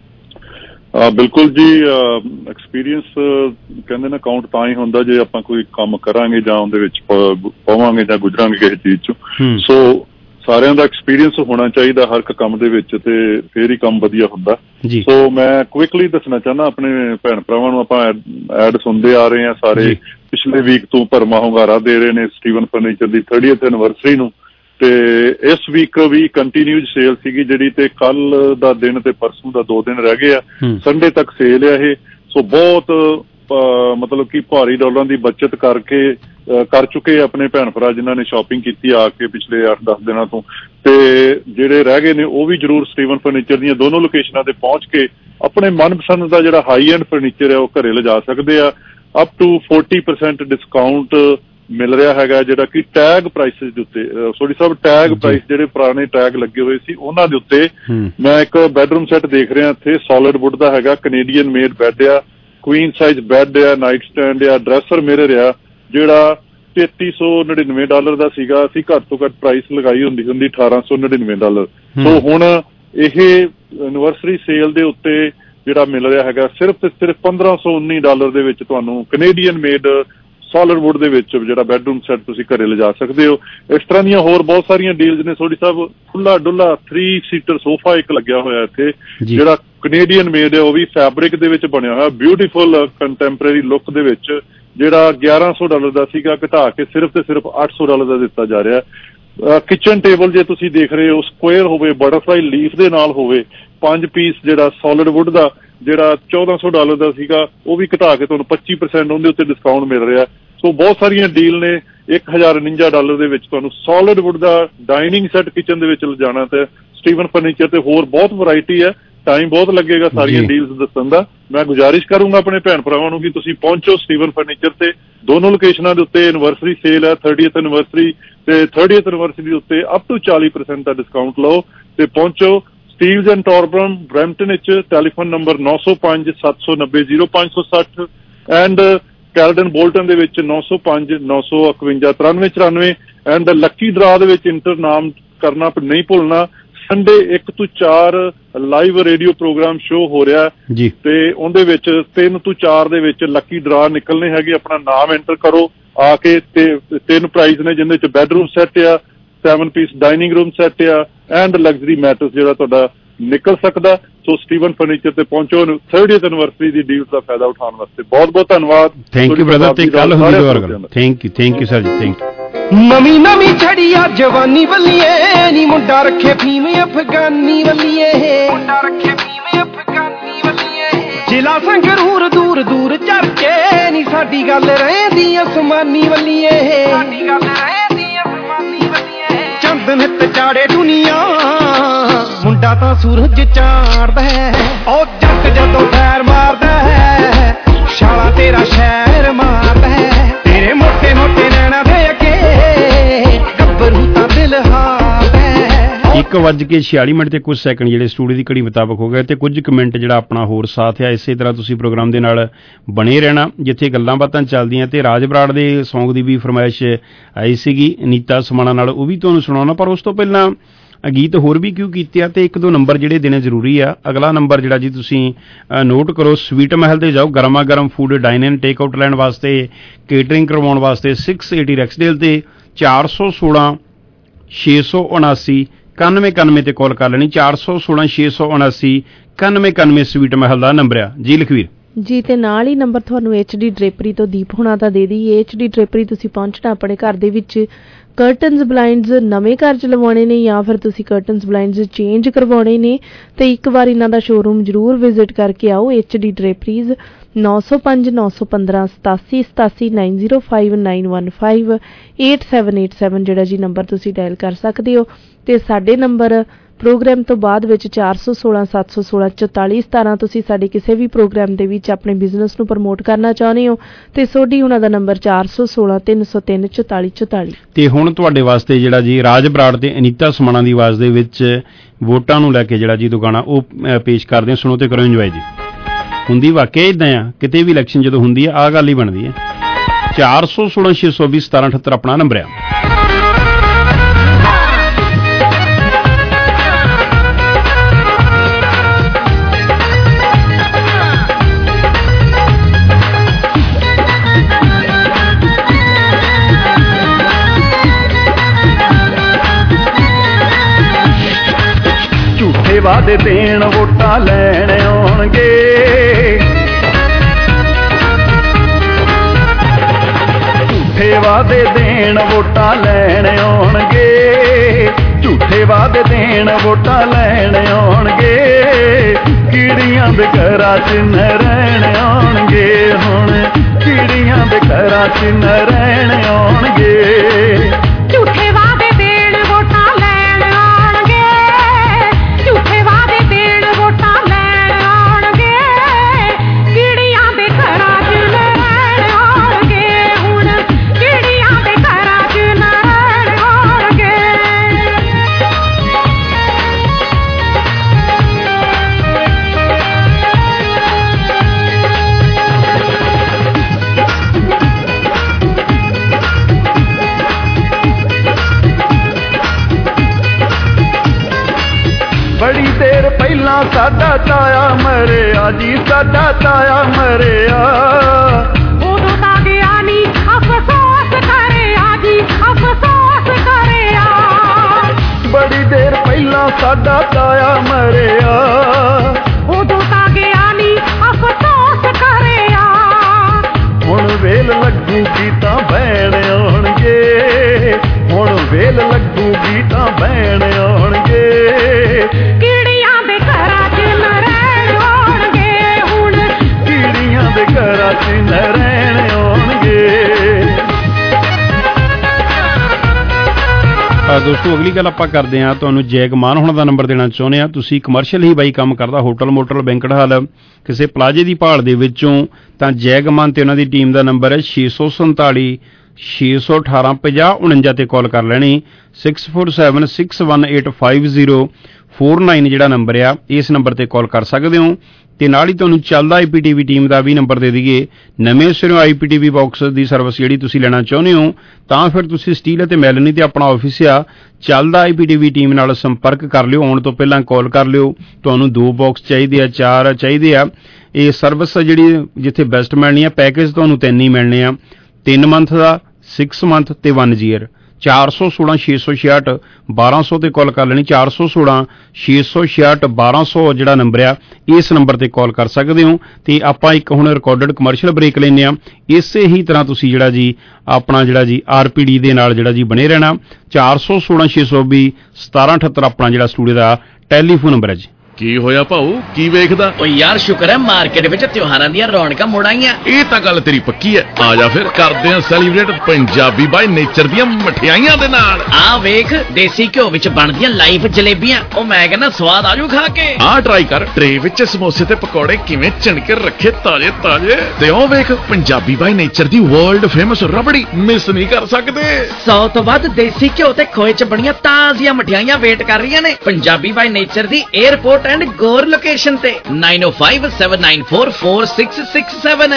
S2: ਬਿਲਕੁਲ ਜੀ, ਐਕਸਪੀਰੀਅੰਸ ਕਹਿੰਦੇ ਨਾ ਕਾਊਂਟ ਤਾਂ ਹੀ ਹੁੰਦਾ ਜੇ ਆਪਾਂ ਕੋਈ ਕੰਮ ਕਰਾਂਗੇ ਜਾਂ ਉਹਦੇ ਵਿੱਚ ਪਵਾਂਗੇ ਜਾਂ ਗੁਜ਼ਰਾਂਗੇ ਕਿਸੇ ਚੀਜ਼ ਚੋਂ। ਸੋ ਸਾਰਿਆਂ ਦਾ ਐਕਸਪੀਰੀਅੰਸ ਹੋਣਾ ਚਾਹੀਦਾ ਹਰ ਇੱਕ ਕੰਮ ਦੇ ਵਿੱਚ, ਤੇ ਫੇਰ ਹੀ ਕੰਮ ਵਧੀਆ ਹੁੰਦਾ। ਸੋ ਮੈਂ ਕੁਇਕਲੀ ਦੱਸਣਾ ਚਾਹੁੰਦਾ ਆਪਣੇ ਭੈਣ ਭਰਾਵਾਂ ਨੂੰ, ਆਪਾਂ ਐਡ ਸੁਣਦੇ ਆ ਰਹੇ ਹਾਂ ਸਾਰੇ, ਪਿਛਲੇ ਵੀਕ ਤੋਂ ਭਰਮਾ ਹੁੰਗਾਰਾ ਦੇ ਰਹੇ ਨੇ ਸਟੀਵਨ ਫਰਨੀਚਰ ਦੀ ਥਰਟੀਐਥ ਐਨੀਵਰਸਰੀ ਨੂੰ, ਤੇ ਇਸ ਵੀਕ ਵੀ ਕੰਟੀਨਿਊ ਸੇਲ ਸੀਗੀ ਜਿਹੜੀ, ਤੇ ਕੱਲ ਦਾ ਦਿਨ ਤੇ ਪਰਸੋਂ ਦਾ ਦੋ ਦਿਨ ਰਹਿ ਗਏ ਆ, ਸੰਡੇ ਤੱਕ ਸੇਲ ਆ ਇਹ। ਸੋ ਬਹੁਤ ਮਤਲਬ ਕਿ ਭਾਰੀ ਡਾਲਰਾਂ ਦੀ ਬੱਚਤ ਕਰਕੇ ਕਰ ਚੁੱਕੇ ਆਪਣੇ ਭੈਣ ਭਰਾ ਜਿਨ੍ਹਾਂ ਨੇ ਸ਼ਾਪਿੰਗ ਕੀਤੀ ਆ ਕੇ ਪਿਛਲੇ ਅੱਠ ਦਸ ਦਿਨਾਂ ਤੋਂ, ਤੇ ਜਿਹੜੇ ਰਹਿ ਗਏ ਨੇ ਉਹ ਵੀ ਜ਼ਰੂਰ ਸਟੀਵਨ ਫਰਨੀਚਰ ਦੀਆਂ ਦੋਨੋਂ ਲੋਕੇਸ਼ਨਾਂ ਤੇ ਪਹੁੰਚ ਕੇ ਆਪਣੇ ਮਨਪਸੰਦ ਦਾ ਜਿਹੜਾ ਹਾਈ ਐਂਡ ਫਰਨੀਚਰ ਹੈ ਉਹ ਘਰੇ ਲਿਜਾ ਸਕਦੇ ਆ। Up to forty percent discount ਮਿਲ ਰਿਹਾ ਹੈਗਾ, ਜਿਹੜਾ ਕਿ ਟੈਗ ਪ੍ਰਾਈਸਿਸ ਦੇ ਉੱਤੇ। ਸੋਢੀ ਸਾਹਿਬ, ਟੈਗ ਪ੍ਰਾਈਸ ਜਿਹੜੇ ਪੁਰਾਣੇ ਟੈਗ ਲੱਗੇ ਹੋਏ ਸੀ ਉਹਨਾਂ ਦੇ ਉੱਤੇ ਮੈਂ ਇੱਕ ਬੈਡਰੂਮ ਸੈੱਟ ਦੇਖ ਰਿਹਾ ਇੱਥੇ, ਸੋਲਿਡ ਵੁੱਡ ਦਾ ਹੈਗਾ, ਕੈਨੇਡੀਅਨ ਮੇਡ ਬੈੱਡ ਆ, ਕੁਈਨ ਸਾਈਜ਼ ਬੈੱਡ ਆ, ਨਾਈਟ ਸਟੈਂਡ ਆ, ਡਰੈਸਰ ਮਿਰਰ ਆ, ਜਿਹੜਾ ਤੇਤੀ ਸੌ ਨੜਿਨਵੇਂ ਡਾਲਰ ਦਾ ਸੀਗਾ, ਅਸੀਂ ਘੱਟ ਤੋਂ ਘੱਟ ਪ੍ਰਾਈਸ ਲਗਾਈ ਹੁੰਦੀ ਹੁੰਦੀ ਅਠਾਰਾਂ ਸੌ ਨੜਿਨਵੇਂ ਡਾਲਰ। ਸੋ ਹੁਣ ਇਹ ਐਨਵਰਸਰੀ ਸੇਲ ਦੇ ਉੱਤੇ ਜਿਹੜਾ ਮਿਲ ਰਿਹਾ ਹੈਗਾ ਸਿਰਫ ਤੇ ਸਿਰਫ ਪੰਦਰਾਂ ਸੌ ਉੱਨੀ ਡਾਲਰ ਦੇ ਵਿੱਚ ਤੁਹਾਨੂੰ ਕੈਨੇਡੀਅਨ ਮੇਡ ਸੋਲਿਡ ਵੁੱਡ ਦੇ ਵਿੱਚ ਜਿਹੜਾ ਬੈਡਰੂਮ ਸੈੱਟ ਤੁਸੀਂ ਘਰੇ ਲਿਜਾ ਸਕਦੇ ਹੋ। ਇਸ ਤਰ੍ਹਾਂ ਦੀਆਂ ਹੋਰ ਬਹੁਤ ਸਾਰੀਆਂ ਡੀਲਸ ਨੇ। ਸੋਢੀ ਸਾਹਿਬ ਖੁੱਲਾ ਡੁੱਲਾ ਥ੍ਰੀ ਸੀਟਰ ਸੋਫਾ ਇੱਕ ਲੱਗਿਆ ਹੋਇਆ ਇੱਥੇ, ਜਿਹੜਾ ਕੈਨੇਡੀਅਨ ਮੇਡ ਹੈ, ਉਹ ਵੀ ਫੈਬਰਿਕ ਦੇ ਵਿੱਚ ਬਣਿਆ ਹੋਇਆ, ਬਿਊਟੀਫੁਲ ਕੰਟੈਂਪਰੇਰੀ ਲੁੱਕ ਦੇ ਵਿੱਚ, ਜਿਹੜਾ ਗਿਆਰਾਂ ਸੌ ਡਾਲਰ ਦਾ ਸੀਗਾ ਘਟਾ ਕੇ ਸਿਰਫ ਤੇ ਸਿਰਫ ਅੱਠ ਸੌ ਡਾਲਰ ਦਾ ਦਿੱਤਾ ਜਾ ਰਿਹਾ। ਕਿਚਨ ਟੇਬਲ ਜੇ ਤੁਸੀਂ ਦੇਖ ਰਹੇ ਹੋ ਸਕੁਏਅਰ ਹੋਵੇ, ਬਟਰਫਲਾਈ ਲੀਫ ਦੇ ਨਾਲ ਹੋਵੇ, ਪੰਜ ਪੀਸ ਜਿਹੜਾ ਸੋਲਿਡ ਵੁੱਡ ਦਾ ਜਿਹੜਾ ਚੌਦਾਂ ਸੌ ਡਾਲਰ ਦਾ ਸੀਗਾ ਉਹ ਵੀ ਘਟਾ ਕੇ ਤੁਹਾਨੂੰ ਪੱਚੀ ਪਰਸੈਂਟ ਉਹਦੇ ਉੱਤੇ ਡਿਸਕਾਊਂਟ ਮਿਲ ਰਿਹਾ। ਸੋ ਬਹੁਤ ਸਾਰੀਆਂ ਡੀਲ ਨੇ। ਇੱਕ ਹਜ਼ਾਰ ਉਣੰਜਾ ਡਾਲਰ ਦੇ ਵਿੱਚ ਤੁਹਾਨੂੰ ਸੋਲਿਡ ਵੁੱਡ ਦਾ ਡਾਈਨਿੰਗ ਸੈੱਟ ਕਿਚਨ ਦੇ ਵਿੱਚ ਲਿਜਾਣਾ ਤੇ ਸਟੀਵਨ ਫਰਨੀਚਰ ਤੇ ਹੋਰ ਬਹੁਤ ਵੈਰਾਈਟੀ ਹੈ। ਟਾਈਮ ਬਹੁਤ ਲੱਗੇਗਾ ਸਾਰੀਆਂ ਡੀਲਸ ਦੱਸਣ ਦਾ। ਮੈਂ ਗੁਜ਼ਾਰਿਸ਼ ਕਰੂੰਗਾ ਆਪਣੇ ਭੈਣ ਭਰਾਵਾਂ ਨੂੰ ਕਿ ਤੁਸੀਂ ਪਹੁੰਚੋ ਸਟੀਵਨ ਫਰਨੀਚਰ ਤੇ। ਦੋਨੋਂ ਲੋਕੇਸ਼ਨਾਂ ਦੇ ਉੱਤੇ ਐਨਵਰਸਰੀ ਸੇਲ ਹੈ, ਥਰਟੀਐਥ ਐਨਵਰਸਰੀ ਤੇ ਥਰਟੀਐਥ ਐਨਵਰਸਰੀ ਦੇ ਉੱਤੇ ਅਪ ਟੂ ਚਾਲੀ ਪਰਸੈਂਟ ਦਾ ਡਿਸਕਾਊਂਟ ਲਓ ਤੇ ਪਹੁੰਚੋ। ਸਟੀਲਜ਼ ਐਂਡ ਟੋਰਬਨ ਬਰੈਂਪਟਨ ਵਿੱਚ, ਟੈਲੀਫੋਨ ਨੰਬਰ ਨੌ ਸੌ ਪੰਜ ਸੱਤ ਸੌ ਨੱਬੇ ਜ਼ੀਰੋ ਪੰਜ ਸੌ ਸੱਠ ਐਂਡ ਕੈਲਡਨ ਬੋਲਟਨ ਦੇ ਵਿੱਚ ਨੌ ਸੌ ਪੰਜ ਨੌ ਸੌ ਇਕਵੰਜਾ ਤਰਾਨਵੇਂ ਚੁਰਾਨਵੇਂ ਐਂਡ ਲੱਕੀ ਡਰਾ ਦੇ ਵਿੱਚ ਇੰਟਰ ਨਾਮ ਕਰਨਾ ਨਹੀਂ ਭੁੱਲਣਾ। ਸੰਡੇ ਇੱਕ ਤੋਂ ਚਾਰ ਲਾਈਵ ਰੇਡੀਓ ਪ੍ਰੋਗਰਾਮ ਸ਼ੋਅ ਹੋ ਰਿਹਾ ਜੀ ਤੇ ਉਹਦੇ ਵਿੱਚ ਤਿੰਨ ਤੋਂ ਚਾਰ ਦੇ ਵਿੱਚ ਲੱਕੀ ਡਰਾ ਨਿਕਲਣੇ ਹੈਗੇ। ਆਪਣਾ ਨਾਮ ਐਂਟਰ ਕਰੋ ਆ ਕੇ ਤੇ ਤਿੰਨ ਪ੍ਰਾਈਜ਼ ਨੇ ਜਿਹਦੇ ਚ ਬੈਡਰੂਮ ਸੈੱਟ ਆ, seven piece dining room set ਆ ਐਂਡ ਲਗਜ਼ਰੀ ਮੈਟਰਸ ਜਿਹੜਾ ਤੁਹਾਡਾ ਨਿਕਲ ਸਕਦਾ। ਸੋ ਸਟੀਵਨ ਫਰਨੀਚਰ ਤੇ ਪਹੁੰਚੋ ਥਰਟੀਐਥ ਐਨਵਰਸਰੀ ਦੀ ਡੀਲ ਦਾ ਫਾਇਦਾ ਉਠਾਉਣ ਵਾਸਤੇ। ਬਹੁਤ ਬਹੁਤ ਧੰਨਵਾਦ।
S15: ਥੈਂਕ ਯੂ ਬ੍ਰਦਰ ਤੇ ਕੱਲ ਹੁੰਦੀ ਦੁਬਾਰਾ ਗੱਲ। Thank you thank you sir ji thank you.
S20: ਨਵੀਂ ਨਵੀਂ ਛੜੀ ਆ ਜਵਾਨੀ ਵੱਲੀਏ ਨੀ ਮੁੰਡਾ ਰੱਖੇ ਫੀਮ ਅਫਗਾਨੀ ਵੱਲੀਏ, ਮੁੰਡਾ ਰੱਖੇ ਫੀਮ ਅਫਗਾਨੀ ਵੱਲੀਏ। ਜ਼ਿਲ੍ਹਾ ਸੰਗਰੂਰ ਦੂਰ ਦੂਰ ਚਰਚੇ ਨੀ ਸਾਡੀ ਗੱਲ ਰਹਿੰਦੀ ਅਸਮਾਨੀ ਵੱਲੀਏ, ਸਾਡੀ ਗੱਲ ਰਹਿੰਦੀ ਅਸਮਾਨੀ ਵੱਲੀਏ। ਚੰਦ ਨਿੱਤ ਚਾੜੇ ਦੁਨੀਆ ਮੁੰਡਾ ਤਾਂ ਸੂਰਜ ਚਾੜਦਾ ਹੈ, ਉਹ ਜੱਟ ਜਦੋਂ ਫੈਰ ਮਾਰਦਾ ਹੈ ਸ਼ਾਲਾ ਤੇਰਾ ਸ਼ਹਿਰ ਮਾਰਦਾ ਹੈ। ਤੇਰੇ ਮੋਟੇ ਮੋਟੇ ਨੈਣਾ ਦੇ ਅੱਗੇ ਗੱਭਰੂ ਤਾਂ ਦਿਲ ਹਾਰਦਾ ਹੈ।
S15: ਇੱਕ ਵੱਜ ਕੇ ਛਿਆਲੀ ਮਿੰਟ ਤੇ ਕੁਝ ਸੈਕਿੰਡ ਜਿਹੜੇ ਸਟੂਡੀਓ ਦੀ ਘੜੀ ਮੁਤਾਬਕ ਹੋ ਗਏ ਤੇ ਕੁਝ ਕੁ ਮਿੰਟ ਜਿਹੜਾ ਆਪਣਾ ਹੋਰ ਸਾਥ ਹੈ। ਇਸੇ ਤਰ੍ਹਾਂ ਤੁਸੀਂ ਪ੍ਰੋਗਰਾਮ ਦੇ ਨਾਲ ਬਣੇ ਰਹਿਣਾ ਜਿੱਥੇ ਗੱਲਾਂ ਬਾਤਾਂ ਚੱਲਦੀਆਂ। ਤੇ ਰਾਜ ਬਰਾੜ ਦੇ ਸੌਂਗ ਦੀ ਵੀ ਫਰਮਾਇਸ਼ ਆਈ ਸੀਗੀ ਨੀਤਾ ਸਮਾਣਾ ਨਾਲ, ਉਹ ਵੀ ਤੁਹਾਨੂੰ ਸੁਣਾਉਣਾ। ਪਰ ਉਸ ਤੋਂ ਪਹਿਲਾਂ ਗੀਤ ਹੋਰ ਵੀ ਕਿਉਂ ਕੀਤੇ ਆ ਤੇ ਇੱਕ ਦੋ ਨੰਬਰ ਜਿਹੜੇ ਦੇਣੇ ਜ਼ਰੂਰੀ ਆ। ਅਗਲਾ ਨੰਬਰ ਜਿਹੜਾ ਜੀ ਤੁਸੀਂ ਨੋਟ ਕਰੋ, ਸਵੀਟ ਮਹਿਲ ਤੇ ਜਾਓ ਗਰਮਾ ਗਰਮ food dine and take out ਲੈਣ ਵਾਸਤੇ, ਕੇਟਰਿੰਗ ਕਰਵਾਉਣ ਵਾਸਤੇ ਸਿਕਸ ਏਟੀ ਰੈਕਸਡੇਲ ਤੇ ਚਾਰ ਸੌ ਸੋਲਾਂ ਛੇ ਸੌ ਉਨਾਸੀ ਇਕਾਨਵੇਂ ਇਕਾਨਵੇਂ ਤੇ ਕਾਲ ਕਰ ਲੈਣੀ। ਚਾਰ ਸੌ ਸੋਲਾਂ ਛੇ ਸੌ ਉਨਾਸੀ ਇਕਾਨਵੇਂ ਇਕਾਨਵੇਂ ਸਵੀਟ ਮਹਿਲ ਦਾ ਨੰਬਰ ਆ ਜੀ ਲਖਵੀਰ
S14: ਜੀ। ਤੇ ਨਾਲ ਹੀ ਨੰਬਰ ਤੁਹਾਨੂੰ ਐਚ ਡੀ ਡਰੇਪਰੀ ਤੋਂ ਦੀਪ ਹੁਣਾ ਦਾ ਦੇ ਦੀ। ਐਚ ਡੀ ਡਰੇਪਰੀ ਤੁਸੀਂ ਪਹੁੰਚਣਾ ਆਪਣੇ ਘਰ ਦੇ ਵਿੱਚ ਕਰਟਨਸ ਬਲਾਈਂਡਸ ਨਵੇਂ ਘਰ 'ਚ ਲਵਾਉਣੇ ਨੇ ਜਾਂ ਫਿਰ ਤੁਸੀਂ ਕਰਟਨਸ ਬਲਾਈਂਡਸ ਚੇਂਜ ਕਰਵਾਉਣੇ ਨੇ ਤੇ ਇੱਕ ਵਾਰ ਇਹਨਾਂ ਦਾ ਸ਼ੋਰੂਮ ਜ਼ਰੂਰ ਵਿਜ਼ਿਟ ਕਰਕੇ ਆਓ। ਐਚ ਡੀ ਡਰੇਪਰੀਜ਼ ਨੌ ਸੌ ਪੰਜ ਨੌ ਸੌ ਪੰਦਰਾਂ ਸਤਾਸੀ ਸਤਾਸੀ nine zero five nine one five eight seven eight seven ਜਿਹੜਾ ਜੀ ਨੰਬਰ ਤੁਸੀਂ ਡਾਇਲ ਕਰ ਸਕਦੇ ਹੋ। ਤੇ ਸਾਡੇ ਨੰਬਰ ਪ੍ਰੋਗਰਾਮ ਤੋਂ ਬਾਅਦ ਵਿੱਚ ਚਾਰ ਸੌ ਸੋਲਾਂ ਸੱਤ ਸੌ ਸੋਲਾਂ ਚੁਤਾਲੀ ਸਤਾਰਾਂ ਤੁਸੀਂ ਸਾਡੇ ਕਿਸੇ ਵੀ ਪ੍ਰੋਗਰਾਮ ਦੇ ਵਿੱਚ ਆਪਣੇ ਬਿਜ਼ਨਸ ਨੂੰ ਪ੍ਰਮੋਟ ਕਰਨਾ ਚਾਹੁੰਦੇ ਹੋ ਤੇ ਸੋਢੀ ਉਹਨਾਂ ਦਾ ਨੰਬਰ ਚਾਰ ਸੌ ਸੋਲਾਂ ਤਿੰਨ ਸੌ ਤਿੰਨ ਚੁਤਾਲੀ ਚੁਤਾਲੀ।
S15: ਤੇ ਹੁਣ ਤੁਹਾਡੇ ਵਾਸਤੇ ਜਿਹੜਾ ਜੀ ਰਾਜ ਬਰਾੜ ਤੇ ਅਨੀਤਾ ਸਮਾਣਾ ਦੀ ਆਵਾਜ਼ ਦੇ ਵਿੱਚ ਵੋਟਾਂ ਨੂੰ ਲੈ ਕੇ ਜਿਹੜਾ ਜੀ ਗਾਣਾ ਉਹ ਪੇਸ਼ ਕਰਦੇ। ਸੁਣੋ ਤੇ ਕਰੋ ਇੰਜੋਏ ਜੀ। ਹੁੰਦੀ ਵਾਕਿਆ ਇਦਾਂ ਆ, ਕਿਤੇ ਵੀ ਇਲੈਕਸ਼ਨ ਜਦੋਂ ਹੁੰਦੀ ਆ ਆਹ ਗੱਲ ਹੀ ਬਣਦੀ ਹੈ। ਚਾਰ ਸੌ ਸੋਲਾਂ ਛੇ ਸੌ ਵੀਹ ਸਤਾਰਾਂ ਅਠੱਤਰ ਆਪਣਾ ਨੰਬਰ ਆ।
S7: ਝੂਠੇ ਵਾਅਦੇ ਦੇਣ ਵੋਟਾਂ ਲੈਣ ਆਉਣਗੇ, ਝੂਠੇ ਵਾਅਦੇ ਦੇਣ ਵੋਟਾਂ ਲੈਣ ਆਉਣਗੇ, ਝੂਠੇ ਵਾਅਦੇ ਦੇਣ ਵੋਟਾਂ ਲੈਣ ਆਉਣਗੇ। ਕੀੜੀਆਂ ਦੇ ਘਰਾਂ 'ਚ ਨ ਰਹਿਣ ਆਉਣਗੇ, ਹੁਣ ਕੀੜੀਆਂ ਦੇ ਘਰਾਂ 'ਚ ਨ ਰਹਿਣ ਆਉਣਗੇ।
S22: ਝੂਠੇ ਵਾਅਦੇ ਦੇਣ ਵੋਟਾਂ ਲੈਣ ਆਉਣਗੇ, ਝੂਠੇ ਵਾਅਦੇ ਦੇਣ ਵੋਟਾਂ ਲੈਣ ਆਉਣਗੇ। ਕੀੜੀਆਂ ਦੇ ਘਰਾਂ 'ਚ ਨ ਰਹਿਣ ਆਉਣਗੇ, ਹੁਣ ਕੀੜੀਆਂ ਦੇ ਘਰਾਂ 'ਚ ਨ ਰਹਿਣ ਆਉਣਗੇ।
S7: ਬੜੀ ਦੇਰ ਪਹਿਲਾਂ ਸਾਡਾ ਤਾਇਆ ਮਰਿਆ ਜੀ, ਸਾਡਾ ਤਾਇਆ ਮਰਿਆ।
S22: ਉਦੋਂ ਤਾਂ ਗਿਆ ਨੀ ਅਫਸੋਸ ਕਰਿਆ ਜੀ, ਅਫਸੋਸ ਕਰਿਆ।
S7: ਬੜੀ ਦੇਰ ਪਹਿਲਾਂ ਸਾਡਾ ਤਾਇਆ ਮਰਿਆ,
S22: ਉਦੋਂ ਤਾਂ ਗਿਆ ਨੀ ਅਫਸੋਸ ਕਰਿਆ।
S7: ਹੁਣ ਵੇਲ ਲੱਗੂਗੀ ਤਾਂ ਬੈਣ ਆਉਣਗੇ, ਹੁਣ ਵੇਲ ਲੱਗੂਗੀ ਤਾਂ ਬੈਣ ਆਉਣਗੇ।
S22: ਕੀੜੀਆਂ ਦੇ ਘਰਾਂ 'ਚ ਨਰੈਣ ਆਉਣਗੇ ਹੁਣ,
S7: ਕੀੜੀਆਂ ਦੇ ਘਰਾਂ 'ਚ ਨਰੈਣ ਆਉਣਗੇ।
S15: ਦੋਸਤੋ ਅਗਲੀ ਗੱਲ ਆਪਾਂ ਕਰਦੇ ਹਾਂ, ਤੁਹਾਨੂੰ ਜੈਗ ਮਾਨ ਹੋਣਾ ਦਾ ਨੰਬਰ ਦੇਣਾ ਚਾਹੁੰਦੇ ਹਾਂ। ਤੁਸੀਂ ਕਮਰਸ਼ੀਅਲ ਹੀ ਬਾਈ ਕੰਮ ਕਰਦਾ, ਹੋਟਲ ਮੋਟਲ ਬੈਂਕਟ ਹਾਲ ਕਿਸੇ ਪਲਾਜੇ ਦੀ ਭਾਲ ਦੇ ਵਿੱਚੋਂ, ਤਾਂ ਜੈਗ ਮਾਨ ਤੇ ਉਹਨਾਂ ਦੀ ਟੀਮ ਦਾ ਨੰਬਰ ਹੈ ਛੇ ਸੌ ਸੰਤਾਲੀ ਛੇ ਸੌ ਅਠਾਰਾਂ ਪੰਜਾਹ ਉਣੰਜਾ ਤੇ ਕਾਲ ਕਰ ਲੈਣੀ। Six four seven six one eight five zero four nine ਜਿਹੜਾ ਨੰਬਰ ਆ, ਇਸ ਨੰਬਰ ਤੇ ਕਾਲ ਕਰ ਸਕਦੇ ਹੋ। ਤੇ ਨਾਲ ਹੀ ਤੁਹਾਨੂੰ ਚੱਲਦਾ I P T V team ਦਾ ਵੀ ਨੰਬਰ ਦੇ ਦਈਏ। ਨਵੇਂ ਸਿਰੋਂ I P T V box ਦੀ ਸਰਵਿਸ ਜਿਹੜੀ ਤੁਸੀਂ ਲੈਣਾ ਚਾਹੁੰਦੇ ਹੋ, ਤਾਂ ਫਿਰ ਤੁਸੀਂ ਸਟੀਲ ਅਤੇ ਮੈਲਨੀ ਤੇ ਆਪਣਾ ਆਫਿਸ ਆ ਚੱਲਦਾ I P T V team ਨਾਲ ਸੰਪਰਕ ਕਰ ਲਿਓ। ਆਉਣ ਤੋਂ ਪਹਿਲਾਂ ਕਾਲ ਕਰ ਲਿਓ। ਤੁਹਾਨੂੰ ਦੋ ਬਾਕਸ ਚਾਹੀਦੇ ਆ, ਚਾਰ ਚਾਹੀਦੇ ਆ। ਇਹ ਸਰਵਿਸ ਜਿਹੜੀ ਜਿੱਥੇ ਬੈਸਟ ਮਿਲਣੀ ਆ, ਪੈਕੇਜ ਤੁਹਾਨੂੰ ਤਿੰਨ ਹੀ ਮਿਲਣੇ ਆ, ਤਿੰਨ ਮੰਥ ਦਾ, ਸਿਕਸ ਮੰਥ ਤੇ ਵਨ ਈਅਰ। ਚਾਰ ਸੌ ਸੋਲਾਂ ਛੇ ਸੌ ਛਿਆਹਠ ਬਾਰਾਂ ਸੌ ਤੇ ਕਾਲ ਕਰ ਲੈਣੀ। ਚਾਰ ਸੌ ਸੋਲਾਂ ਛੇ ਸੌ ਛਿਆਹਠ ਬਾਰਾਂ ਸੌ ਜਿਹੜਾ ਨੰਬਰ ਆ, ਇਸ ਨੰਬਰ ਤੇ ਕਾਲ ਕਰ ਸਕਦੇ ਹੋ। ਤੇ ਆਪਾਂ ਇੱਕ ਹੁਣ ਰਿਕਾਰਡਡ ਕਮਰਸ਼ੀਅਲ ਬ੍ਰੇਕ ਲੈਂਦੇ ਆ। ਇਸੇ ਹੀ ਤਰ੍ਹਾਂ ਤੁਸੀਂ ਜਿਹੜਾ ਜੀ ਆਪਣਾ ਜਿਹੜਾ ਜੀ ਆਰ ਪੀ ਡੀ ਦੇ ਨਾਲ ਜਿਹੜਾ ਜੀ ਬਣੇ ਰਹਿਣਾ। ਚਾਰ ਸੌ ਸੋਲਾਂ ਛੇ ਸੌ ਵੀਹ ਸਤਾਰਾਂ ਅਠੱਤਰ ਆਪਣਾ ਜਿਹੜਾ ਸਟੂਡੀਓ ਦਾ ਟੈਲੀਫੋਨ ਨੰਬਰ ਹੈ ਜੀ।
S4: ਕੀ ਹੋਇਆ ਭਾਊ, ਕੀ ਵੇਖਦਾ?
S9: ਓ ਯਾਰ ਸ਼ੁਕਰ ਹੈ ਮਾਰਕੀਟ ਵਿੱਚ ਤਿਉਹਾਰਾਂ ਦੀਆਂ ਰੌਣਕਾਂ ਮੁੜ ਆਈਆਂ।
S4: ਇਹ ਤਾਂ ਗੱਲ ਤੇਰੀ ਪੱਕੀ ਹੈ। ਆ ਜਾ ਫਿਰ ਕਰਦੇ ਆ ਸੈਲੀਬ੍ਰੇਟ ਪੰਜਾਬੀ ਬਾਈ ਨੇਚਰ ਦੀਆਂ ਮਠਿਆਈਆਂ ਦੇ ਨਾਲ।
S9: ਆ ਵੇਖ ਦੇਸੀ ਘਿਓ ਵਿੱਚ ਬਣਦੀਆਂ ਲਾਈਵ ਜਲੇਬੀਆਂ, ਉਹ ਮੈਂ ਕਹਿੰਦਾ ਸਵਾਦ ਆਜੂ ਖਾ ਕੇ।
S4: ਆ ਟਰਾਈ ਕਰ, ਟਰੇ ਵਿੱਚ ਸਮੋਸੇ ਤੇ ਪਕੌੜੇ ਕਿਵੇਂ ਚਿਣਕੇ ਰੱਖੇ ਤਾਜ਼ੇ ਤਾਜ਼ੇ। ਤੇ ਉਹ ਵੇਖ ਪੰਜਾਬੀ ਬਾਈ ਨੇਚਰ ਦੀ ਵਰਲਡ ਫੇਮਸ ਰਬੜੀ, ਮਿਸ ਨਹੀਂ ਕਰ ਸਕਦੇ।
S9: ਸੌ ਤੋਂ ਵੱਧ ਦੇਸੀ ਘਿਓ ਤੇ ਖੋਏ ਚ ਬਣੀਆਂ ਤਾਜ਼ੀਆਂ ਮਠਿਆਈਆਂ ਵੇਟ ਕਰ ਰਹੀਆਂ ਨੇ ਪੰਜਾਬੀ ਬਾਈ ਨੇਚਰ ਦੀ 에ਅਰਪੋਰਟ ਐਂਡ ਗੋਰ ਲੋਕੇਸ਼ਨ ਤੇ nine O five seven nine four four six six seven.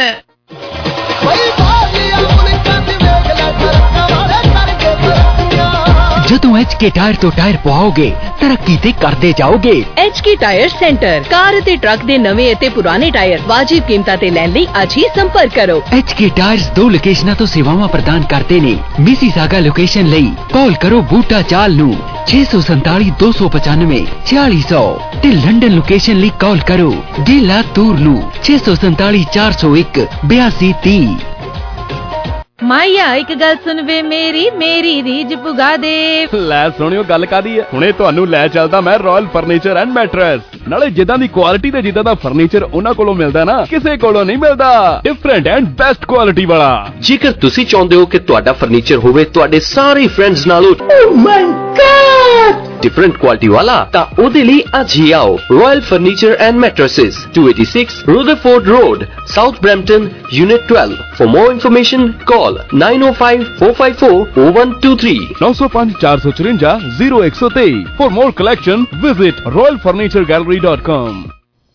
S5: ਜਦੋਂ ਐਚ ਕੇ ਟਾਇਰ ਤੋਂ ਟਾਇਰ ਪਵਾਓਗੇ ਤਰੱਕੀ ਤੇ ਕਰਦੇ ਜਾਓਗੇ।
S6: H K Tyre Centre, car ਅਤੇ ਟਰੱਕ ਦੇ ਨਵੇਂ ਅਤੇ ਪੁਰਾਣੇ ਟਾਇਰ ਵਾਜਿਬ ਕੀਮਤਾਂ ਤੇ ਲੈਣ ਲਈ ਅੱਜ ਹੀ ਸੰਪਰਕ ਕਰੋ।
S5: ਐਚ ਕੇ ਟਾਇਰਸ ਦੋ ਲੋਕੇਸ਼ਨਾਂ ਤੋਂ ਸੇਵਾਵਾਂ ਪ੍ਰਦਾਨ ਕਰਦੇ ਨੇ। ਮਿਸੀਸਾਗਾ ਲੋਕੇਸ਼ਨ ਲਈ ਕਾਲ ਕਰੋ ਬੂਟਾ ਚਾਲ ਨੂੰ ਛੇ ਸੌ ਸੰਤਾਲੀ ਦੋ ਸੌ ਪਚਾਨਵੇਂ ਛਿਆਲੀ ਸੌ ਤੇ ਲੰਡਨ ਲੋਕੇਸ਼ਨ ਲਈ ਕਾਲ ਕਰੋ ਗੇਲਾ ਤੂਰ ਨੂੰ ਛੇ ਸੌ ਸੰਤਾਲੀ ਚਾਰ ਸੌ ਇੱਕ ਬਿਆਸੀ ਤੀਹ।
S23: ਮਾਇਆ ਇੱਕ ਗੱਲ ਸੁਣ ਵੇ ਮੇਰੀ ਮੇਰੀ ਰੀਝ ਪੁਗਾ ਦੇ।
S24: ਲੈ ਸੁਣਿਓ ਗੱਲ ਕਾਦੀ ਹੈ, ਹੁਣੇ ਤੁਹਾਨੂੰ ਲੈ ਚੱਲਦਾ ਮੈਂ ਰਾਇਲ ਫਰਨੀਚਰ ਐਂਡ ਮੈਟਰਸ। ਨਾਲੇ ਜਿੱਦਾਂ ਦੀ ਕੁਆਲਿਟੀ ਤੇ ਜਿੱਦਾਂ ਦਾ ਫਰਨੀਚਰ ਉਹਨਾਂ ਕੋਲੋਂ ਮਿਲਦਾ ਨਾ, ਕਿਸੇ ਕੋਲੋਂ ਨਹੀਂ ਮਿਲਦਾ। ਡਿਫਰੈਂਟ ਐਂਡ ਬੈਸਟ ਕੁਆਲਿਟੀ ਵਾਲਾ।
S10: ਜੇਕਰ ਤੁਸੀਂ ਚਾਹੁੰਦੇ ਹੋ ਕਿ ਤੁਹਾਡਾ ਫਰਨੀਚਰ ਹੋਵੇ ਤੁਹਾਡੇ ਸਾਰੇ ਫਰੈਂਡਸ ਨਾਲੋਂ oh my god different quality ਵਾਲਾ, ਤਾਂ ਉਹਦੇ ਲਈ ਅੱਜ ਹੀ ਆਓ Royal Furniture and Mattresses two eighty six Rutherford Road, South Brampton, unit twelve. For more information call nine O five four five four O one two three
S24: नौ सौ पाँच चार सौ चुरंजा जीरो एक सौ तेईस। For more collection visit Royal Furniture Gallery dot com.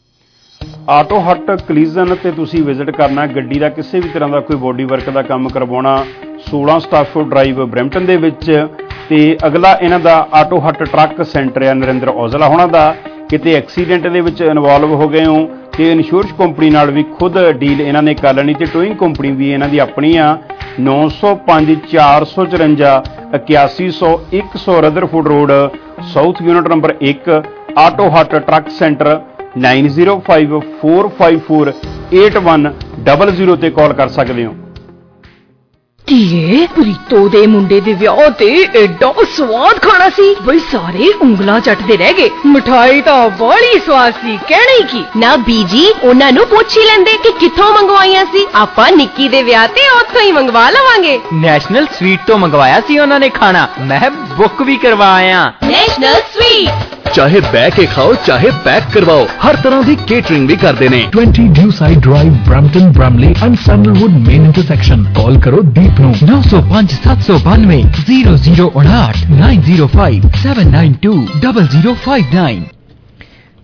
S15: Auto Hut Collision ਤੇ ਤੁਸੀਂ ਵਿਜ਼ਿਟ ਕਰਨਾ, ਗੱਡੀ ਦਾ ਕਿਸੇ ਵੀ ਤਰ੍ਹਾਂ ਦਾ ਕੋਈ ਬੋਡੀ ਵਰਕ ਦਾ ਕੰਮ ਕਰਵਾਉਣਾ, ਸੋਲਾਂ ਸਟਾਫੋਰਡ ਡਰਾਈਵ ਬਰੈਂਪਟਨ ਦੇ ਵਿੱਚ। ਤੇ ਅਗਲਾ ਇਹਨਾਂ ਦਾ ਆਟੋ ਹੱਟ ਟਰੱਕ ਸੈਂਟਰ ਹੈ ਨਰਿੰਦਰ ਔਜਲਾ ਹੋਣਾ ਦਾ। ਕਿਤੇ ਐਕਸੀਡੈਂਟ ਦੇ ਵਿੱਚ ਇਨਵੋਲਵ ਹੋ ਗਏ ਹੋ ਤੇ ਇੰਸ਼ੋਰੈਂਸ ਕੰਪਨੀ ਨਾਲ ਵੀ ਖੁਦ ਡੀਲ ਇਹਨਾਂ ਨੇ ਕਰ ਲੈਣੀ, ਤੇ ਟੋਇੰਗ ਕੰਪਨੀ ਵੀ ਇਹਨਾਂ ਦੀ ਆਪਣੀ ਆ। ਨੌ ਸੌ ਪੰਜ ਚਾਰ ਸੌ ਚੁਰੰਜਾ ਇਕਿਆਸੀ ਸੌ ਇੱਕ ਸੌ Rutherford Road, South unit number ਇੱਕ, Auto Hut Truck Centre. Nine zero five four five four eight one double zero ਤੇ ਕਾਲ ਕਰ ਸਕਦੇ ਹੋ।
S6: ਧੀਏ ਪ੍ਰੀਤੋ ਦੇ ਮੁੰਡੇ ਦੇ ਵਿਆਹ ਤੇ ਐਡਾ ਸਵਾਦ ਖਾਣਾ ਸੀ ਬਈ ਸਾਰੇ ਉਂਗਲਾਂ ਚੱਟਦੇ ਰਹਿ ਗਏ। ਮਠਾਈ ਤਾਂ ਬੜੀ ਸਵਾਦ ਸੀ, ਕਹਿਣਾ ਹੀ ਕੀ।
S25: ਨਾ ਬੀਜੀ ਉਹਨਾਂ ਨੂੰ ਪੁੱਛ ਹੀ ਲੈਂਦੇ ਕਿ ਕਿੱਥੋਂ ਮੰਗਵਾਈਆਂ ਸੀ। ਆਪਾਂ ਨਿੱਕੀ ਦੇ ਵਿਆਹ ਤੇ ਉੱਥੋਂ ਹੀ ਮੰਗਵਾ ਲਵਾਂਗੇ।
S26: ਨੈਸ਼ਨਲ ਸਵੀਟ ਤੋਂ ਮੰਗਵਾਇਆ ਸੀ ਉਹਨਾਂ ਨੇ ਖਾਣਾ, ਮੈਂ ਬੁੱਕ ਵੀ ਕਰਵਾਇਆ।
S25: ਨੈਸ਼ਨਲ ਸਵੀਟ
S4: ਚਾਹੇ ਬਹਿ ਕੇ ਖਾਓ ਚਾਹੇ ਪੈਕ ਕਰਵਾਓ, ਹਰ ਤਰ੍ਹਾਂ ਦੀ ਕੇਟਰਿੰਗ ਵੀ ਕਰਦੇ ਨੇ।
S8: Twenty Dewside drive Brampton Bramalea and Sandalwood main intersection. Call करो दीप नू
S5: नौ सौ पाँच सात सौ बानवे जीरो जीरो उनाहठ nine zero five seven nine two double zero five nine.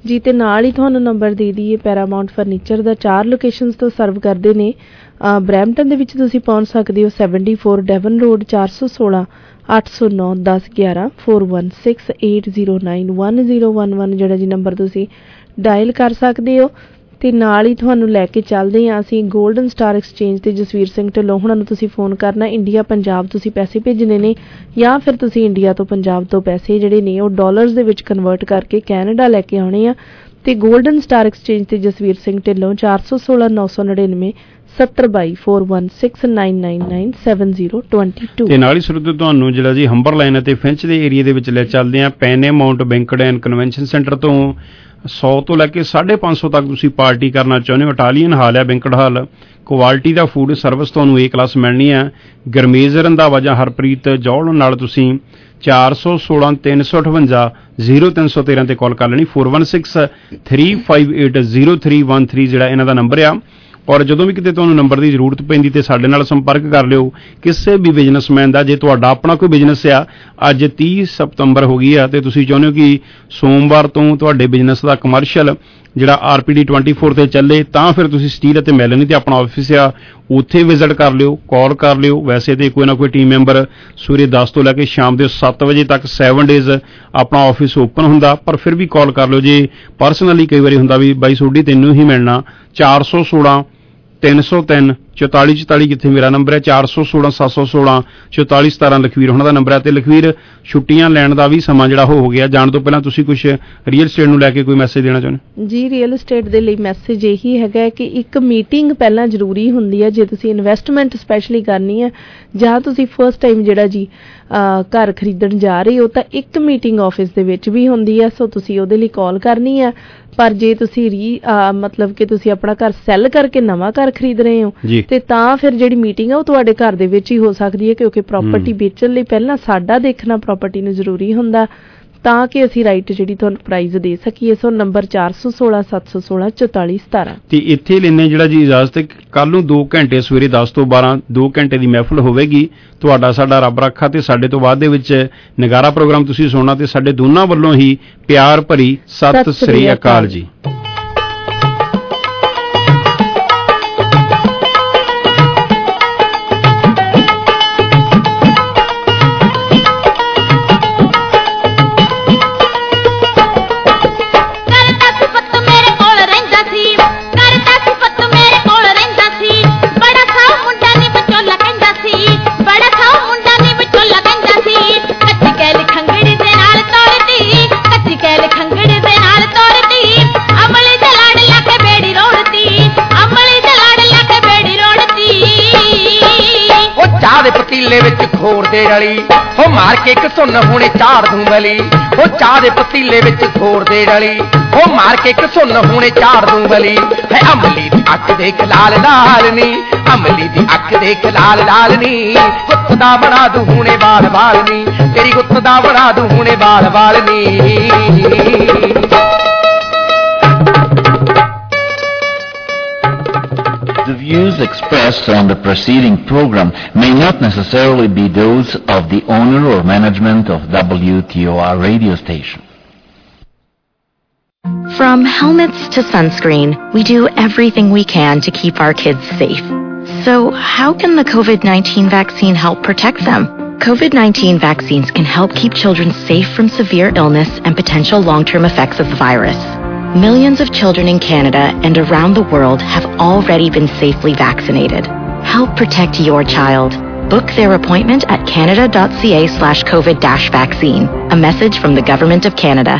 S14: ਜੀ। ਤੇ ਨਾਲ ਹੀ ਤੁਹਾਨੂੰ ਨੰਬਰ ਦੇ ਦਈਏ, ਪੈਰਾਮਾਊਂਟ ਫਰਨੀਚਰ ਦਾ ਚਾਰ ਲੋਕੇਸ਼ਨਸ ਤੋਂ ਸਰਵ ਕਰਦੇ ਨੇ। ਬਰੈਂਪਟਨ ਦੇ ਵਿੱਚ ਤੁਸੀਂ ਪਹੁੰਚ ਸਕਦੇ ਹੋ ਸੈਵਨਟੀ ਫੋਰ ਡੈਵਨ ਰੋਡ, ਚਾਰ ਸੌ ਸੋਲਾਂ ਅੱਠ ਸੌ ਨੌ ਦਸ ਗਿਆਰਾਂ four one six eight zero nine one zero one one ਜਿਹੜਾ ਜੀ ਨੰਬਰ ਤੁਸੀਂ ਡਾਇਲ ਕਰ ਸਕਦੇ ਹੋ। ਤੇ ਨਾਲ ਹੀ ਤੁਹਾਨੂੰ ਲੈ ਕੇ ਚੱਲਦੇ ਹਾਂ ਅਸੀਂ ਗੋਲਡਨ ਸਟਾਰ ਐਕਸਚੇਂਜ ਤੇ ਜਸਵੀਰ ਸਿੰਘ ਢਿੱਲੋਂ ਹੁਣਾਂ ਨੂੰ ਤੁਸੀਂ ਫੋਨ ਕਰਨਾ। ਇੰਡੀਆ ਪੰਜਾਬ ਤੁਸੀਂ ਪੈਸੇ ਭੇਜਣੇ ਨੇ ਜਾਂ ਫਿਰ ਤੁਸੀਂ ਇੰਡੀਆ ਤੋਂ ਪੰਜਾਬ ਤੋਂ ਪੈਸੇ ਜਿਹੜੇ ਨੇ ਉਹ ਡਾਲਰਸ ਦੇ ਵਿੱਚ ਕਨਵਰਟ ਕਰਕੇ ਕੈਨੇਡਾ ਲੈ ਕੇ ਆਉਣੇ ਆ। ਤੇ ਗੋਲਡਨ ਸਟਾਰ ਐਕਸਚੇਂਜ ਤੇ ਜਸਵੀਰ ਸਿੰਘ ਢਿੱਲੋਂ ਚਾਰ ਸੌ ਸੋਲਾਂ ਨੌ ਸੌ ਨੜਿਨਵੇਂ ਸੱਤਰ ਬਾਈ four one six nine nine nine seven zero twenty two.
S15: ਤੇ ਨਾਲ ਹੀ ਸਰੋਤਿਓ ਤੁਹਾਨੂੰ ਜਿਹੜਾ ਜੀ ਹੰਬਰ ਲਾਈਨ ਅਤੇ ਫਿੰਚ ਦੇ ਏਰੀਆ ਦੇ ਵਿੱਚ ਲੈ ਚੱਲਦੇ ਆ। Paramount banquet and convention centre ਤੋਂ ਸੌ ਤੋਂ ਲੈ ਕੇ ਸਾਢੇ ਪੰਜ ਸੌ ਤੱਕ ਤੁਸੀਂ ਪਾਰਟੀ ਕਰਨਾ ਚਾਹੁੰਦੇ ਹੋ। ਇਟਾਲੀਅਨ ਹਾਲ ਹੈ ਬੈਂਕਟ ਹਾਲ, ਕੁਆਲਿਟੀ ਦਾ ਫੂਡ ਸਰਵਿਸ ਤੁਹਾਨੂੰ ਏ ਕਲਾਸ ਮਿਲਣੀ ਹੈ। ਗਰਮੇਜ਼ ਰੰਧਾਵਾ ਜਾਂ ਹਰਪ੍ਰੀਤ ਜੌਹਲ ਨਾਲ ਤੁਸੀਂ ਚਾਰ ਸੌ ਸੋਲਾਂ ਤਿੰਨ ਸੌ ਅਠਵੰਜਾ ਜ਼ੀਰੋ ਤਿੰਨ ਸੌ ਤੇਰਾਂ ਤੇ ਕਾਲ ਕਰ ਲੈਣੀ। Four one six three five eight zero three one three ਜਿਹੜਾ ਇਹਨਾਂ ਦਾ ਨੰਬਰ ਆ। ਔਰ ਜਦੋਂ ਵੀ ਕਿਤੇ ਤੁਹਾਨੂੰ ਨੰਬਰ ਦੀ ਜ਼ਰੂਰਤ ਪੈਂਦੀ ਤੇ ਸਾਡੇ ਨਾਲ ਸੰਪਰਕ ਕਰ ਲਿਓ। ਕਿਸੇ ਵੀ ਬਿਜ਼ਨਸਮੈਨ ਦਾ ਜੇ ਤੁਹਾਡਾ ਆਪਣਾ ਕੋਈ ਬਿਜ਼ਨਸ ਆ, ਅੱਜ ਤੀਹ ਸਤੰਬਰ ਹੋ ਗਈ ਆ ਤੇ ਤੁਸੀਂ ਚਾਹੁੰਦੇ ਹੋ ਕਿ ਸੋਮਵਾਰ ਤੋਂ ਤੁਹਾਡੇ ਬਿਜ਼ਨਸ ਦਾ ਕਮਰਸ਼ੀਅਲ ਜਿਹੜਾ R P D twenty four ਤੇ ਚੱਲੇ, ਤਾਂ ਫਿਰ ਤੁਸੀਂ ਸਟੀਲ ਅਤੇ ਮੈਲਨੀ ਤੇ ਆਪਣਾ ਆਫਿਸ ਆ ਉੱਥੇ ਵਿਜ਼ਿਟ ਕਰ ਲਿਓ, ਕਾਲ ਕਰ ਲਿਓ। ਵੈਸੇ ਤੇ ਕੋਈ ਨਾ ਕੋਈ ਟੀਮ ਮੈਂਬਰ ਸਵੇਰੇ ਦਸ ਤੋਂ ਲੈ ਕੇ ਸ਼ਾਮ ਦੇ ਸੱਤ ਵਜੇ ਤੱਕ ਸੈਵਨ ਡੇਜ਼ ਆਪਣਾ ਆਫਿਸ ਓਪਨ ਹੁੰਦਾ, ਪਰ ਫਿਰ ਵੀ ਕਾਲ ਕਰ ਲਿਓ। ਜੇ ਪਰਸਨਲੀ ਕਈ ਵਾਰੀ ਹੁੰਦਾ ਵੀ ਬਾਈ ਸੋਢੀ ਤੈਨੂੰ ਹੀ ਮਿਲਣਾ, ਚਾਰ ਸੌ ਸੋਲਾਂ ਤਿੰਨ ਸੌ ਤਿੰਨ ਚੁਤਾਲੀ ਚੁਤਾਲੀ ਜਿੱਥੇ ਮੇਰਾ ਨੰਬਰ ਹੈ, ਚਾਰ ਸੌ ਸੋਲਾਂ ਸੱਤ ਸੌ ਸੋਲਾਂ ਚੁਤਾਲੀ ਸਤਾਰਾਂ ਲਖਵੀਰ ਉਹਨਾਂ ਦਾ ਨੰਬਰ ਹੈ। ਤੇ ਲਖਵੀਰ ਛੁੱਟੀਆਂ ਲੈਣ ਦਾ ਵੀ ਸਮਾਂ ਜਿਹੜਾ ਹੋ ਗਿਆ, ਜਾਣ ਤੋਂ ਪਹਿਲਾਂ ਤੁਸੀਂ ਕੁਝ ਰੀਅਲ estate ਨੂੰ ਲੈ ਕੇ ਕੋਈ ਮੈਸੇਜ ਦੇਣਾ ਚਾਹੁੰਦੇ?
S14: ਜੀ ਰੀਅਲ estate ਦੇ ਲਈ ਮੈਸੇਜ ਇਹੀ ਹੈਗਾ ਕਿ ਇੱਕ ਮੀਟਿੰਗ ਪਹਿਲਾਂ ਜ਼ਰੂਰੀ ਹੁੰਦੀ ਹੈ ਜੇ ਤੁਸੀਂ ਇਨਵੈਸਟਮੈਂਟ ਸਪੈਸ਼ਲੀ ਕਰਨੀ ਹੈ ਜਾਂ ਤੁਸੀਂ ਫਸਟ ਟਾਈਮ ਜਿਹੜਾ ਜੀ ਘਰ ਖਰੀਦਣ ਜਾ ਰਹੇ ਹੋ ਤਾਂ ਇੱਕ ਮੀਟਿੰਗ ਆਫਿਸ ਦੇ ਵਿੱਚ ਵੀ ਹੁੰਦੀ ਹੈ। ਸੋ ਤੁਸੀਂ ਉਹਦੇ ਲਈ ਕਾਲ ਕਰਨੀ ਹੈ। ਪਰ ਜੇ ਤੁਸੀਂ ਰੀ ਮਤਲਬ ਕਿ ਤੁਸੀਂ ਆਪਣਾ ਘਰ ਸੈੱਲ ਕਰਕੇ ਨਵਾਂ ਘਰ ਖਰੀਦ ਰਹੇ ਹੋ ਤੇ ਤਾਂ ਫਿਰ ਜਿਹੜੀ ਮੀਟਿੰਗ ਹੈ ਉਹ ਤੁਹਾਡੇ ਘਰ ਦੇ ਵਿੱਚ ਹੀ ਹੋ ਸਕਦੀ ਹੈ, ਕਿਉਂਕਿ ਪ੍ਰੋਪਰਟੀ ਵੇਚਣ ਲਈ ਪਹਿਲਾਂ ਸਾਡਾ ਦੇਖਣਾ ਪ੍ਰੋਪਰਟੀ ਨੂੰ ਜ਼ਰੂਰੀ ਹੁੰਦਾ ਤਾਂ ਕਿ ਅਸੀਂ ਰਾਈਟ ਜਿਹੜੀ ਤੁਹਾਨੂੰ ਪ੍ਰਾਈਜ਼ ਦੇ ਸਕੀਏ। ਸੋ ਨੰਬਰ ਚਾਰ ਸੌ ਸੋਲਾਂ ਸੱਤ ਸੌ ਸੋਲਾਂ ਚੁਤਾਲੀ ਸਤਾਰਾਂ
S15: ਤੇ ਇੱਥੇ ਲੈਣੇ ਜਿਹੜਾ ਜੀ ਇਜਾਜ਼ਤ। ਕੱਲ ਨੂੰ ਦੋ ਘੰਟੇ ਸਵੇਰੇ ਦਸ ਤੋਂ ਬਾਰਾਂ ਦੋ ਘੰਟੇ ਦੀ ਮਹਿਫਲ ਹੋਵੇਗੀ। ਤੁਹਾਡਾ ਸਾਡਾ ਰੱਬ ਰੱਖਾ ਤੇ ਸਾਡੇ ਤੋਂ ਬਾਅਦ ਦੇ ਵਿੱਚ ਨਗਾਰਾ ਪ੍ਰੋਗਰਾਮ ਤੁਸੀਂ ਸੁਣਨਾ ਤੇ ਸਾਡੇ ਦੋਨਾਂ ਵੱਲੋਂ ਹੀ ਪਿਆਰ ਭਰੀ ਸਤਿ ਸ੍ਰੀ ਅਕਾਲ ਜੀ।
S3: ਪਤੀਲੇ ਵਿੱਚ ਖੋਰ ਦੇ ਰਲੀ ਹੋ ਮਾਰ ਕੇ ਇੱਕ ਸੁੰਨ ਹੁਣੇ ਝਾੜ ਦੂੰ ਗਲੀ। ਉਹ ਚਾਹ ਦੇ ਪਤੀਲੇ ਵਿੱਚ ਖੋਰ ਦੇ ਰਲੀ ਹੋ ਮਾਰ ਕੇ ਇੱਕ ਸੁੰਨ ਹੁਣੇ ਝਾੜ ਦੂੰ ਗਲੀ। ਹੈ ਅਮਲੀ ਦੀ ਅੱਖ ਦੇਖ ਲਾਲ ਲਾਲ ਨੀ, ਅਮਲੀ ਦੀ ਅੱਖ ਦੇਖ ਲਾਲ ਲਾਲ ਨੀ। ਗੁੱਤ ਦਾ ਬਣਾ ਦੂੰ ਹੁਣੇ ਬਾਲ ਬਾਲ ਨੀ, ਤੇਰੀ ਗੁੱਤ ਦਾ ਬਣਾ ਦੂੰ ਹੁਣੇ ਬਾਲ ਬਾਲ ਨੀ।
S11: The views expressed on the preceding program may not necessarily be those of the owner or management of W T O R radio station.
S12: From helmets to sunscreen, we do everything we can to keep our kids safe. So how can the COVID nineteen vaccine help protect them? COVID nineteen vaccines can help keep children safe from severe illness and potential long-term effects of the virus. Millions of children in Canada and around the world have already been safely vaccinated. Help protect your child. Book their appointment at canada.ca slash COVID dash vaccine. A message from the Government of Canada.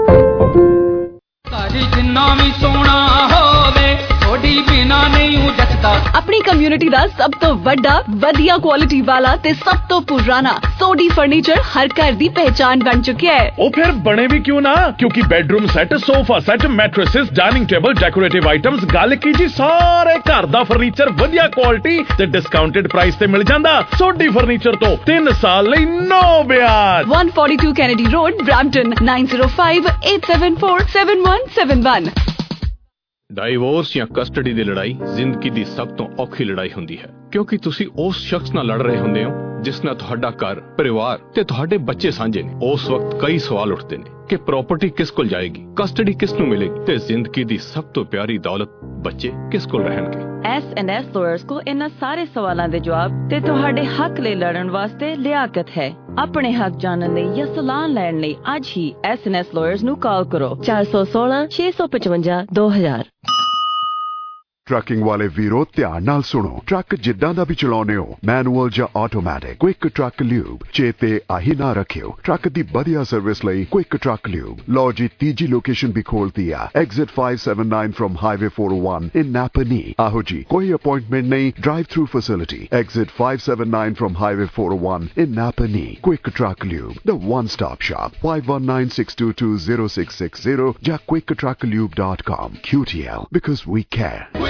S6: ਆਪਣੀ community ਦਾ ਸਭ ਤੋਂ ਵੱਡਾ ਵਧੀਆ quality ਵਾਲਾ ਤੇ ਸਭ ਤੋਂ ਪੁਰਾਣਾ ਸੋਡੀ ਫਰਨੀਚਰ ਹਰ ਘਰ ਦੀ ਪਹਿਚਾਨ ਬਣ ਚੁੱਕਿਆ ਹੈ।
S4: ਉਹ ਫਿਰ ਬਣੇ ਵੀ ਕਿਉਂ ਨਾ, ਕਿਉਂਕਿ bedroom set, sofa set, mattresses, dining table, decorative items, ਗੱਲ ਕੀ ਜੀ ਸਾਰੇ ਘਰ ਦਾ ਫਰਨੀਚਰ ਵਧੀਆ ਕੁਆਲਿਟੀ ਤੇ ਡਿਸਕਾਊਂਟਡ ਪ੍ਰਾਈਸ ਤੇ ਮਿਲ ਜਾਂਦਾ। ਸੋਡੀ ਫਰਨੀਚਰ ਤੋਂ ਤਿੰਨ ਸਾਲ ਲਈ ਨੋ ਵਿਆਜ।
S6: one forty-two Kennedy Road, Brampton, nine zero five eight seven four seven one seven one।
S24: Divorce ਜਾਂ ਕਸਟਡੀ ਦੀ ਲੜਾਈ ਜ਼ਿੰਦਗੀ ਦੀ ਸਭ ਤੋਂ ਔਖੀ ਲੜਾਈ ਹੁੰਦੀ ਹੈ, ਕਿਉਂਕਿ ਤੁਸੀਂ ਉਸ ਸ਼ਖਸ ਨਾਲ ਲੜ ਰਹੇ ਹੁੰਦੇ ਹੋ ਜਿਸ ਨਾਲ ਤੁਹਾਡਾ ਘਰ, ਪਰਿਵਾਰ ਤੇ ਤੁਹਾਡੇ ਬੱਚੇ ਸਾਂਝੇ ਨੇ, ਉਸ ਵਕਤ ਕਈ ਸਵਾਲ ਉੱਠਦੇ ਨੇ ਕਿ ਪ੍ਰਾਪਰਟੀ ਕਿਸ ਕੋਲ ਜਾਏਗੀ, ਕਸਟਡੀ ਕਿਸ ਨੂੰ ਮਿਲੇਗੀ ਤੇ ਜ਼ਿੰਦਗੀ ਦੀ ਸਭ ਤੋਂ ਪਿਆਰੀ ਦੌਲਤ ਬੱਚੇ ਕਿਸ ਕੋਲ ਰਹਿਣਗੇ।
S13: ਐਸ ਐਂਡ ਐਸ ਲਾਇਰਸ ਕੋਲ ਇਹਨਾਂ ਸਾਰੇ ਸਵਾਲਾਂ ਦੇ ਜਵਾਬ ਤੇ ਤੁਹਾਡੇ ਹੱਕ ਲਈ ਲੜਨ ਵਾਸਤੇ ਲਿਆਕਤ ਹੈ। ਆਪਣੇ ਹੱਕ ਜਾਣਨ ਲਈ ਜਾਂ ਸਲਾਹ ਲੈਣ ਲਈ ਅੱਜ ਹੀ ਐਸ ਐਂਡ ਐਸ ਲਾਇਰਸ ਨੂੰ ਕਾਲ ਕਰੋ ਚਾਰ ਸੌ ਸੋਲਾਂ ਛੇ ਸੌ ਪਚਵੰਜਾ ਦੋ ਹਜ਼ਾਰ।
S16: ਟਰੱਕਿੰਗ ਵਾਲੇ ਵੀਰੋ ਧਿਆਨ ਨਾਲ ਸੁਣੋ। ਟਰੱਕ ਜਿੱਦਾਂ ਦਾ ਵੀ ਚਲਾਉਨੇ ਹੋ, ਮੈਨੂਅਲ ਜਾਂ ਆਟੋਮੈਟਿਕ, ਕੁਇਕ ਟਰੱਕ ਲਿਊਬ ਚੇਤੇ ਆਹੀ ਨਾ ਰੱਖਿਓ। ਟਰੱਕ ਦੀ ਵਧੀਆ ਸਰਵਿਸ ਲਈ ਕੁਇਕ ਟਰੱਕ ਲਿਊਬ। ਲਓ ਜੀ ਤੀਜੀ ਲੋਕੇਸ਼ਨ ਵੀ ਖੋਲਤੀ ਆ, exit five seventy-nine from highway four oh one in Napanee. ਆਹੋ ਜੀ, ਕੋਈ ਅਪਾਇੰਟਮੈਂਟ ਨਹੀਂ, drive through facility. Exit five seventy-nine from highway four oh one in Napanee. Quick truck lube, the one stop shop. five one nine six two two zero six six zero ਜਾਂ quick truck lube dot com। Q T L, because we care.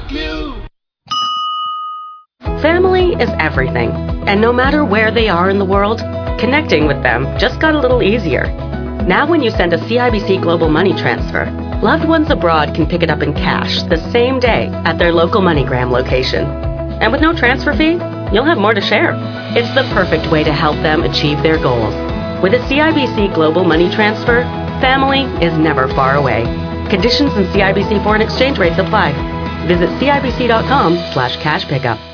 S17: Family is everything, and no matter where they are in the world, connecting with them just got a little easier. Now when you send a C I B C Global Money Transfer, loved ones abroad can pick it up in cash the same day at their local MoneyGram location. And with no transfer fee, you'll have more to share. It's the perfect way to help them achieve their goals. With a C I B C Global Money Transfer, family is never far away. Conditions and C I B C foreign exchange rates apply. Visit C I B C dot com slash cash pickup.